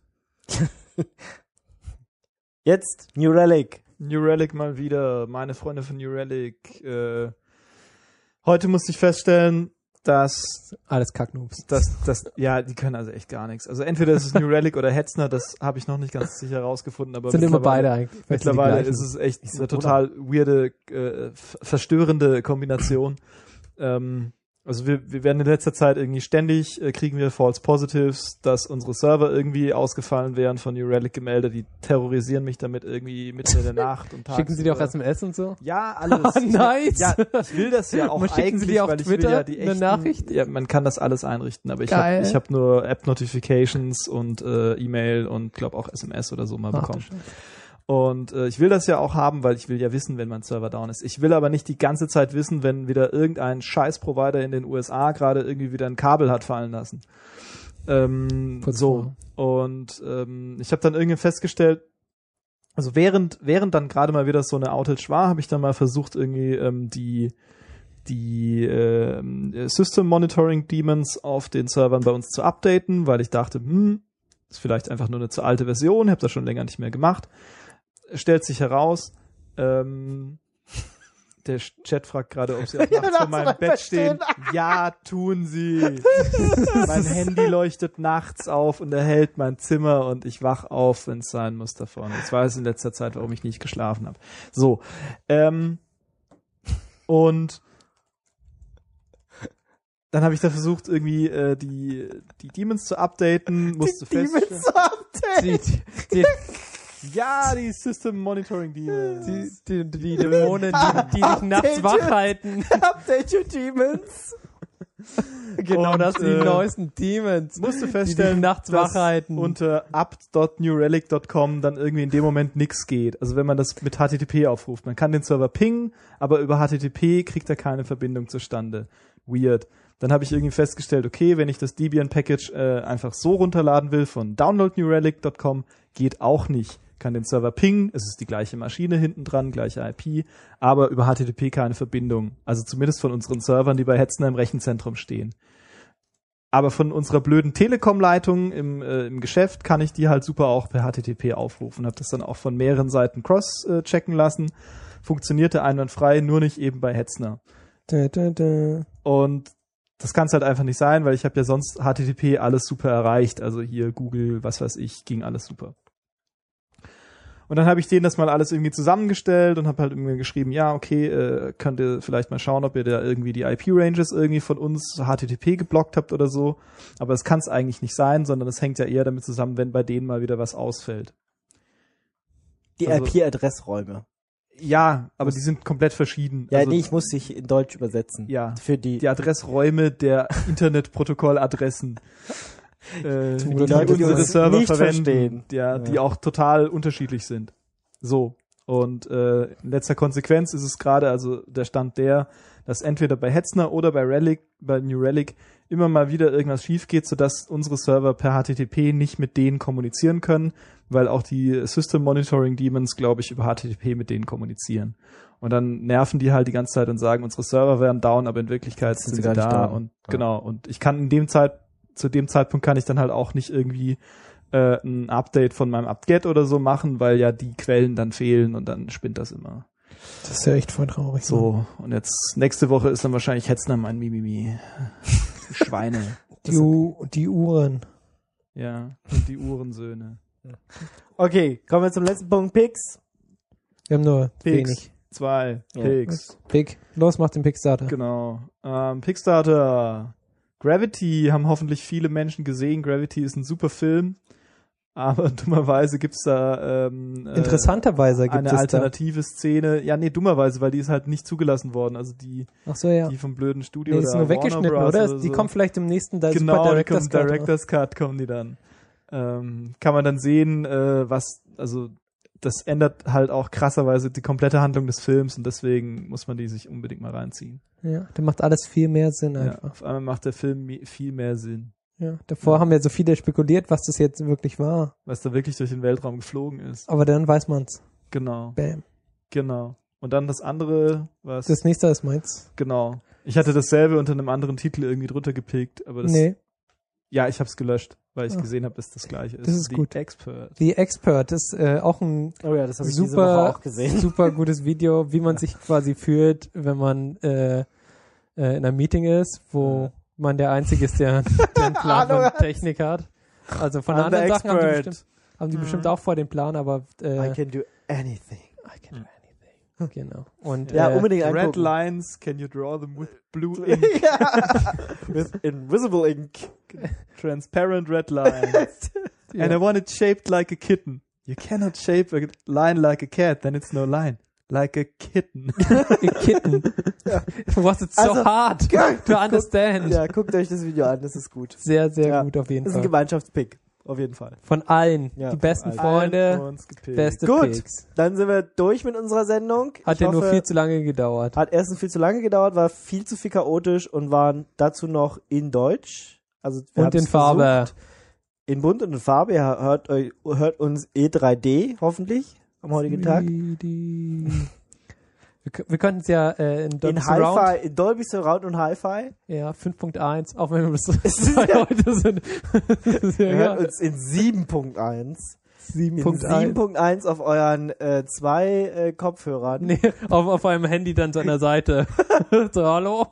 Speaker 2: Jetzt New Relic.
Speaker 3: New Relic mal wieder. Meine Freunde von New Relic. Heute musste ich feststellen, dass
Speaker 4: Alles Kacknoobs.
Speaker 3: ja, die können also echt gar nichts. Also entweder ist es New Relic oder Hetzner, das habe ich noch nicht ganz sicher herausgefunden. Aber
Speaker 4: Sind immer
Speaker 3: mittlerweile-
Speaker 4: beide eigentlich.
Speaker 3: Mittlerweile
Speaker 4: Die
Speaker 3: ist es echt eine total weirde, verstörende Kombination. Also wir werden in letzter Zeit irgendwie ständig, kriegen wir False Positives, dass unsere Server irgendwie ausgefallen wären, von New Relic gemeldet. Die terrorisieren mich damit irgendwie mitten in der Nacht und tagsüber.
Speaker 4: Schicken sie dir auch SMS und so?
Speaker 3: Ja, alles.
Speaker 4: Nice!
Speaker 3: Ich will das ja auch
Speaker 4: Schicken sie
Speaker 3: eigentlich,
Speaker 4: dir auf
Speaker 3: weil ich
Speaker 4: Twitter
Speaker 3: will ja die
Speaker 4: eine
Speaker 3: echten,
Speaker 4: Nachricht?
Speaker 3: Ja, man kann das alles einrichten, aber ich
Speaker 4: Geil.
Speaker 3: hab nur App-Notifications und E-Mail und glaube auch SMS oder so mal bekommen. Und ich will das ja auch haben, weil ich will ja wissen, wenn mein Server down ist. Ich will aber nicht die ganze Zeit wissen, wenn wieder irgendein Scheiß-Provider in den USA gerade irgendwie wieder ein Kabel hat fallen lassen. So. Und ich habe dann irgendwie festgestellt, also während dann gerade mal wieder so eine Outage war, habe ich dann mal versucht, irgendwie die System Monitoring Daemons auf den Servern bei uns zu updaten, weil ich dachte, ist vielleicht einfach nur eine zu alte Version, habe das schon länger nicht mehr gemacht. Stellt sich heraus, der Chat fragt gerade, ob sie auch nachts vor meinem Bett stehen. Ja, tun sie. Mein Handy leuchtet nachts auf und erhellt mein Zimmer und ich wach auf, wenn es sein muss davon. Ich weiß in letzter Zeit, warum ich nicht geschlafen habe. So. Und dann habe ich da versucht, irgendwie die Demons zu updaten, musste feststellen. Ja, die System Monitoring Demons.
Speaker 4: Die Dämonen, die dich nachts wach halten.
Speaker 2: Update your Demons.
Speaker 4: Genau,
Speaker 3: Und,
Speaker 4: das sind die neuesten Demons.
Speaker 3: Musste
Speaker 4: die
Speaker 3: feststellen,
Speaker 4: dich nachts wach halten.
Speaker 3: unter apt.newrelic.com dann irgendwie in dem Moment nichts geht. Also wenn man das mit HTTP aufruft. Man kann den Server pingen, aber über HTTP kriegt er keine Verbindung zustande. Weird. Dann habe ich irgendwie festgestellt, okay, wenn ich das Debian-Package einfach so runterladen will von downloadnewrelic.com, geht auch nicht. Kann den Server pingen, es ist die gleiche Maschine hinten dran, gleiche IP, aber über HTTP keine Verbindung. Also zumindest von unseren Servern, die bei Hetzner im Rechenzentrum stehen. Aber von unserer blöden Telekom-Leitung im Geschäft kann ich die halt super auch per HTTP aufrufen. Habe das dann auch von mehreren Seiten cross-checken lassen. Funktionierte einwandfrei, nur nicht eben bei Hetzner. Und das kann es halt einfach nicht sein, weil ich habe ja sonst HTTP alles super erreicht. Also hier Google, was weiß ich, ging alles super. Und dann habe ich denen das mal alles irgendwie zusammengestellt und habe halt irgendwie geschrieben, ja, okay, könnt ihr vielleicht mal schauen, ob ihr da irgendwie die IP-Ranges irgendwie von uns HTTP geblockt habt oder so. Aber das kann es eigentlich nicht sein, sondern es hängt ja eher damit zusammen, wenn bei denen mal wieder was ausfällt.
Speaker 2: Die
Speaker 3: Also,
Speaker 2: IP-Adressräume.
Speaker 3: Ja, aber die sind komplett verschieden.
Speaker 2: Ja,
Speaker 3: also,
Speaker 2: nee, ich muss dich in Deutsch übersetzen.
Speaker 3: Ja,
Speaker 2: für die
Speaker 3: Adressräume der Internetprotokolladressen. Die
Speaker 2: Leute, die
Speaker 3: unsere
Speaker 2: uns
Speaker 3: Server
Speaker 2: nicht
Speaker 3: verwenden,
Speaker 2: verstehen.
Speaker 3: die auch total unterschiedlich sind. So. Und in letzter Konsequenz ist es gerade, also der Stand dass entweder bei Hetzner oder bei New Relic immer mal wieder irgendwas schief geht, sodass unsere Server per HTTP nicht mit denen kommunizieren können, weil auch die System Monitoring Daemons, glaube ich, über HTTP mit denen kommunizieren. Und dann nerven die halt die ganze Zeit und sagen, unsere Server wären down, aber in Wirklichkeit sind sie
Speaker 2: gar nicht
Speaker 3: da.
Speaker 2: da.
Speaker 3: Und genau. Und ich kann zu dem Zeitpunkt kann ich dann halt auch nicht irgendwie ein Update von meinem apt-get oder so machen, weil ja die Quellen dann fehlen und dann spinnt das immer.
Speaker 4: Das ist ja echt voll traurig.
Speaker 3: So, und jetzt nächste Woche ist dann wahrscheinlich Hetzner mein Mimimi. Schweine.
Speaker 4: Die Uhren.
Speaker 3: Ja, und die Uhrensöhne.
Speaker 2: Okay, kommen wir zum letzten Punkt, Pix.
Speaker 4: Wir haben nur
Speaker 3: Pix.
Speaker 4: wenig.
Speaker 3: 2.
Speaker 2: Ja.
Speaker 3: Pix.
Speaker 4: Pick. Los, mach den Pickstarter.
Speaker 3: Genau. Pickstarter. Gravity haben hoffentlich viele Menschen gesehen. Gravity ist ein super Film. Aber dummerweise gibt's da
Speaker 4: Interessanterweise gibt
Speaker 3: eine
Speaker 4: es
Speaker 3: alternative Szene. Ja, nee, dummerweise, weil die ist halt nicht zugelassen worden. Also die
Speaker 4: Ach so, ja.
Speaker 3: die vom blöden Studio
Speaker 4: Nee, die ist nur
Speaker 3: Warner
Speaker 4: weggeschnitten,
Speaker 3: Bros.
Speaker 4: oder? Die
Speaker 3: so.
Speaker 4: kommen vielleicht im nächsten
Speaker 3: Genau,
Speaker 4: Super
Speaker 3: die kommen
Speaker 4: Cut.
Speaker 3: Director's Cut kommen die dann. Kann man dann sehen, das ändert halt auch krasserweise die komplette Handlung des Films und deswegen muss man die sich unbedingt mal reinziehen.
Speaker 4: Ja, da macht alles viel mehr Sinn
Speaker 3: Ja,
Speaker 4: einfach.
Speaker 3: auf einmal macht der Film viel mehr Sinn,
Speaker 4: Ja, davor haben ja so viele spekuliert, was das jetzt wirklich war.
Speaker 3: was da wirklich durch den Weltraum geflogen ist.
Speaker 4: Aber dann weiß man's.
Speaker 3: Genau,
Speaker 4: Bam.
Speaker 3: genau. Und dann das andere, was...
Speaker 4: Das nächste ist meins.
Speaker 3: Genau. Ich hatte dasselbe unter einem anderen Titel irgendwie drunter gepickt, aber das...
Speaker 4: Nee.
Speaker 3: Ja, ich hab's gelöscht, weil ich
Speaker 4: Ah.
Speaker 3: gesehen habe, dass das gleiche ist.
Speaker 4: Das ist
Speaker 3: The
Speaker 4: gut.
Speaker 3: Expert.
Speaker 4: The Expert ist auch ein
Speaker 2: Oh ja, das habe ich diese Woche
Speaker 4: super,
Speaker 2: auch gesehen.
Speaker 4: super gutes Video, wie man sich quasi fühlt, wenn man in einem Meeting ist, wo man der Einzige ist, der einen Plan
Speaker 2: Ahnung
Speaker 4: von Technik hat. Also von
Speaker 3: I'm
Speaker 4: anderen
Speaker 3: the
Speaker 4: Sachen haben die
Speaker 3: expert.
Speaker 4: bestimmt auch vor den Plan, aber
Speaker 2: I can do anything.
Speaker 4: I can do anything. Genau. Und,
Speaker 2: Ja, unbedingt
Speaker 3: Red
Speaker 2: angucken.
Speaker 3: lines, can you draw them with blue ink?
Speaker 2: Ja. With invisible ink.
Speaker 3: Transparent red lines.
Speaker 4: Ja.
Speaker 3: And I want it shaped like a kitten. You cannot shape a line like a cat, then it's no line. Like a kitten.
Speaker 4: Kitten. Was it's so
Speaker 2: Also,
Speaker 4: hard to understand.
Speaker 2: Ja, guckt euch das Video an, das ist gut.
Speaker 4: Sehr, sehr
Speaker 2: Ja.
Speaker 4: gut auf jeden
Speaker 2: Das ist ein
Speaker 4: Fall.
Speaker 2: Gemeinschaftspick, auf jeden Fall.
Speaker 4: Von allen.
Speaker 2: Ja,
Speaker 4: Die
Speaker 2: von
Speaker 4: besten
Speaker 2: allen.
Speaker 4: Freunde,
Speaker 3: Uns gepickt.
Speaker 4: beste
Speaker 2: Gut,
Speaker 4: Picks.
Speaker 2: dann sind wir durch mit unserer Sendung.
Speaker 4: Hat
Speaker 2: Ich
Speaker 4: ja nur
Speaker 2: hoffe,
Speaker 4: viel zu lange gedauert.
Speaker 2: Hat erstens viel zu lange gedauert, war viel zu viel chaotisch und waren dazu noch in Deutsch. Also wir
Speaker 4: Und in
Speaker 2: haben's
Speaker 4: Farbe.
Speaker 2: versucht. In Bunt und in Farbe. Ihr hört uns E3D hoffentlich am heutigen Tag.
Speaker 4: Wir könnten es ja in Dolby
Speaker 2: In
Speaker 4: Surround.
Speaker 2: Hi-Fi, in Dolby Surround und Hi-Fi.
Speaker 4: Ja, 5.1, auch wenn wir das
Speaker 2: ist ja-
Speaker 4: heute sind. Das ist ja
Speaker 2: Ihr hört
Speaker 4: egal.
Speaker 2: uns in 7.1. In
Speaker 4: 7.1.
Speaker 2: 7.1 auf euren zwei Kopfhörern.
Speaker 4: Nee, auf einem Handy dann so an der Seite. So, hallo?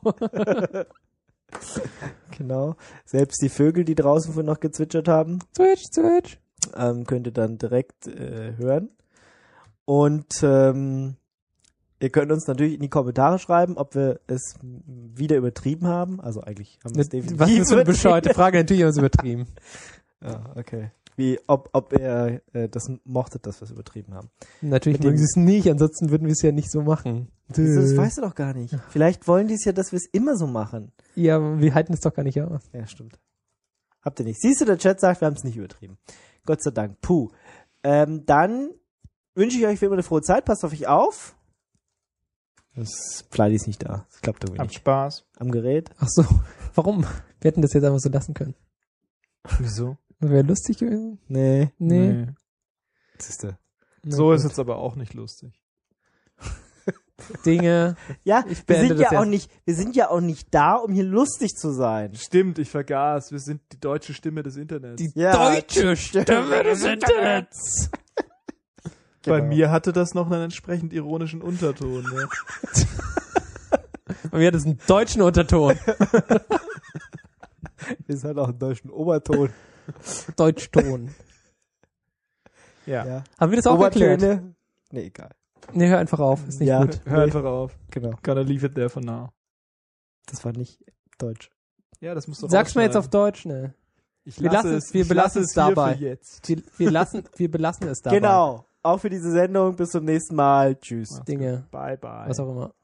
Speaker 2: Genau. Selbst die Vögel, die draußen vorhin noch gezwitschert haben,
Speaker 4: Switch.
Speaker 2: könnt ihr dann direkt hören. Und ihr könnt uns natürlich in die Kommentare schreiben, ob wir es wieder übertrieben haben. Also eigentlich haben wir es definitiv
Speaker 4: Was ist so eine
Speaker 2: übertrieben.
Speaker 4: bescheuerte Frage? Natürlich haben wir es übertrieben.
Speaker 2: Ja, okay. Ob ihr das mochtet, dass wir es übertrieben haben.
Speaker 4: Natürlich
Speaker 2: Mit dem-
Speaker 4: mögen sie es nicht, ansonsten würden wir es ja nicht so machen.
Speaker 2: Das weißt du doch gar nicht. Vielleicht wollen die es ja, dass wir es immer so machen.
Speaker 4: Ja, aber wir halten es doch gar nicht aus.
Speaker 2: Ja, stimmt. Habt ihr nicht. Siehst du, der Chat sagt, wir haben es nicht übertrieben. Gott sei Dank. Puh. Dann wünsche ich euch wie immer eine frohe Zeit. Passt auf euch auf. Das Pleidi ist nicht da. Das klappt irgendwie
Speaker 3: Habt
Speaker 2: nicht.
Speaker 3: Spaß.
Speaker 2: Am Gerät.
Speaker 4: Ach so, warum? Wir hätten das jetzt einfach so lassen können.
Speaker 3: Wieso?
Speaker 4: Wäre lustig gewesen?
Speaker 2: Nee.
Speaker 4: Nee.
Speaker 2: Siehste.
Speaker 4: Na
Speaker 3: So
Speaker 4: gut.
Speaker 3: ist es aber auch nicht lustig.
Speaker 4: Dinge.
Speaker 2: Ja,
Speaker 4: Ich
Speaker 2: wir
Speaker 4: beende
Speaker 2: sind
Speaker 4: das
Speaker 2: ja auch
Speaker 4: jetzt.
Speaker 2: nicht, wir sind ja auch nicht da, um hier lustig zu sein.
Speaker 3: Stimmt, ich vergaß. Wir sind die deutsche Stimme des Internets.
Speaker 4: Die
Speaker 2: Ja,
Speaker 4: deutsche Stimme des Internets.
Speaker 3: Bei
Speaker 2: Genau.
Speaker 3: mir hatte das noch einen entsprechend ironischen Unterton. Ja.
Speaker 4: Und mir hat es einen deutschen Unterton.
Speaker 2: Ist halt auch einen deutschen Oberton.
Speaker 4: Deutschton.
Speaker 3: Ja.
Speaker 4: Haben wir das auch geklärt?
Speaker 2: Obertöne. Nee, egal.
Speaker 4: Nee, hör einfach auf. Ist nicht
Speaker 2: Ja.
Speaker 4: gut.
Speaker 3: Hör einfach auf.
Speaker 2: Genau.
Speaker 3: Gonna leave it there for now.
Speaker 2: Das war nicht deutsch.
Speaker 3: Ja, das musst du
Speaker 4: Sag's mir jetzt auf
Speaker 3: rausschneiden.
Speaker 4: Deutsch, ne?
Speaker 3: Ich
Speaker 4: wir
Speaker 3: lasse
Speaker 4: lassen-
Speaker 3: es,
Speaker 4: wir
Speaker 3: ich
Speaker 4: belassen
Speaker 3: lasse
Speaker 4: es
Speaker 3: hier
Speaker 4: dabei.
Speaker 3: für jetzt.
Speaker 4: Wir belassen es dabei.
Speaker 2: Genau. Auch für diese Sendung. Bis zum nächsten Mal. Tschüss.
Speaker 4: Dinge,
Speaker 3: Bye, bye.
Speaker 4: was auch immer.